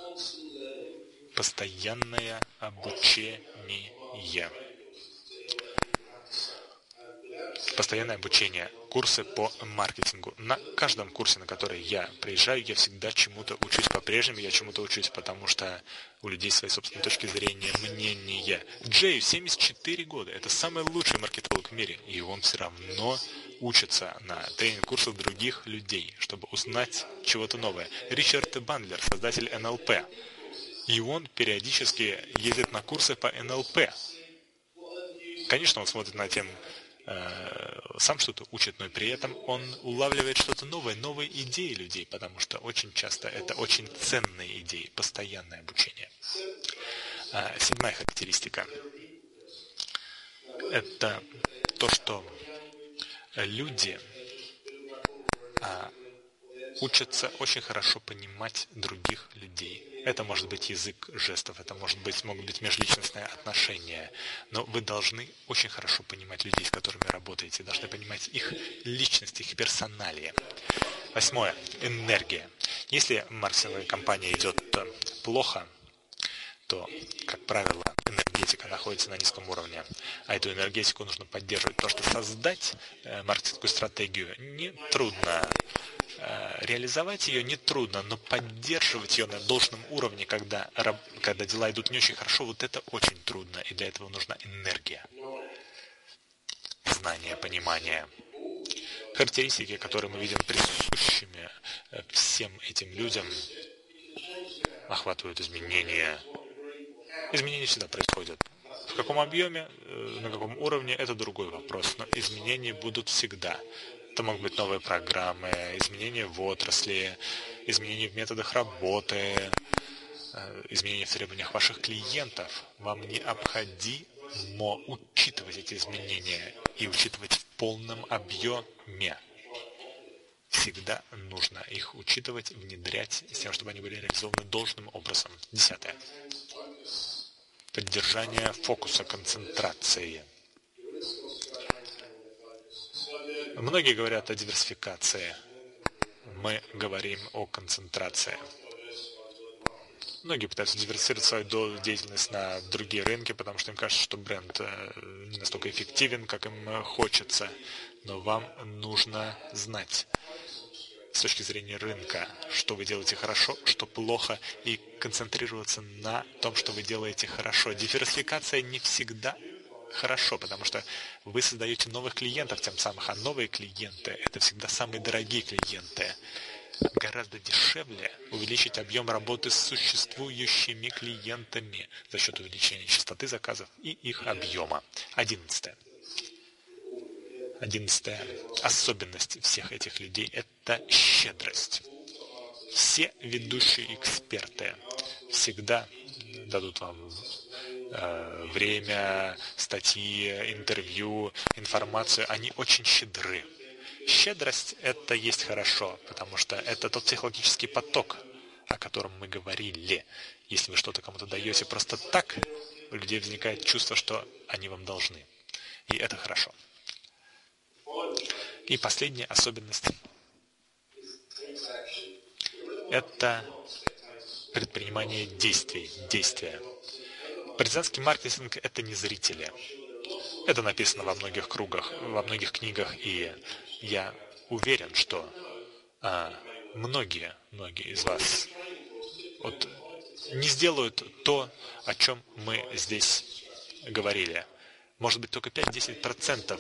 Постоянное обучение. Постоянное обучение. Курсы по маркетингу. На каждом курсе, на который я приезжаю, я всегда чему-то учусь. По-прежнему я чему-то учусь, потому что у людей своей собственной точки зрения, мнения. Джею семьдесят четыре года. Это самый лучший маркетолог в мире. И он все равно учится на тренинг-курсах других людей, чтобы узнать чего-то новое. Ричард Бандлер, создатель эн эл пэ. И он периодически ездит на курсы по эн эл пэ. Конечно, он смотрит на тем, э, сам что-то учит, но при этом он улавливает что-то новое, новые идеи людей, потому что очень часто это очень ценные идеи, постоянное обучение. Э, седьмая характеристика. Это то, что люди а, учатся очень хорошо понимать других людей. Это может быть язык жестов, это может быть, могут быть межличностные отношения, но вы должны очень хорошо понимать людей, с которыми работаете, должны понимать их личность, их персоналии. Восьмое. Энергия. Если маркетинговая компания идет плохо, то, как правило, энергетика находится на низком уровне, а эту энергетику нужно поддерживать. То, что создать э, маркетинговую стратегию нетрудно, э, реализовать ее нетрудно, но поддерживать ее на должном уровне, когда, когда дела идут не очень хорошо, вот это очень трудно, и для этого нужна энергия, знание, понимание. Характеристики, которые мы видим присущими э, всем этим людям, охватывают изменения. Изменения всегда происходят. В каком объеме, на каком уровне, это другой вопрос. Но изменения будут всегда. Это могут быть новые программы, изменения в отрасли, изменения в методах работы, изменения в требованиях ваших клиентов. Вам необходимо учитывать эти изменения и учитывать в полном объеме. Всегда нужно их учитывать, внедрять, с тем, чтобы они были реализованы должным образом. Десятое. Поддержание фокуса, концентрации. Многие говорят о диверсификации. Мы говорим о концентрации. Многие пытаются диверсифицировать свою деятельность на другие рынки, потому что им кажется, что бренд не настолько эффективен, как им хочется. Но вам нужно знать с точки зрения рынка, что вы делаете хорошо, что плохо, и концентрироваться на том, что вы делаете хорошо. Диверсификация не всегда хорошо, потому что вы создаете новых клиентов тем самым, а новые клиенты – это всегда самые дорогие клиенты. Гораздо дешевле увеличить объем работы с существующими клиентами за счет увеличения частоты заказов и их объема. Одиннадцатое. Одиннадцатая особенность всех этих людей – это щедрость. Все ведущие эксперты всегда дадут вам э, время, статьи, интервью, информацию, они очень щедры. Щедрость – это есть хорошо, потому что это тот психологический поток, о котором мы говорили. Если вы что-то кому-то даете просто так, у людей возникает чувство, что они вам должны. И это хорошо. И последняя особенность – это предпринимание действий, действия. Партизанский маркетинг – это не зрители. Это написано во многих кругах, во многих книгах, и я уверен, что а, многие, многие из вас вот, не сделают то, о чем мы здесь говорили. Может быть, только пять-десять процентов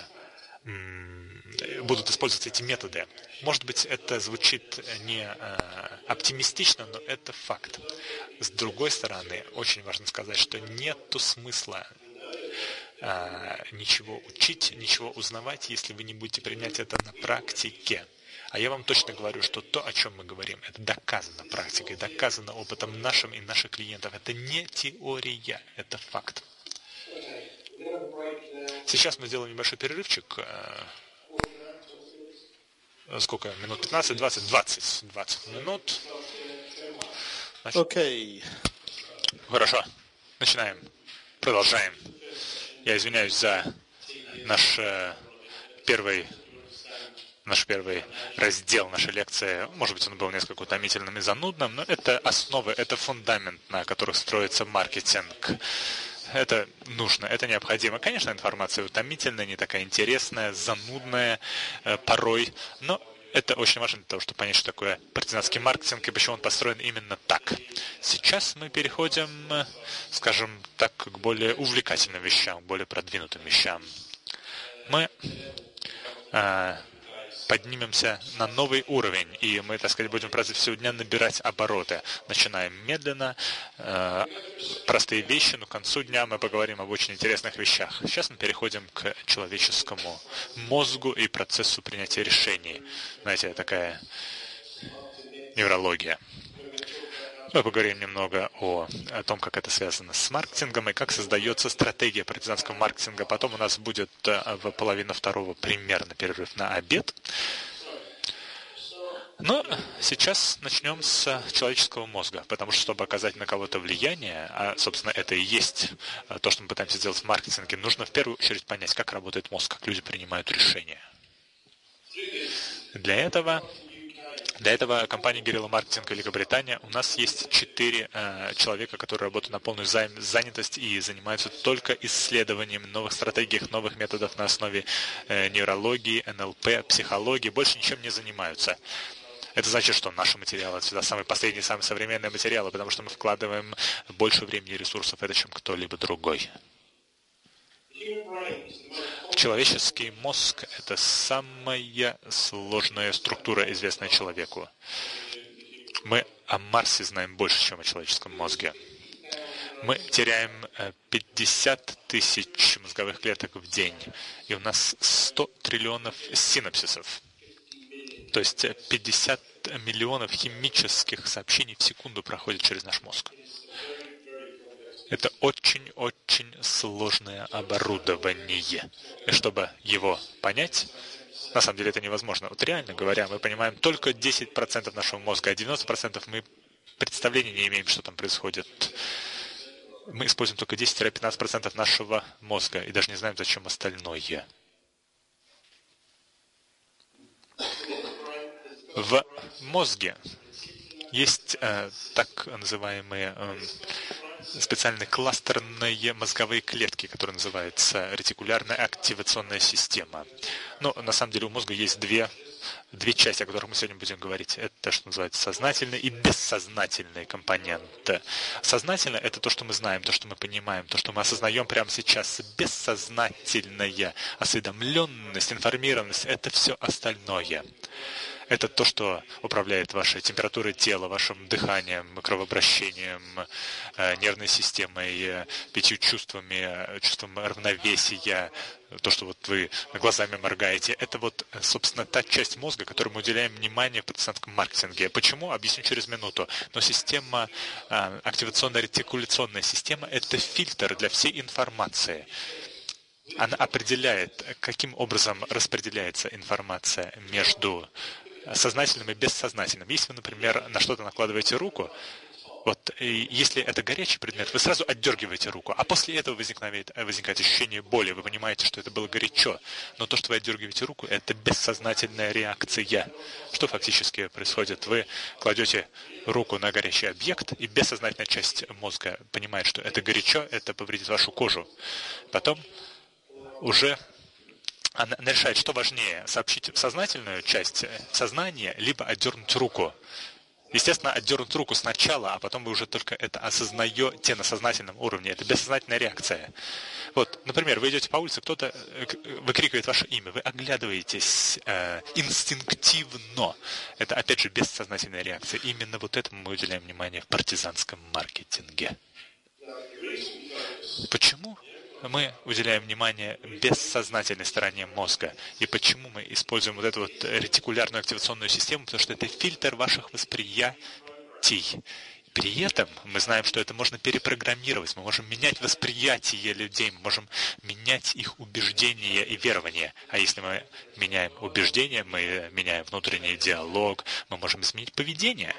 будут использовать эти методы. Может быть, это звучит не э, оптимистично, но это факт. С другой стороны, очень важно сказать, что нету смысла э, ничего учить, ничего узнавать, если вы не будете применять это на практике. А я вам точно говорю, что то, о чем мы говорим, это доказано практикой, доказано опытом нашим и наших клиентов. Это не теория, это факт. Сейчас мы сделаем небольшой перерывчик. Сколько? Минут пятнадцать, двадцать, двадцать. двадцать минут. Окей. Okay. Хорошо. Начинаем. Продолжаем. Я извиняюсь за наш э, первый, наш первый раздел нашей лекции. Может быть, он был несколько утомительным и занудным, но это основы, это фундамент, на которых строится маркетинг. Это нужно, это необходимо. Конечно, информация утомительная, не такая интересная, занудная э, порой, но это очень важно для того, чтобы понять, что такое партизанский маркетинг и почему он построен именно так. Сейчас мы переходим, скажем так, к более увлекательным вещам, к более продвинутым вещам. Мы э, поднимемся на новый уровень, и мы, так сказать, будем праздновать всего дня набирать обороты. Начинаем медленно, э, простые вещи, но к концу дня мы поговорим об очень интересных вещах. Сейчас мы переходим к человеческому мозгу и процессу принятия решений. Знаете, такая неврология. Мы поговорим немного о, о том, как это связано с маркетингом и как создается стратегия партизанского маркетинга. Потом у нас будет в половину второго примерно перерыв на обед. Но сейчас начнем с человеческого мозга, потому что, чтобы оказать на кого-то влияние, а, собственно, это и есть то, что мы пытаемся сделать в маркетинге, нужно в первую очередь понять, как работает мозг, как люди принимают решения. Для этого... Для этого компания Guerrilla Marketing Великобритания у нас есть четыре э, человека, которые работают на полную занятость и занимаются только исследованием новых стратегий, новых методов на основе э, нейрологии, эн эл пэ, психологии, больше ничем не занимаются. Это значит, что наши материалы всегда самые последние, самые современные материалы, потому что мы вкладываем больше времени и ресурсов в это, чем кто-либо другой. Человеческий мозг – это самая сложная структура, известная человеку. Мы о Марсе знаем больше, чем о человеческом мозге. Мы теряем пятьдесят тысяч мозговых клеток в день, и у нас сто триллионов синапсисов. То есть пятьдесят миллионов химических сообщений в секунду проходят через наш мозг. Это очень-очень сложное оборудование. И чтобы его понять, на самом деле это невозможно. Вот реально говоря, мы понимаем только десять процентов нашего мозга, а девяносто процентов мы представления не имеем, что там происходит. Мы используем только десять-пятнадцать процентов нашего мозга и даже не знаем, зачем остальное. В мозге есть э, так называемые э, специальные кластерные мозговые клетки, которые называются ретикулярная активационная система. Но на самом деле у мозга есть две, две части, о которых мы сегодня будем говорить. Это, что называется, сознательный и бессознательный компонент. Сознательно – это то, что мы знаем, то, что мы понимаем, то, что мы осознаем прямо сейчас. Бессознательная осведомленность, информированность – это все остальное. Это то, что управляет вашей температурой тела, вашим дыханием, кровообращением, нервной системой, пятью чувствами, чувством равновесия, то, что вот вы глазами моргаете. Это вот, собственно, та часть мозга, которой мы уделяем внимание в протестантском маркетинге. Почему? Объясню через минуту. Но система, активационно-ретикуляционная система, это фильтр для всей информации. Она определяет, каким образом распределяется информация между сознательным и бессознательным. Если вы, например, на что-то накладываете руку, вот, и если это горячий предмет, вы сразу отдергиваете руку, а после этого возникает, возникает ощущение боли, вы понимаете, что это было горячо. Но то, что вы отдергиваете руку, это бессознательная реакция. Что фактически происходит? Вы кладете руку на горячий объект, и бессознательная часть мозга понимает, что это горячо, это повредит вашу кожу. Потом уже она решает, что важнее, сообщить в сознательную часть сознания, либо отдернуть руку. Естественно, отдернуть руку сначала, а потом вы уже только это осознаете на сознательном уровне. Это бессознательная реакция. Вот, например, вы идете по улице, кто-то выкрикивает ваше имя, вы оглядываетесь э, инстинктивно. Это, опять же, бессознательная реакция. Именно вот этому мы уделяем внимание в партизанском маркетинге. Почему мы уделяем внимание бессознательной стороне мозга? И почему мы используем вот эту вот ретикулярную активационную систему? Потому что это фильтр ваших восприятий. При этом мы знаем, что это можно перепрограммировать. Мы можем менять восприятие людей, мы можем менять их убеждения и верования. А если мы меняем убеждения, мы меняем внутренний диалог, мы можем изменить поведение.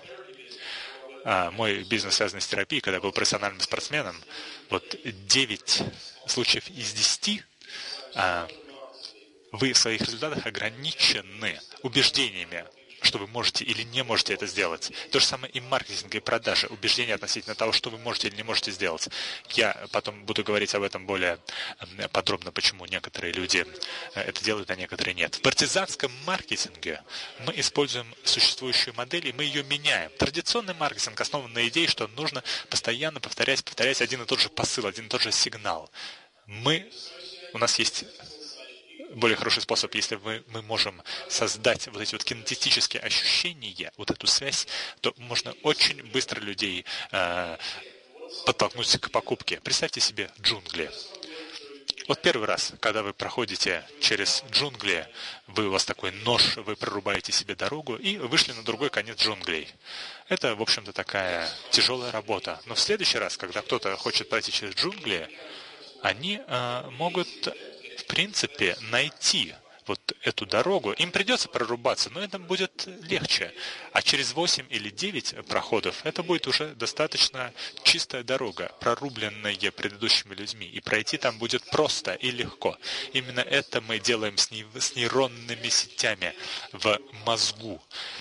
А, мой бизнес, связанный с терапией, когда я был профессиональным спортсменом, вот девять случаев из десяти а, вы в своих результатах ограничены убеждениями, что вы можете или не можете это сделать. То же самое и маркетинг, и продажи, убеждения относительно того, что вы можете или не можете сделать. Я потом буду говорить об этом более подробно, почему некоторые люди это делают, а некоторые нет. В партизанском маркетинге мы используем существующую модель, и мы ее меняем. Традиционный маркетинг основан на идее, что нужно постоянно повторять, повторять один и тот же посыл, один и тот же сигнал. Мы, у нас есть более хороший способ, если мы, мы можем создать вот эти вот кинетические ощущения, вот эту связь, то можно очень быстро людей э, подтолкнуть к покупке. Представьте себе джунгли. Вот первый раз, когда вы проходите через джунгли, вы, у вас такой нож, вы прорубаете себе дорогу и вышли на другой конец джунглей. Это, в общем-то, такая тяжелая работа. Но в следующий раз, когда кто-то хочет пройти через джунгли, они э, могут в принципе найти вот эту дорогу. Им придется прорубаться, но это будет легче. А через восемь или девять проходов это будет уже достаточно чистая дорога, прорубленная предыдущими людьми. И пройти там будет просто и легко. Именно это мы делаем с, ней, с нейронными сетями в мозгу.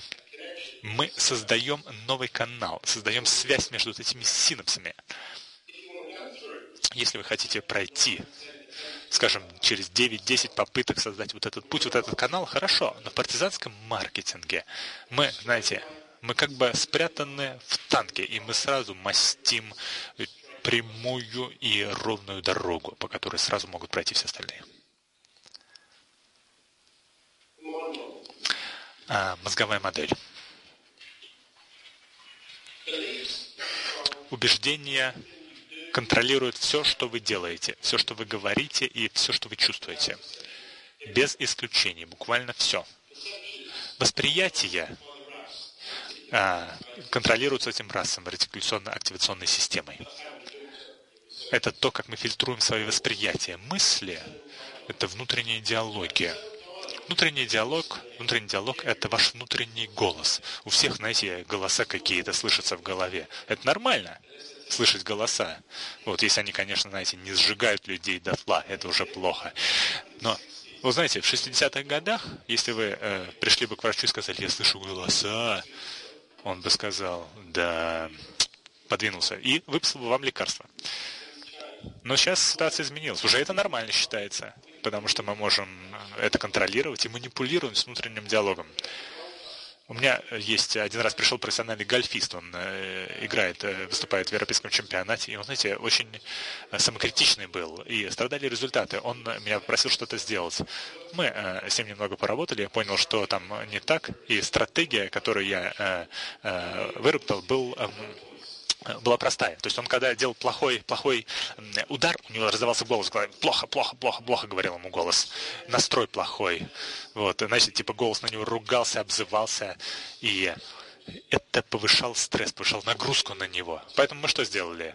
Мы создаем новый канал, создаем связь между вот этими синапсами. Если вы хотите пройти, скажем, через девять-десять попыток создать вот этот путь, вот этот канал, хорошо. Но в партизанском маркетинге мы, знаете, мы как бы спрятаны в танке, и мы сразу мастим прямую и ровную дорогу, по которой сразу могут пройти все остальные. А, мозговая модель. Убеждения контролирует все, что вы делаете, все, что вы говорите и все, что вы чувствуете. Без исключений, буквально все. Восприятие а, контролируется этим расом, ретикуляционно-активационной системой. Это то, как мы фильтруем свои восприятия. Мысли — это внутренние диалоги. Внутренний диалог, внутренний диалог — это ваш внутренний голос. У всех, знаете, голоса какие-то слышатся в голове. Это нормально. Слышать голоса. Вот, если они, конечно, знаете, не сжигают людей дотла, это уже плохо. Но, вы знаете, в шестидесятых годах, если вы э, пришли бы к врачу и сказали: я слышу голоса, он бы сказал: да, подвинулся, и выписал бы вам лекарство. Но сейчас ситуация изменилась. Уже это нормально считается, потому что мы можем это контролировать и манипулировать с внутренним диалогом. У меня есть один раз пришел профессиональный гольфист, он э, играет, э, выступает в европейском чемпионате, и он, знаете, очень самокритичный был, и страдали результаты. Он меня попросил что-то сделать. Мы э, с ним немного поработали, я понял, что там не так, и стратегия, которую я э, э, выработал, был... Э, была простая. То есть он, когда делал плохой, плохой удар, у него раздавался голос, плохо, плохо, плохо, плохо, говорил ему голос. Настрой плохой. Вот, значит, типа голос на него ругался, обзывался, и это повышал стресс, повышал нагрузку на него. Поэтому мы что сделали?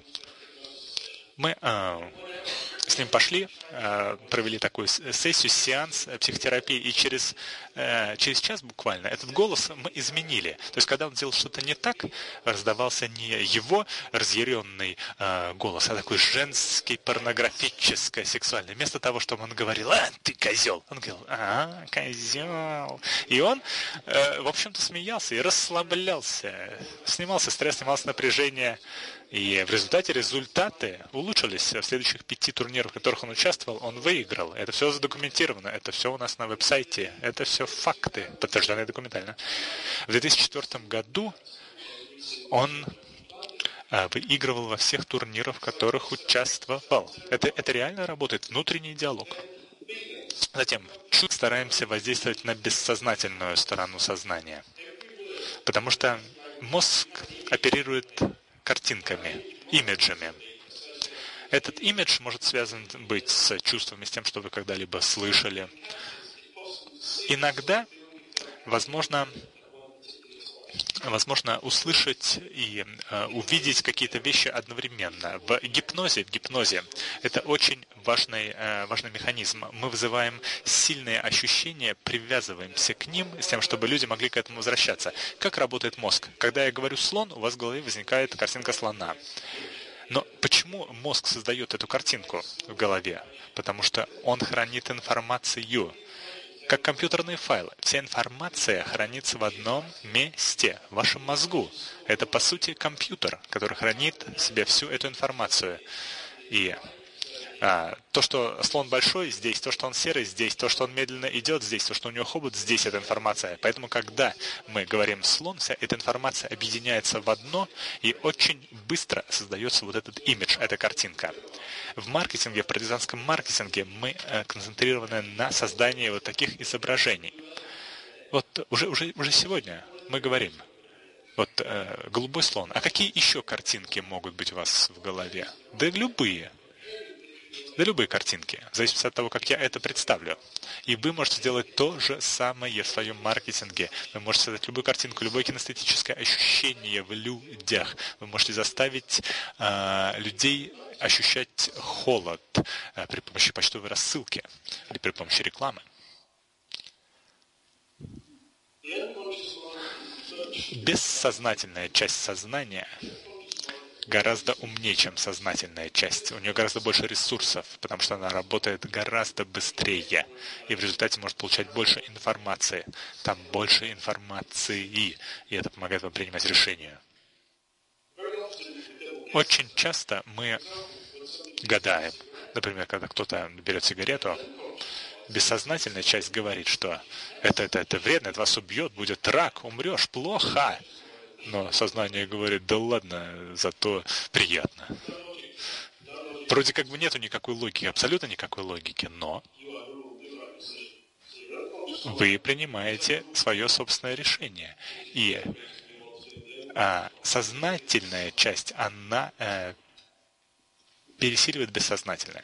Мы э, с ним пошли, э, провели такую сессию, сеанс психотерапии, и через, э, через час буквально этот голос мы изменили. То есть, когда он делал что-то не так, раздавался не его разъяренный э, голос, а такой женский, порнографический, сексуальный. Вместо того, чтобы он говорил: «А, ты козел!» Он говорил: «А, козел!» И он, э, в общем-то, смеялся и расслаблялся. Снимался стресс, снимался напряжение. И в результате результаты улучшились. В следующих пяти турнирах, в которых он участвовал, он выиграл. Это все задокументировано, это все у нас на веб-сайте, это все факты, подтвержденные документально. В две тысячи четвёртом году он а, выигрывал во всех турнирах, в которых участвовал. Это, это реально работает, внутренний диалог. Затем, чуть стараемся воздействовать на бессознательную сторону сознания. Потому что мозг оперирует картинками, имиджами. Этот имидж может связан быть с чувствами, с тем, что вы когда-либо слышали. Иногда возможно, возможно услышать и э, увидеть какие-то вещи одновременно. В гипнозе, в гипнозе это очень важный, э, важный механизм. Мы вызываем сильные ощущения, привязываемся к ним, с тем, чтобы люди могли к этому возвращаться. Как работает мозг? Когда я говорю «слон», у вас в голове возникает картинка слона. Но почему мозг создает эту картинку в голове? Потому что он хранит информацию. Как компьютерные файлы. Вся информация хранится в одном месте, в вашем мозгу. Это, по сути, компьютер, который хранит в себе всю эту информацию. И а, то, что слон большой, здесь, то, что он серый, здесь, то, что он медленно идет, здесь, то, что у него хобот, здесь эта информация. Поэтому, когда мы говорим «слон», вся эта информация объединяется в одно, и очень быстро создается вот этот имидж, эта картинка. В маркетинге, в партизанском маркетинге мы э, концентрированы на создании вот таких изображений. Вот уже, уже, уже сегодня мы говорим, вот э, голубой слон. А какие еще картинки могут быть у вас в голове? Да любые. Да любые картинки, в зависимости от того, как я это представлю. И вы можете сделать то же самое в своем маркетинге. Вы можете создать любую картинку, любое кинестетическое ощущение в людях. Вы можете заставить э, людей ощущать холод э, при помощи почтовой рассылки или при помощи рекламы. Бессознательная часть сознания гораздо умнее, чем сознательная часть. У нее гораздо больше ресурсов, потому что она работает гораздо быстрее. И в результате может получать больше информации. Там больше информации. И это помогает вам принимать решения. Очень часто мы гадаем. Например, когда кто-то берет сигарету, бессознательная часть говорит, что это, это, это вредно, это вас убьет, будет рак, умрешь, плохо. Но сознание говорит: да ладно, зато приятно. Вроде как бы нету никакой логики, абсолютно никакой логики, но вы принимаете свое собственное решение. И а, сознательная часть, она а, пересиливает бессознательное.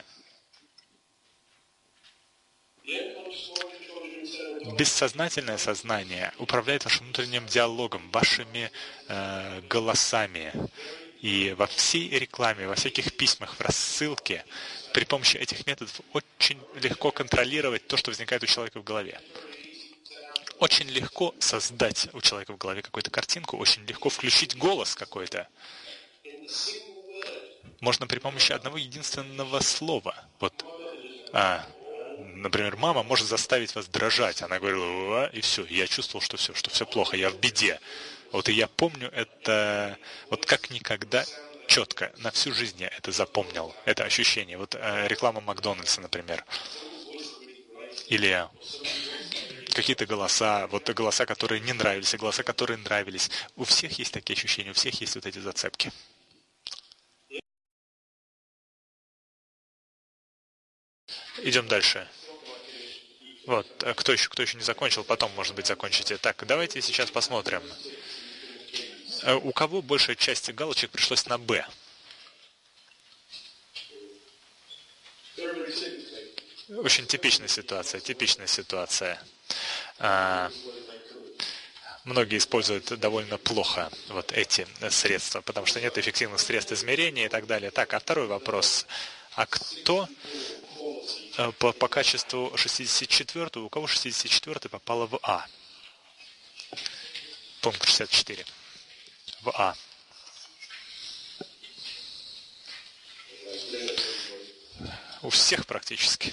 Бессознательное сознание управляет вашим внутренним диалогом, вашими э, голосами. И во всей рекламе, во всяких письмах, в рассылке при помощи этих методов очень легко контролировать то, что возникает у человека в голове. Очень легко создать у человека в голове какую-то картинку, очень легко включить голос какой-то. Можно при помощи одного единственного слова. Вот. А, Например, мама может заставить вас дрожать. Она говорила: и все, я чувствовал, что все, что все плохо, я в беде. Вот и я помню это вот как никогда четко. На всю жизнь я это запомнил, это ощущение. Вот э, реклама Макдональдса, например. Или какие-то голоса, вот голоса, которые не нравились, и голоса, которые нравились. У всех есть такие ощущения, у всех есть вот эти зацепки. Идем дальше. Вот, кто еще, кто еще не закончил, потом, может быть, закончите. Так, давайте сейчас посмотрим. У кого большая часть галочек пришлось на «Б»? Очень типичная ситуация, типичная ситуация. А, многие используют довольно плохо вот эти средства, потому что нет эффективных средств измерения и так далее. Так, а второй вопрос. А кто по, по качеству шестьдесят четыре, у кого шестьдесят четыре попало в А? Пункт шестьдесят четыре. В А. У всех практически.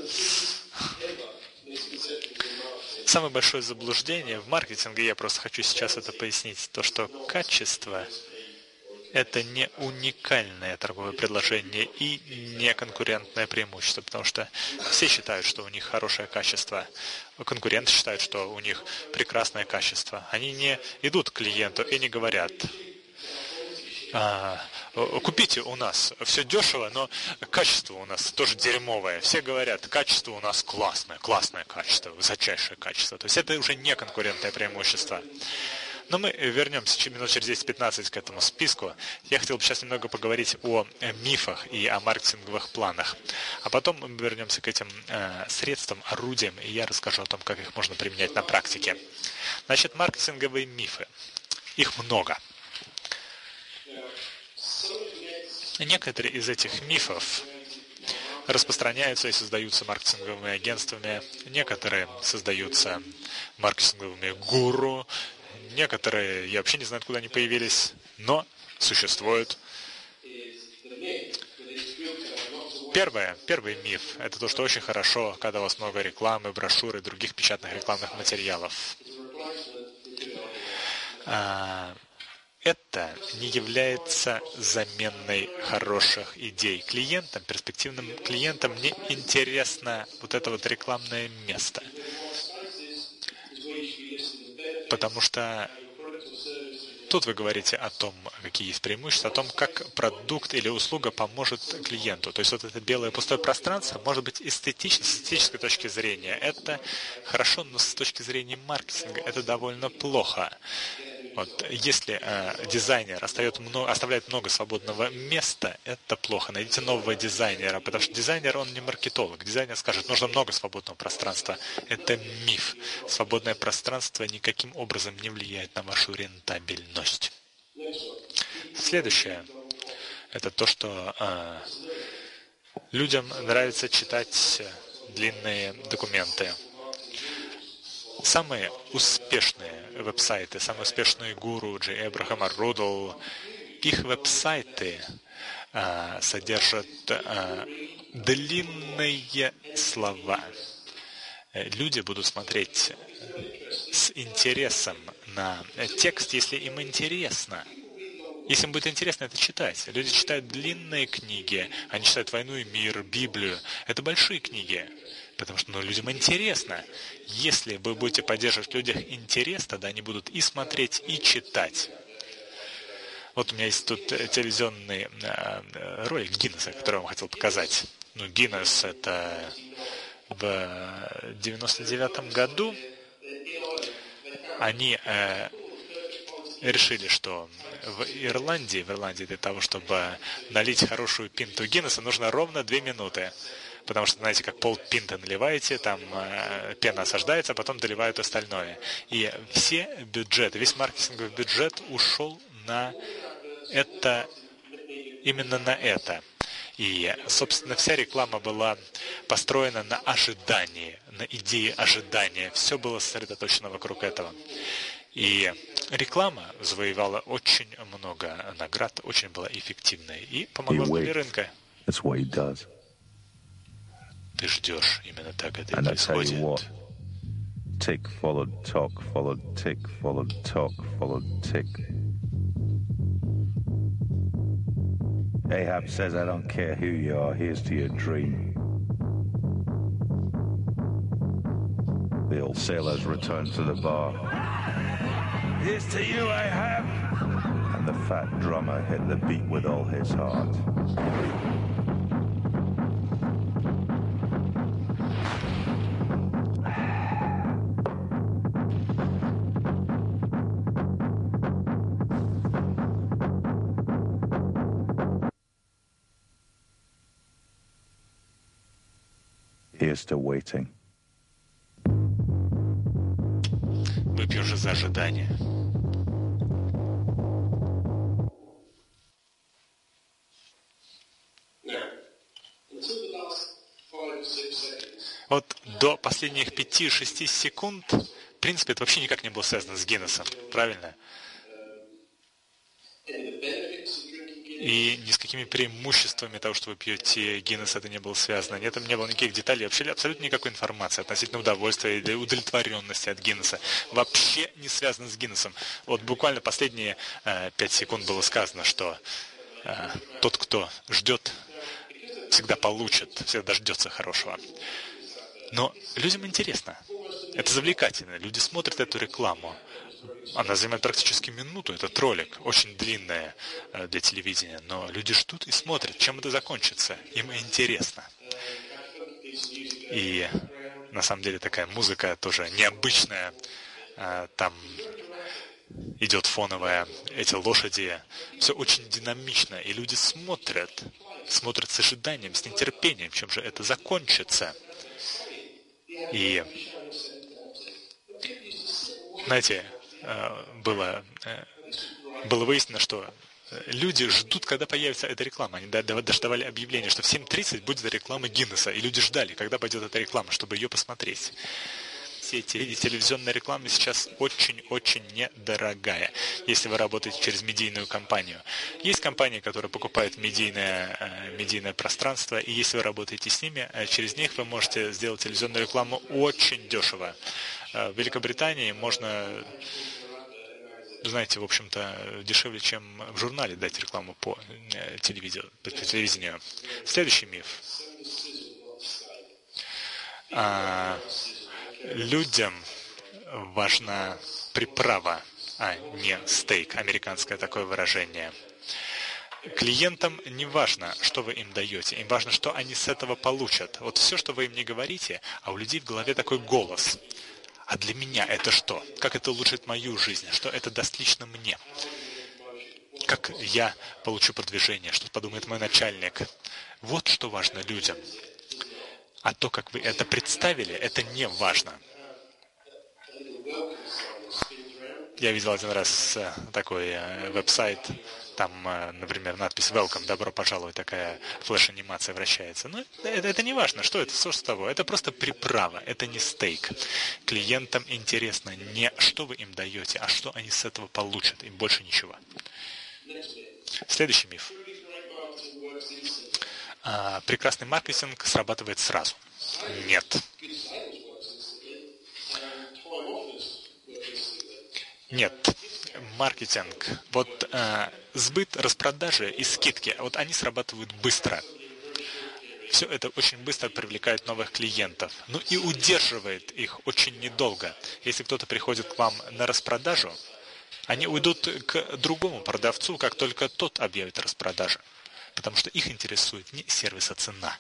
Самое большое заблуждение в маркетинге, я просто хочу сейчас это пояснить, то, что качество – это не уникальное торговое предложение и не конкурентное преимущество, потому что все считают, что у них хорошее качество, конкуренты считают, что у них прекрасное качество. Они не идут к клиенту и не говорят: А, купите у нас, все дешево, но качество у нас тоже дерьмовое. Все говорят, качество у нас классное, классное качество, высочайшее качество. То есть это уже не конкурентное преимущество. Но мы вернемся минут через десять-пятнадцать к этому списку. Я хотел бы сейчас немного поговорить о мифах и о маркетинговых планах. А потом мы вернемся к этим э, средствам, орудиям, и я расскажу о том, как их можно применять на практике. Значит, маркетинговые мифы. Их много. Некоторые из этих мифов распространяются и создаются маркетинговыми агентствами, некоторые создаются маркетинговыми гуру, некоторые, я вообще не знаю, откуда они появились, но существуют. Первое, первый миф – это то, что очень хорошо, когда у вас много рекламы, брошюр и других печатных рекламных материалов. Это не является заменой хороших идей. Клиентам, перспективным клиентам не интересно вот это вот рекламное место. Потому что тут вы говорите о том, какие есть преимущества, о том, как продукт или услуга поможет клиенту. То есть вот это белое пустое пространство может быть эстетично, с эстетической точки зрения. Это хорошо, но с точки зрения маркетинга это довольно плохо. Вот, если э, дизайнер оставляет много, оставляет много свободного места, это плохо. Найдите нового дизайнера, потому что дизайнер, он не маркетолог. Дизайнер скажет, нужно много свободного пространства. Это миф. Свободное пространство никаким образом не влияет на вашу рентабельность. Следующее. Это то, что э, людям нравится читать длинные документы. Самые успешные веб-сайты, самые успешные гуру, Джей Эбрахам, Рудл, их веб-сайты а, содержат а, длинные слова. Люди будут смотреть с интересом на текст, если им интересно. Если им будет интересно это читать. Люди читают длинные книги, они читают «Войну и мир», Библию. Это большие книги. Потому что ну, людям интересно. Если вы будете поддерживать в людях интерес, тогда они будут и смотреть, и читать. Вот у меня есть тут телевизионный э, ролик Гиннесса, который я вам хотел показать. Ну, Гиннесс это в девяносто девятом году они э, решили, что в Ирландии, в Ирландии для того, чтобы налить хорошую пинту Гиннесса, нужно ровно две минуты. Потому что, знаете, как полпинты наливаете, там э, пена осаждается, а потом доливают остальное. И все бюджеты, весь маркетинговый бюджет ушел на это, именно на это. И, собственно, вся реклама была построена на ожидании, на идее ожидания. Все было сосредоточено вокруг этого. И реклама завоевала очень много наград, очень была эффективной и помогла в рынка. Ты ждешь, именно так это и происходит. Tick followed tock, followed tick, followed tock, followed tick. Ahab says, I don't care who you are, here's to your dream. The old sailors returned to the bar. Here's to you, Ahab! And the fat drummer hit the beat with all his heart. Here's to waiting. Выпью же за ожидание. Вот до последних пяти-шести секунд, в принципе, это вообще никак не было связано с Гиннесом, правильно? И ни с какими преимуществами того, что вы пьете Гиннес, это не было связано. Нет, там не было никаких деталей, вообще абсолютно никакой информации относительно удовольствия или удовлетворенности от Гиннеса. Вообще не связано с Гиннесом. Вот буквально последние э, пять секунд было сказано, что э, тот, кто ждет, всегда получит, всегда дождется хорошего. Но людям интересно. Это завлекательно. Люди смотрят эту рекламу. Она занимает практически минуту, этот ролик, очень длинная э, для телевидения, но люди ждут и смотрят, чем это закончится. Им интересно. И на самом деле такая музыка тоже необычная. Э, там идет фоновая, эти лошади. Все очень динамично, и люди смотрят, смотрят с ожиданием, с нетерпением, чем же это закончится. И, знаете, было, было выяснено, что люди ждут, когда появится эта реклама. Они даже давали объявление, что в семь тридцать будет реклама Гиннеса, и люди ждали, когда пойдет эта реклама, чтобы ее посмотреть. Все эти телевизионные рекламы сейчас очень-очень недорогая, если вы работаете через медийную компанию. Есть компании, которые покупают медийное, медийное пространство, и если вы работаете с ними, через них вы можете сделать телевизионную рекламу очень дешево. В Великобритании можно, знаете, в общем-то, дешевле, чем в журнале дать рекламу по телевидению. По телевидению. Следующий миф. А, людям важна приправа, а не стейк. Американское такое выражение. Клиентам не важно, что вы им даете. Им важно, что они с этого получат. Вот все, что вы им не говорите, а у людей в голове такой голос. А для меня это что? Как это улучшит мою жизнь? Что это даст лично мне? Как я получу продвижение? Что подумает мой начальник? Вот что важно людям. А то, как вы это представили, это не важно. Я видел один раз такой веб-сайт, там, например, надпись «Welcome», «Добро пожаловать», такая флеш-анимация вращается. Но это, это не важно, что это, что с того. Это просто приправа, это не стейк. Клиентам интересно не что вы им даете, а что они с этого получат, и больше ничего. Следующий миф. А, прекрасный маркетинг срабатывает сразу. Нет. Нет. Маркетинг. Вот э, сбыт, распродажи и скидки, вот они срабатывают быстро. Все это очень быстро привлекает новых клиентов. Ну и удерживает их очень недолго. Если кто-то приходит к вам на распродажу, они уйдут к другому продавцу, как только тот объявит распродажу. Потому что их интересует не сервис, а цена.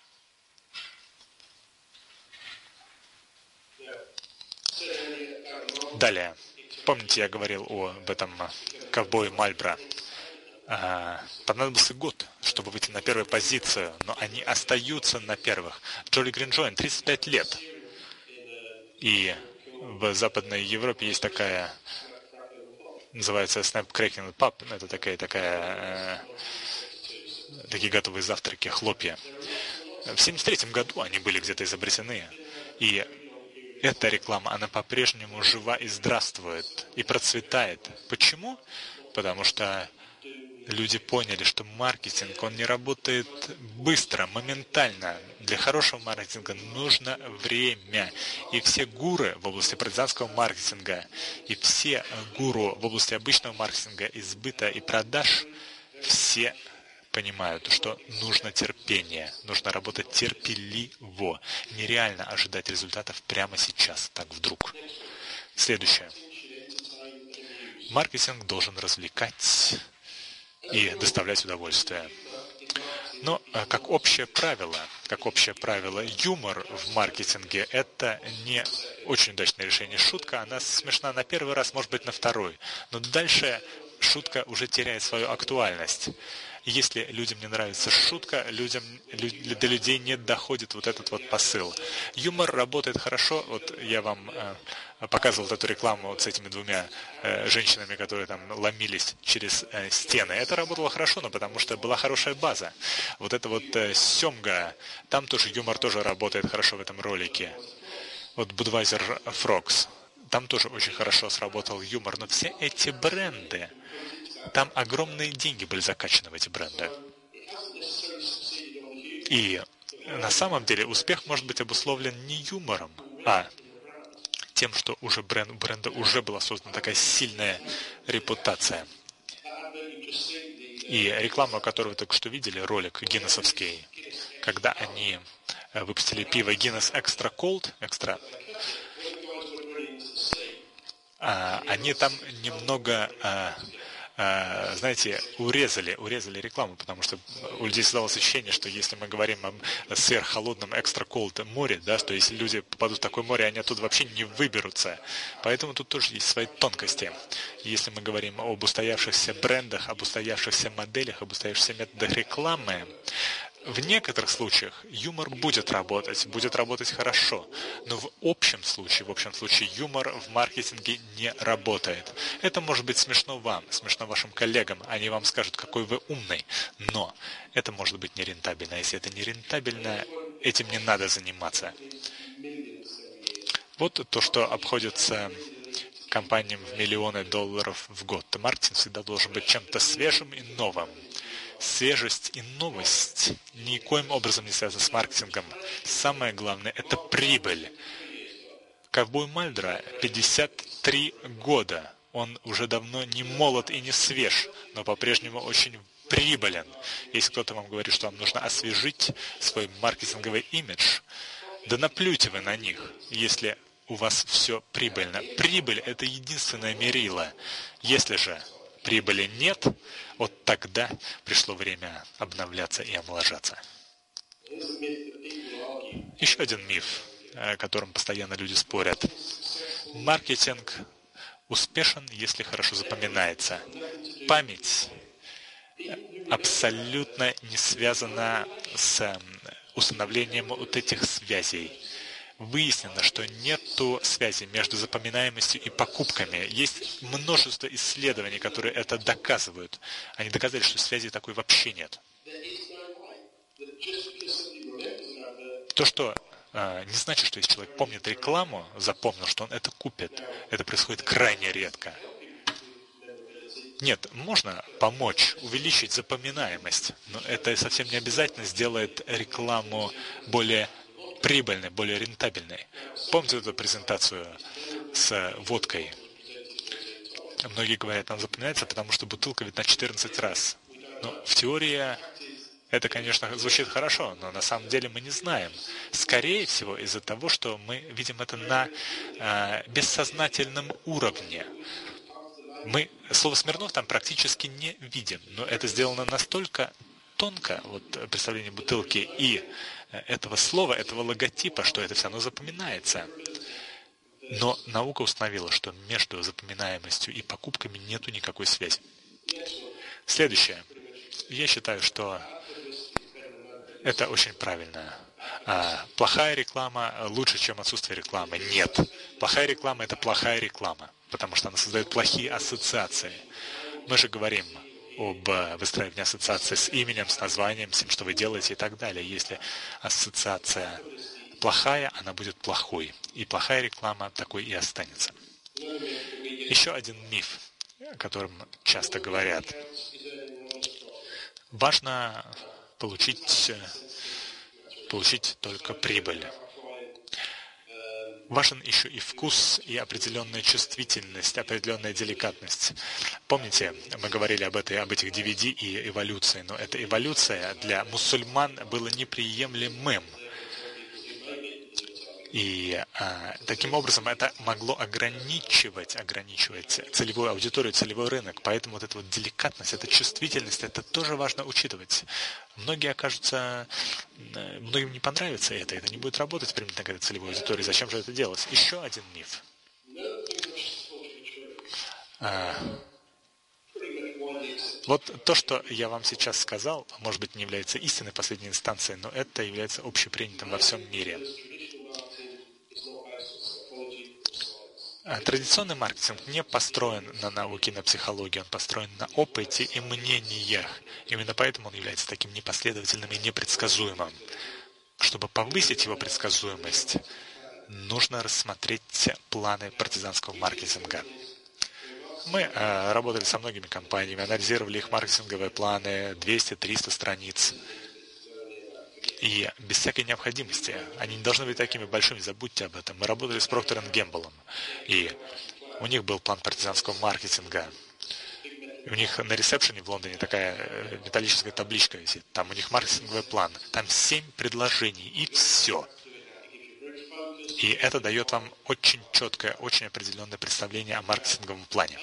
Далее. Помните, я говорил об этом ковбое Мальборо. А, понадобился год, чтобы выйти на первую позицию, но они остаются на первых. Джоли Грин Джойнт, тридцать пять лет. И в Западной Европе есть такая, называется Snap Crackling Pub. Это такая, такая, э, такие готовые завтраки, хлопья. В семьдесят третьем году они были где-то изобретены. И эта реклама, она по-прежнему жива и здравствует, и процветает. Почему? Потому что люди поняли, что маркетинг, он не работает быстро, моментально. Для хорошего маркетинга нужно время. И все гуру в области партизанского маркетинга, и все гуру в области обычного маркетинга, избыта и продаж, все понимают, что нужно терпение, нужно работать терпеливо. Нереально ожидать результатов прямо сейчас, так вдруг. Следующее. Маркетинг должен развлекать и доставлять удовольствие. Но как общее правило, как общее правило, юмор в маркетинге – это не очень удачное решение. Шутка, она смешна на первый раз, может быть, на второй. Но дальше шутка уже теряет свою актуальность. Если людям не нравится шутка, людям, до людей не доходит вот этот вот посыл. Юмор работает хорошо. Вот я вам э, показывал эту рекламу вот с этими двумя э, женщинами, которые там ломились через э, стены. Это работало хорошо, но потому что была хорошая база. Вот это вот э, семга, там тоже юмор тоже работает хорошо в этом ролике. Вот Budweiser Frogs, там тоже очень хорошо сработал юмор. Но все эти бренды, там огромные деньги были закачаны в эти бренды. И на самом деле успех может быть обусловлен не юмором, а тем, что уже бренд, у бренда уже была создана такая сильная репутация. И реклама, которую вы только что видели, ролик гиннесовский, когда они выпустили пиво Guinness Extra Cold, Extra, они там немного... знаете, урезали, урезали рекламу, потому что у людей создалось ощущение, что если мы говорим о сверххолодном экстра-колд море, да, то если люди попадут в такое море, они оттуда вообще не выберутся. Поэтому тут тоже есть свои тонкости. Если мы говорим об устоявшихся брендах, об устоявшихся моделях, об устоявшихся методах рекламы, в некоторых случаях юмор будет работать, будет работать хорошо, но в общем случае, в общем случае юмор в маркетинге не работает. Это может быть смешно вам, смешно вашим коллегам, они вам скажут, какой вы умный, но это может быть нерентабельно. Если это нерентабельно, этим не надо заниматься. Вот то, что обходится компаниям в миллионы долларов в год. Маркетинг всегда должен быть чем-то свежим и новым. Свежесть и новость никоим образом не связаны с маркетингом. Самое главное – это прибыль. Ковбой Мальдро пятьдесят три года. Он уже давно не молод и не свеж, но по-прежнему очень прибылен. Если кто-то вам говорит, что вам нужно освежить свой маркетинговый имидж, да наплюйте вы на них, если у вас все прибыльно. Прибыль – это единственное мерило. Если же прибыли нет, вот тогда пришло время обновляться и омоложаться. Еще один миф, о котором постоянно люди спорят. Маркетинг успешен, если хорошо запоминается. Память абсолютно не связана с установлением вот этих связей. Выяснено, что нету связи между запоминаемостью и покупками. Есть множество исследований, которые это доказывают. Они доказали, что связи такой вообще нет. То, что э, не значит, что если человек помнит рекламу, запомнил, что он это купит. Это происходит крайне редко. Нет, можно помочь увеличить запоминаемость, но это совсем не обязательно сделает рекламу более прибыльной, более рентабельной. Помните эту презентацию с водкой? Многие говорят, нам запоминается, потому что бутылка ведь на четырнадцать раз. Но в теории это, конечно, звучит хорошо, но на самом деле мы не знаем. Скорее всего, из-за того, что мы видим это на э, бессознательном уровне. Мы слово «Смирнов» там практически не видим, но это сделано настолько тонко, вот представление бутылки и этого слова, этого логотипа, что это все равно запоминается. Но наука установила, что между запоминаемостью и покупками нету никакой связи. Следующее. Я считаю, что это очень правильно. А, плохая реклама лучше, чем отсутствие рекламы. Нет. Плохая реклама – это плохая реклама, потому что она создает плохие ассоциации. Мы же говорим об выстраивании ассоциации с именем, с названием, с тем, что вы делаете и так далее. Если ассоциация плохая, она будет плохой. И плохая реклама такой и останется. Еще один миф, о котором часто говорят. Важно получить, получить только прибыль. Важен еще и вкус, и определенная чувствительность, определенная деликатность. Помните, мы говорили об, этой, об этих ди ви ди и эволюции, но эта эволюция для мусульман была неприемлемым. И а, таким образом это могло ограничивать, ограничивать целевую аудиторию, целевой рынок. Поэтому вот эта вот деликатность, эта чувствительность, это тоже важно учитывать. Многие окажутся, многим не понравится это, это не будет работать примерно как целевой аудитории. Зачем же это делать? Еще один миф. А, вот то, что я вам сейчас сказал, может быть, не является истинной последней инстанцией, но это является общепринятым во всем мире. Традиционный маркетинг не построен на науке, на психологии, он построен на опыте и мнениях. Именно поэтому он является таким непоследовательным и непредсказуемым. Чтобы повысить его предсказуемость, нужно рассмотреть планы партизанского маркетинга. Мы э, работали со многими компаниями, анализировали их маркетинговые планы, двести-триста страниц. И без всякой необходимости. Они не должны быть такими большими, забудьте об этом. Мы работали с Procter энд Gamble, и у них был план партизанского маркетинга. И у них на ресепшене в Лондоне такая металлическая табличка висит. Там у них маркетинговый план. Там семь предложений, и все. И это дает вам очень четкое, очень определенное представление о маркетинговом плане.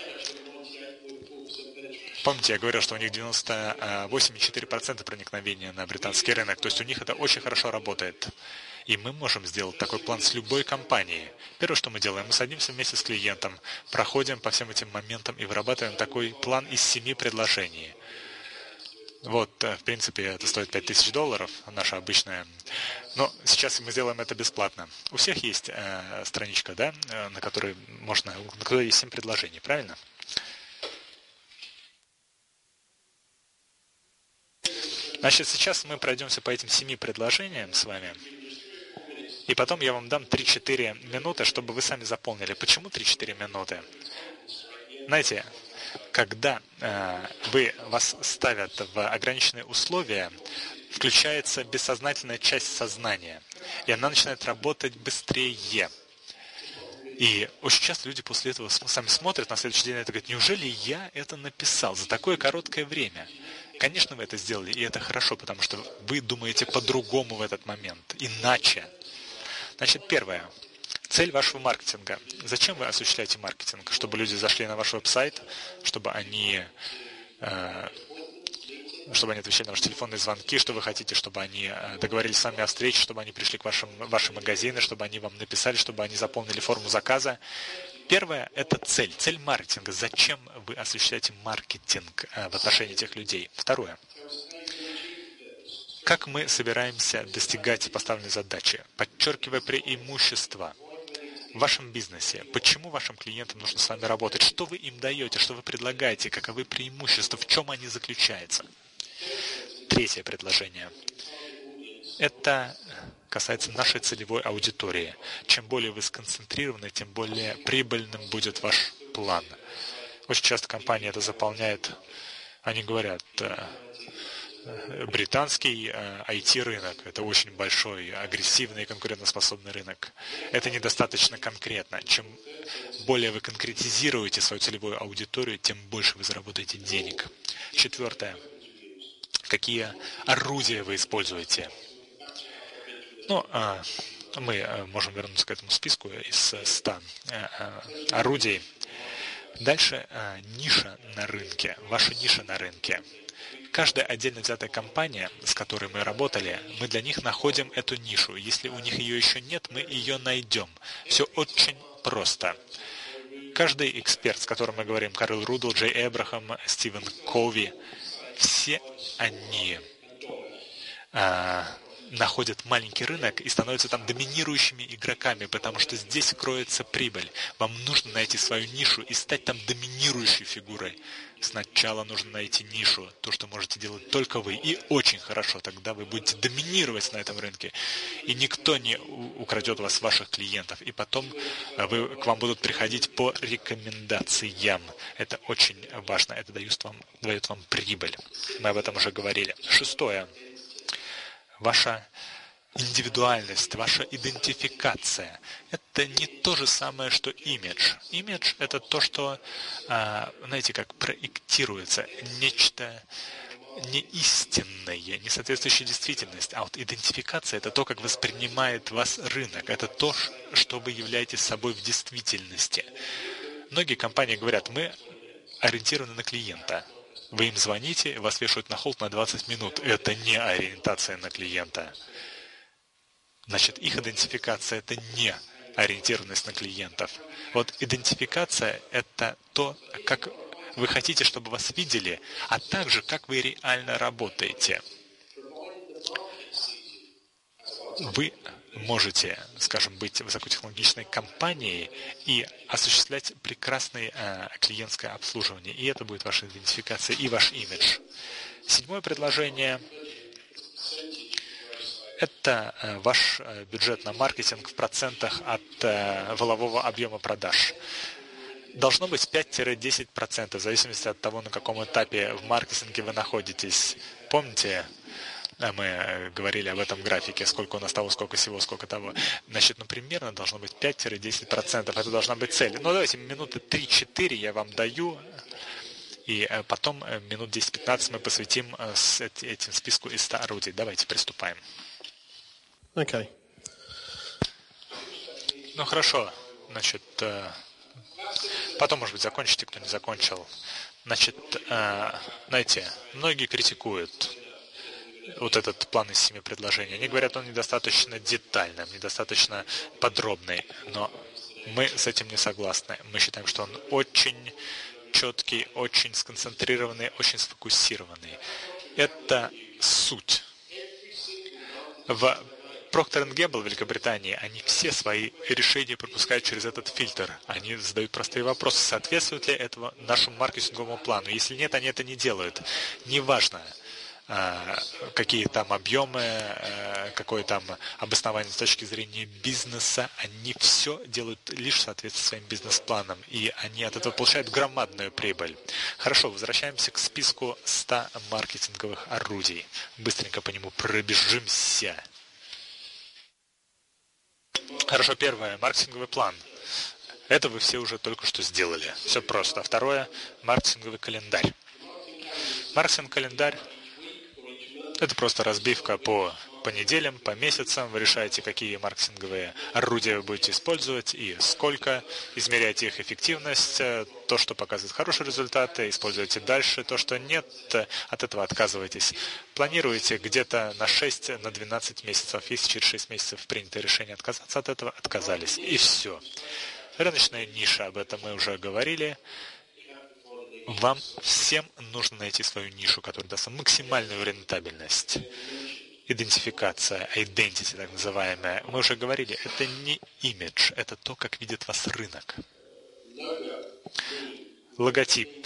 Помните, я говорил, что у них девяносто восемь целых четыре десятых процента проникновения на британский рынок. То есть у них это очень хорошо работает. И мы можем сделать такой план с любой компанией. Первое, что мы делаем, мы садимся вместе с клиентом, проходим по всем этим моментам и вырабатываем такой план из семи предложений. Вот, в принципе, это стоит пять тысяч долларов, наша обычная. Но сейчас мы сделаем это бесплатно. У всех есть э, страничка, да, на которой можно, на которой есть семь предложений, правильно? Значит, сейчас мы пройдемся по этим семи предложениям с вами. И потом я вам дам три-четыре минуты, чтобы вы сами заполнили. Почему три-четыре минуты? Знаете, когда э, вы, вас ставят в ограниченные условия, включается бессознательная часть сознания. И она начинает работать быстрее. И очень часто люди после этого сами смотрят на следующий день и говорят: неужели я это написал за такое короткое время? Конечно, вы это сделали, и это хорошо, потому что вы думаете по-другому в этот момент, иначе. Значит, первое. Цель вашего маркетинга. Зачем вы осуществляете маркетинг? Чтобы люди зашли на ваш веб-сайт, чтобы они, э, чтобы они отвечали на ваши телефонные звонки, что вы хотите, чтобы они договорились с вами о встрече, чтобы они пришли к вашим, вашим магазинам, чтобы они вам написали, чтобы они заполнили форму заказа. Первое – это цель. Цель маркетинга. Зачем вы осуществляете маркетинг в отношении этих людей? Второе. Как мы собираемся достигать поставленной задачи? Подчеркивая преимущества в вашем бизнесе. Почему вашим клиентам нужно с вами работать? Что вы им даете? Что вы предлагаете? Каковы преимущества? В чем они заключаются? Третье предложение. Это касается нашей целевой аудитории. Чем более вы сконцентрированы, тем более прибыльным будет ваш план. Очень часто компания это заполняет, они говорят, британский ай ти-рынок – это очень большой, агрессивный и конкурентоспособный рынок. Это недостаточно конкретно. Чем более вы конкретизируете свою целевую аудиторию, тем больше вы заработаете денег. Четвертое. Какие орудия вы используете? Ну, мы можем вернуться к этому списку из ста орудий. Дальше ниша на рынке, ваша ниша на рынке. Каждая отдельно взятая компания, с которой мы работали, мы для них находим эту нишу. Если у них ее еще нет, мы ее найдем. Все очень просто. Каждый эксперт, с которым мы говорим, Карл Рудл, Джей Эбрахам, Стивен Кови, все они а, находят маленький рынок и становятся там доминирующими игроками, потому что здесь кроется прибыль. Вам нужно найти свою нишу и стать там доминирующей фигурой. Сначала нужно найти нишу, то, что можете делать только вы, и очень хорошо, тогда вы будете доминировать на этом рынке, и никто не украдет вас, ваших клиентов, и потом вы, к вам будут приходить по рекомендациям. Это очень важно, это дает вам, дает вам прибыль. Мы об этом уже говорили. Шестое. Ваша индивидуальность, ваша идентификация. Это не то же самое, что имидж. Имидж — это то, что, знаете, как проектируется, нечто неистинное, не соответствующее действительности. А вот идентификация — это то, как воспринимает вас рынок. Это то, что вы являетесь собой в действительности. Многие компании говорят: мы ориентированы на клиента. Вы им звоните, вас вешают на холд на двадцать минут. Это не ориентация на клиента. Значит, их идентификация — это не ориентированность на клиентов. Вот идентификация — это то, как вы хотите, чтобы вас видели, а также как вы реально работаете. Вы можете, скажем, быть высокотехнологичной компанией и осуществлять прекрасное э, клиентское обслуживание. И это будет ваша идентификация и ваш имидж. Седьмое предложение — это э, ваш э, бюджет на маркетинг в процентах от э, валового объема продаж. Должно быть пять-десять процентов, в зависимости от того, на каком этапе в маркетинге вы находитесь. Помните, мы говорили об этом графике, сколько у нас того, сколько всего, сколько того. Значит, ну, примерно должно быть пять-десять процентов. Это должна быть цель. Ну, давайте минуты три-четыре я вам даю, и потом минут десять-пятнадцать мы посвятим с этим списку из ста орудий. Давайте приступаем. Okay. Ну, хорошо. Значит, потом, может быть, закончите, кто не закончил. Значит, знаете, многие критикуют вот этот план из семи предложений. Они говорят, он недостаточно детальным, недостаточно подробный, но мы с этим не согласны. Мы считаем, что он очень четкий, очень сконцентрированный, очень сфокусированный. Это суть. В Procter энд Gamble в Великобритании, они все свои решения пропускают через этот фильтр. Они задают простые вопросы, соответствует ли этого нашему маркетинговому плану. Если нет, они это не делают. Неважно, какие там объемы, какое там обоснование с точки зрения бизнеса, они все делают лишь в соответствии с своим бизнес-планом, и они от этого получают громадную прибыль. Хорошо, возвращаемся к списку ста маркетинговых орудий. Быстренько по нему пробежимся. Хорошо, первое, маркетинговый план. Это вы все уже только что сделали. Все просто. Второе, маркетинговый календарь. Маркетинговый календарь — это просто разбивка по, по неделям, по месяцам. Вы решаете, какие маркетинговые орудия вы будете использовать и сколько. Измеряете их эффективность. То, что показывает хорошие результаты, используйте дальше. То, что нет, от этого отказывайтесь. Планируете где-то на шесть, на двенадцать месяцев. Если через шесть месяцев принято решение отказаться от этого, отказались. И все. Рыночная ниша, об этом мы уже говорили. Вам всем нужно найти свою нишу, которая даст вам максимальную рентабельность. Идентификация, identity так называемая. Мы уже говорили, это не имидж, это то, как видит вас рынок. Логотип.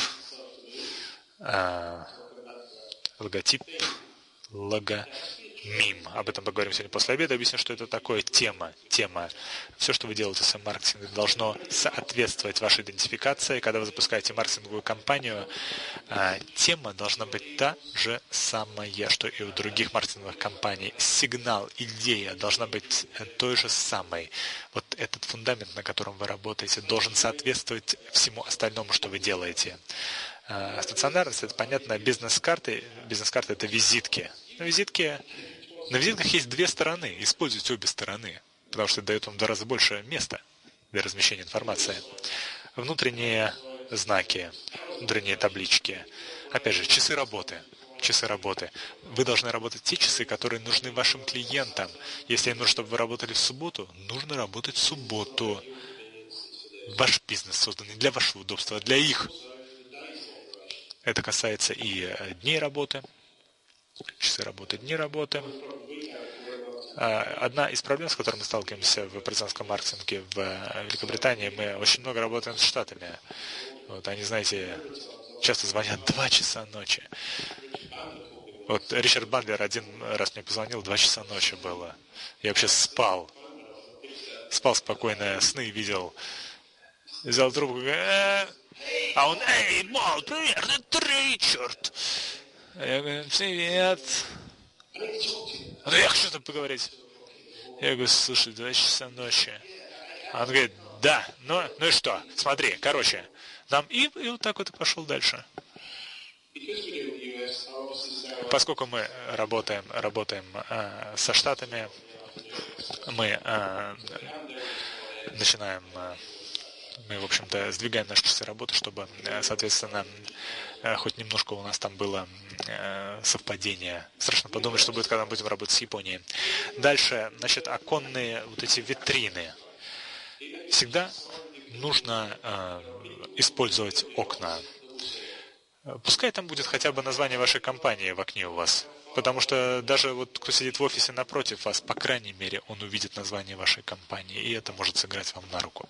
А, логотип. Лого. Мим. Об этом поговорим сегодня после обеда. Объясню, что это такое. Тема. Тема. Все, что вы делаете в своем маркетинге, должно соответствовать вашей идентификации. Когда вы запускаете маркетинговую кампанию, тема должна быть та же самая, что и у других маркетинговых компаний. Сигнал, идея должна быть той же самой. Вот этот фундамент, на котором вы работаете, должен соответствовать всему остальному, что вы делаете. Стационарность — это, понятно, бизнес-карты. Бизнес-карты — это визитки. На визитке, на визитках есть две стороны. Используйте обе стороны, потому что это дает вам в два раза больше места для размещения информации. Внутренние знаки, внутренние таблички. Опять же, часы работы. Часы работы. Вы должны работать те часы, которые нужны вашим клиентам. Если им нужно, чтобы вы работали в субботу, нужно работать в субботу. Ваш бизнес создан не для вашего удобства, а для их. Это касается и дней работы. Часы работы, дни работы. Одна из проблем, с которой мы сталкиваемся в партизанском маркетинге в Великобритании, мы очень много работаем с Штатами. Вот, они, знаете, часто звонят два часа ночи. Вот Ричард Бандлер один раз мне позвонил, два часа ночи было. Я вообще спал. Спал спокойно, сны видел. Взял трубку, э-э-э. А он, эй, Бол, привет, это Ричард. Я говорю, привет. Ну, я хочу что-то поговорить. Я говорю, слушай, два часа ночи. Он говорит, да, ну, ну и что? Смотри, короче, нам и, и вот так вот и пошел дальше. Поскольку мы работаем, работаем э, со Штатами, мы э, начинаем, э, мы, в общем-то, сдвигаем наши часы работы, чтобы, э, соответственно, э, хоть немножко у нас там было э, совпадение. Страшно подумать, что будет, когда мы будем работать с Японией. Дальше, значит, оконные вот эти витрины. Всегда нужно э, использовать окна. Пускай там будет хотя бы название вашей компании в окне у вас. Потому что даже вот кто сидит в офисе напротив вас, по крайней мере, он увидит название вашей компании, и это может сыграть вам на руку.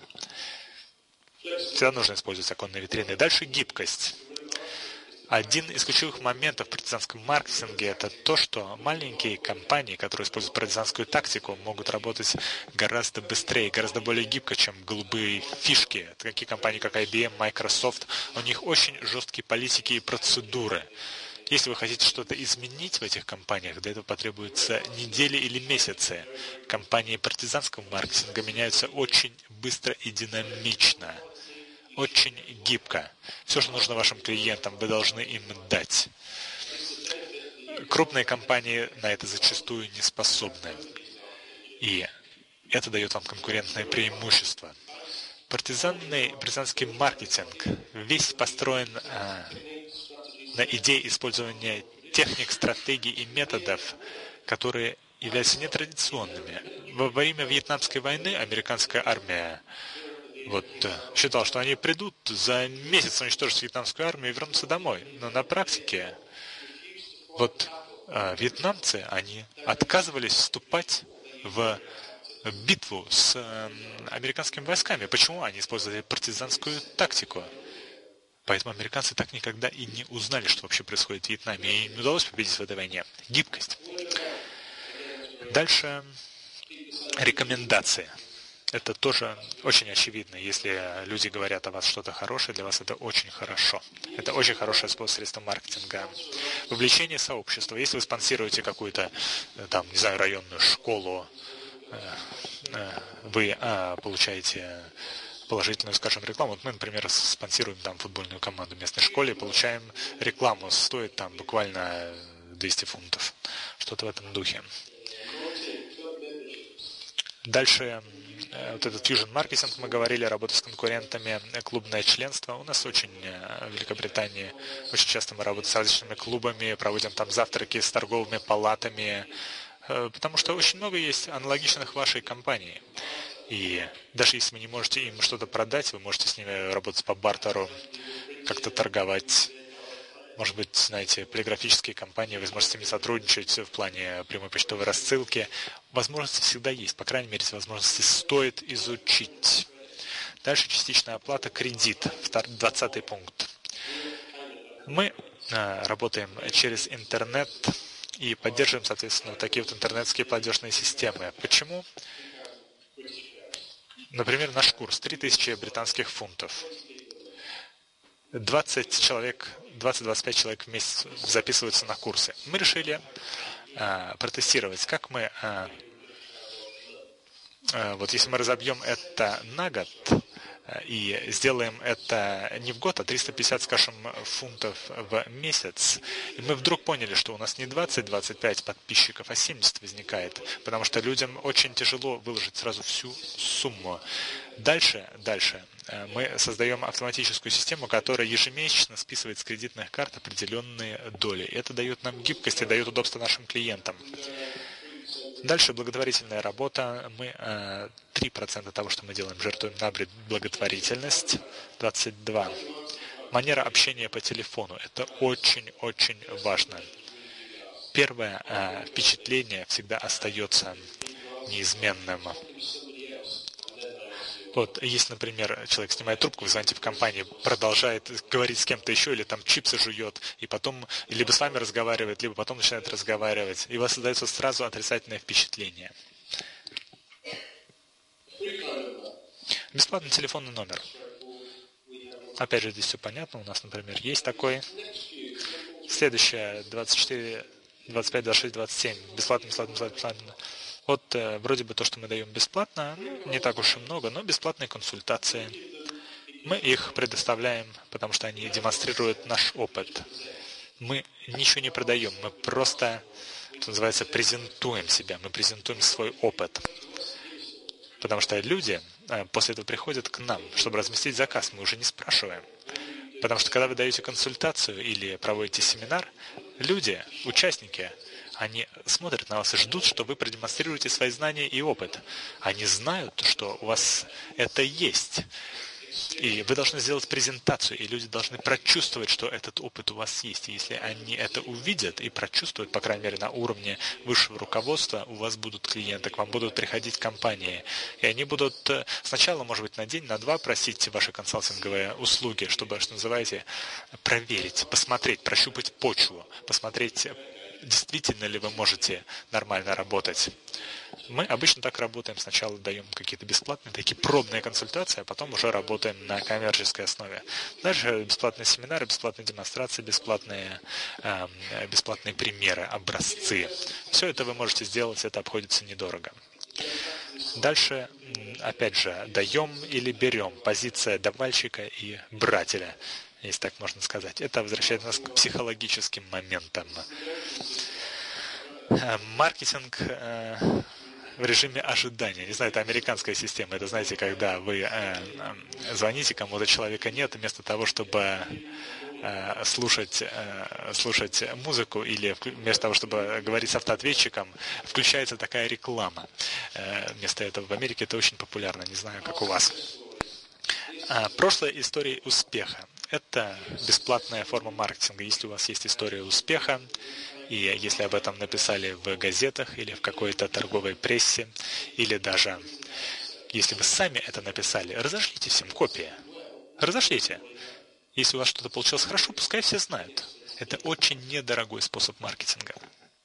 Всегда нужно использовать оконные витрины. Дальше гибкость. Один из ключевых моментов в партизанском маркетинге – это то, что маленькие компании, которые используют партизанскую тактику, могут работать гораздо быстрее, гораздо более гибко, чем голубые фишки. Такие компании, как ай би эм, Microsoft, у них очень жесткие политики и процедуры. Если вы хотите что-то изменить в этих компаниях, для этого потребуются недели или месяцы. Компании партизанского маркетинга меняются очень быстро и динамично. Очень гибко. Все, что нужно вашим клиентам, вы должны им дать. Крупные компании на это зачастую не способны. И это дает вам конкурентное преимущество. Партизанный, партизанский маркетинг весь построен а, на идее использования техник, стратегий и методов, которые являются нетрадиционными. Во время Вьетнамской войны американская армия Вот, считал, что они придут за месяц уничтожить вьетнамскую армию и вернутся домой. Но на практике вот э, вьетнамцы, они отказывались вступать в битву с э, американскими войсками. Почему? Они использовали партизанскую тактику. Поэтому американцы так никогда и не узнали, что вообще происходит в Вьетнаме. И им не удалось победить в этой войне. Гибкость. Дальше рекомендации. Это тоже очень очевидно. Если люди говорят о вас что-то хорошее, для вас это очень хорошо. Это очень хорошее средство маркетинга. Вовлечение сообщества. Если вы спонсируете какую-то, там, не знаю, районную школу, вы а, получаете положительную, скажем, рекламу. Вот мы, например, спонсируем там футбольную команду в местной школе, получаем рекламу. Стоит там буквально двести фунтов. Что-то в этом духе. Дальше вот этот fusion маркетинг, мы говорили, работа с конкурентами, клубное членство. У нас очень в Великобритании очень часто мы работаем с различными клубами, проводим там завтраки с торговыми палатами, потому что очень много есть аналогичных вашей компании. И даже если вы не можете им что-то продать, вы можете с ними работать по бартеру, как-то торговать. Может быть, знаете, полиграфические компании, вы сможете с ними сотрудничать в плане прямой почтовой рассылки. Возможности всегда есть. По крайней мере, эти возможности стоит изучить. Дальше частичная оплата, кредит. двадцатый пункт. Мы а, работаем через интернет и поддерживаем, соответственно, вот такие вот интернетские платежные системы. Почему? Например, наш курс три тысячи британских фунтов. двадцать человек, двадцать-двадцать пять человек в месяц записываются на курсы. Мы решили а, протестировать, как мы, а, а, вот если мы разобьем это на год а, и сделаем это не в год, а триста пятьдесят, скажем, фунтов в месяц, и мы вдруг поняли, что у нас не двадцать-двадцать пять подписчиков, а семьдесят возникает, потому что людям очень тяжело выложить сразу всю сумму. Дальше, дальше. Мы создаем автоматическую систему, которая ежемесячно списывает с кредитных карт определенные доли. Это дает нам гибкость и дает удобство нашим клиентам. Дальше благотворительная работа. Мы три процента того, что мы делаем, жертвуем на благотворительность. двадцать два процента. Манера общения по телефону. Это очень-очень важно. Первое впечатление всегда остается неизменным. Вот, если, например, человек снимает трубку, вы звоните в компанию, продолжает говорить с кем-то еще, или там чипсы жует, и потом либо с вами разговаривает, либо потом начинает разговаривать, и у вас создается сразу отрицательное впечатление. Бесплатный телефонный номер. Опять же, здесь все понятно. У нас, например, есть такой. Следующее, двадцать четыре, двадцать пять, двадцать шесть, двадцать семь. Бесплатно, бесплатно, бесплатно. Вот э, вроде бы то, что мы даем бесплатно, ну, не так уж и много, но бесплатные консультации. Мы их предоставляем, потому что они демонстрируют наш опыт. Мы ничего не продаем, мы просто, что называется, презентуем себя, мы презентуем свой опыт. Потому что люди э, после этого приходят к нам, чтобы разместить заказ, мы уже не спрашиваем. Потому что когда вы даете консультацию или проводите семинар, люди, участники, они смотрят на вас и ждут, что вы продемонстрируете свои знания и опыт. Они знают, что у вас это есть. И вы должны сделать презентацию, и люди должны прочувствовать, что этот опыт у вас есть. И если они это увидят и прочувствуют, по крайней мере, на уровне высшего руководства, у вас будут клиенты, к вам будут приходить компании. И они будут сначала, может быть, на день, на два просить ваши консалтинговые услуги, чтобы, что называете, проверить, посмотреть, прощупать почву, посмотреть, действительно ли вы можете нормально работать. Мы обычно так работаем. Сначала даем какие-то бесплатные, такие пробные консультации, а потом уже работаем на коммерческой основе. Дальше бесплатные семинары, бесплатные демонстрации, бесплатные, э, бесплатные примеры, образцы. Все это вы можете сделать, это обходится недорого. Дальше, опять же, даем или берем. Позиция давальщика и брателя, если так можно сказать. Это возвращает нас к психологическим моментам. Маркетинг э, в режиме ожидания. Не знаю, это американская система. Это, знаете, когда вы э, э, звоните кому-то, человека нет, вместо того, чтобы э, слушать, э, слушать музыку, или вместо того, чтобы говорить с автоответчиком, включается такая реклама. Э, вместо этого в Америке это очень популярно. Не знаю, как у вас. А, прошлая история успеха. Это бесплатная форма маркетинга. Если у вас есть история успеха, и если об этом написали в газетах или в какой-то торговой прессе, или даже если вы сами это написали, разошлите всем копии. Разошлите. Если у вас что-то получилось хорошо, пускай все знают. Это очень недорогой способ маркетинга.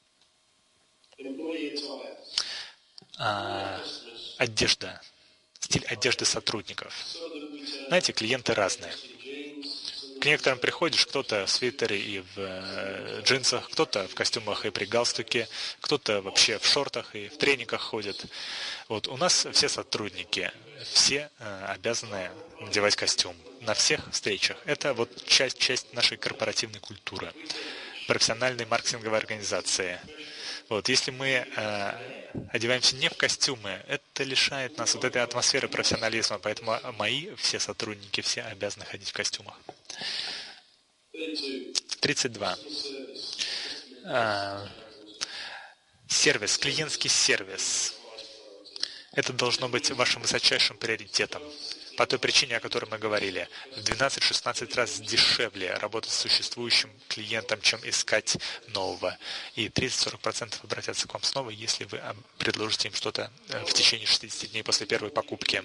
А, одежда. Стиль одежды сотрудников. Знаете, клиенты разные. К некоторым приходишь, кто-то в свитере и в э, джинсах, кто-то в костюмах и при галстуке, кто-то вообще в шортах и в трениках ходит. Вот у нас все сотрудники, все э, обязаны надевать костюм на всех встречах. Это вот часть, часть нашей корпоративной культуры, профессиональной маркетинговой организации. Вот, если мы э, одеваемся не в костюмы, это лишает нас вот этой атмосферы профессионализма, поэтому мои все сотрудники, все обязаны ходить в костюмах. тридцать два. А, сервис, клиентский сервис. Это должно быть вашим высочайшим приоритетом. По той причине, о которой мы говорили. В двенадцать-шестнадцать раз дешевле работать с существующим клиентом, чем искать нового. И тридцать-сорок процентов обратятся к вам снова, если вы предложите им что-то в течение шестидесяти дней после первой покупки.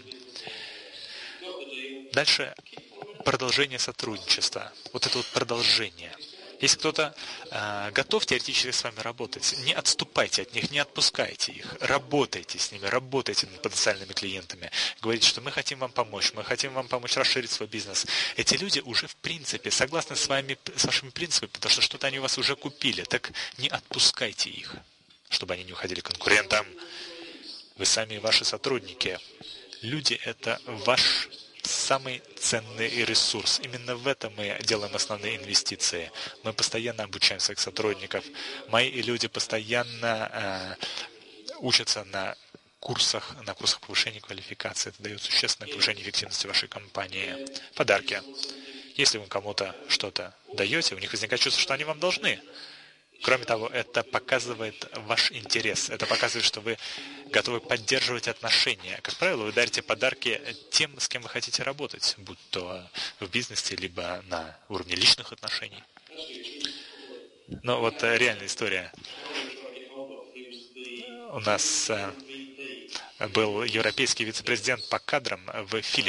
Дальше продолжение сотрудничества. Вот это вот продолжение. Если кто-то э, готов теоретически с вами работать, не отступайте от них, не отпускайте их. Работайте с ними, работайте над потенциальными клиентами. Говорите, что мы хотим вам помочь, мы хотим вам помочь расширить свой бизнес. Эти люди уже в принципе согласны с вами, с вашими принципами, потому что что-то они у вас уже купили. Так не отпускайте их, чтобы они не уходили к конкурентам. Вы сами и ваши сотрудники. Люди – это ваш самый ценный ресурс. Именно в это мы делаем основные инвестиции. Мы постоянно обучаем своих сотрудников. Мои люди постоянно э, учатся на курсах, на курсах повышения квалификации. Это дает существенное повышение эффективности вашей компании. Подарки. Если вы кому-то что-то даете, у них возникает чувство, что они вам должны. Кроме того, это показывает ваш интерес. Это показывает, что вы готовы поддерживать отношения. Как правило, вы дарите подарки тем, с кем вы хотите работать, будь то в бизнесе, либо на уровне личных отношений. Но вот реальная история. У нас был европейский вице-президент по кадрам в Филиппинах.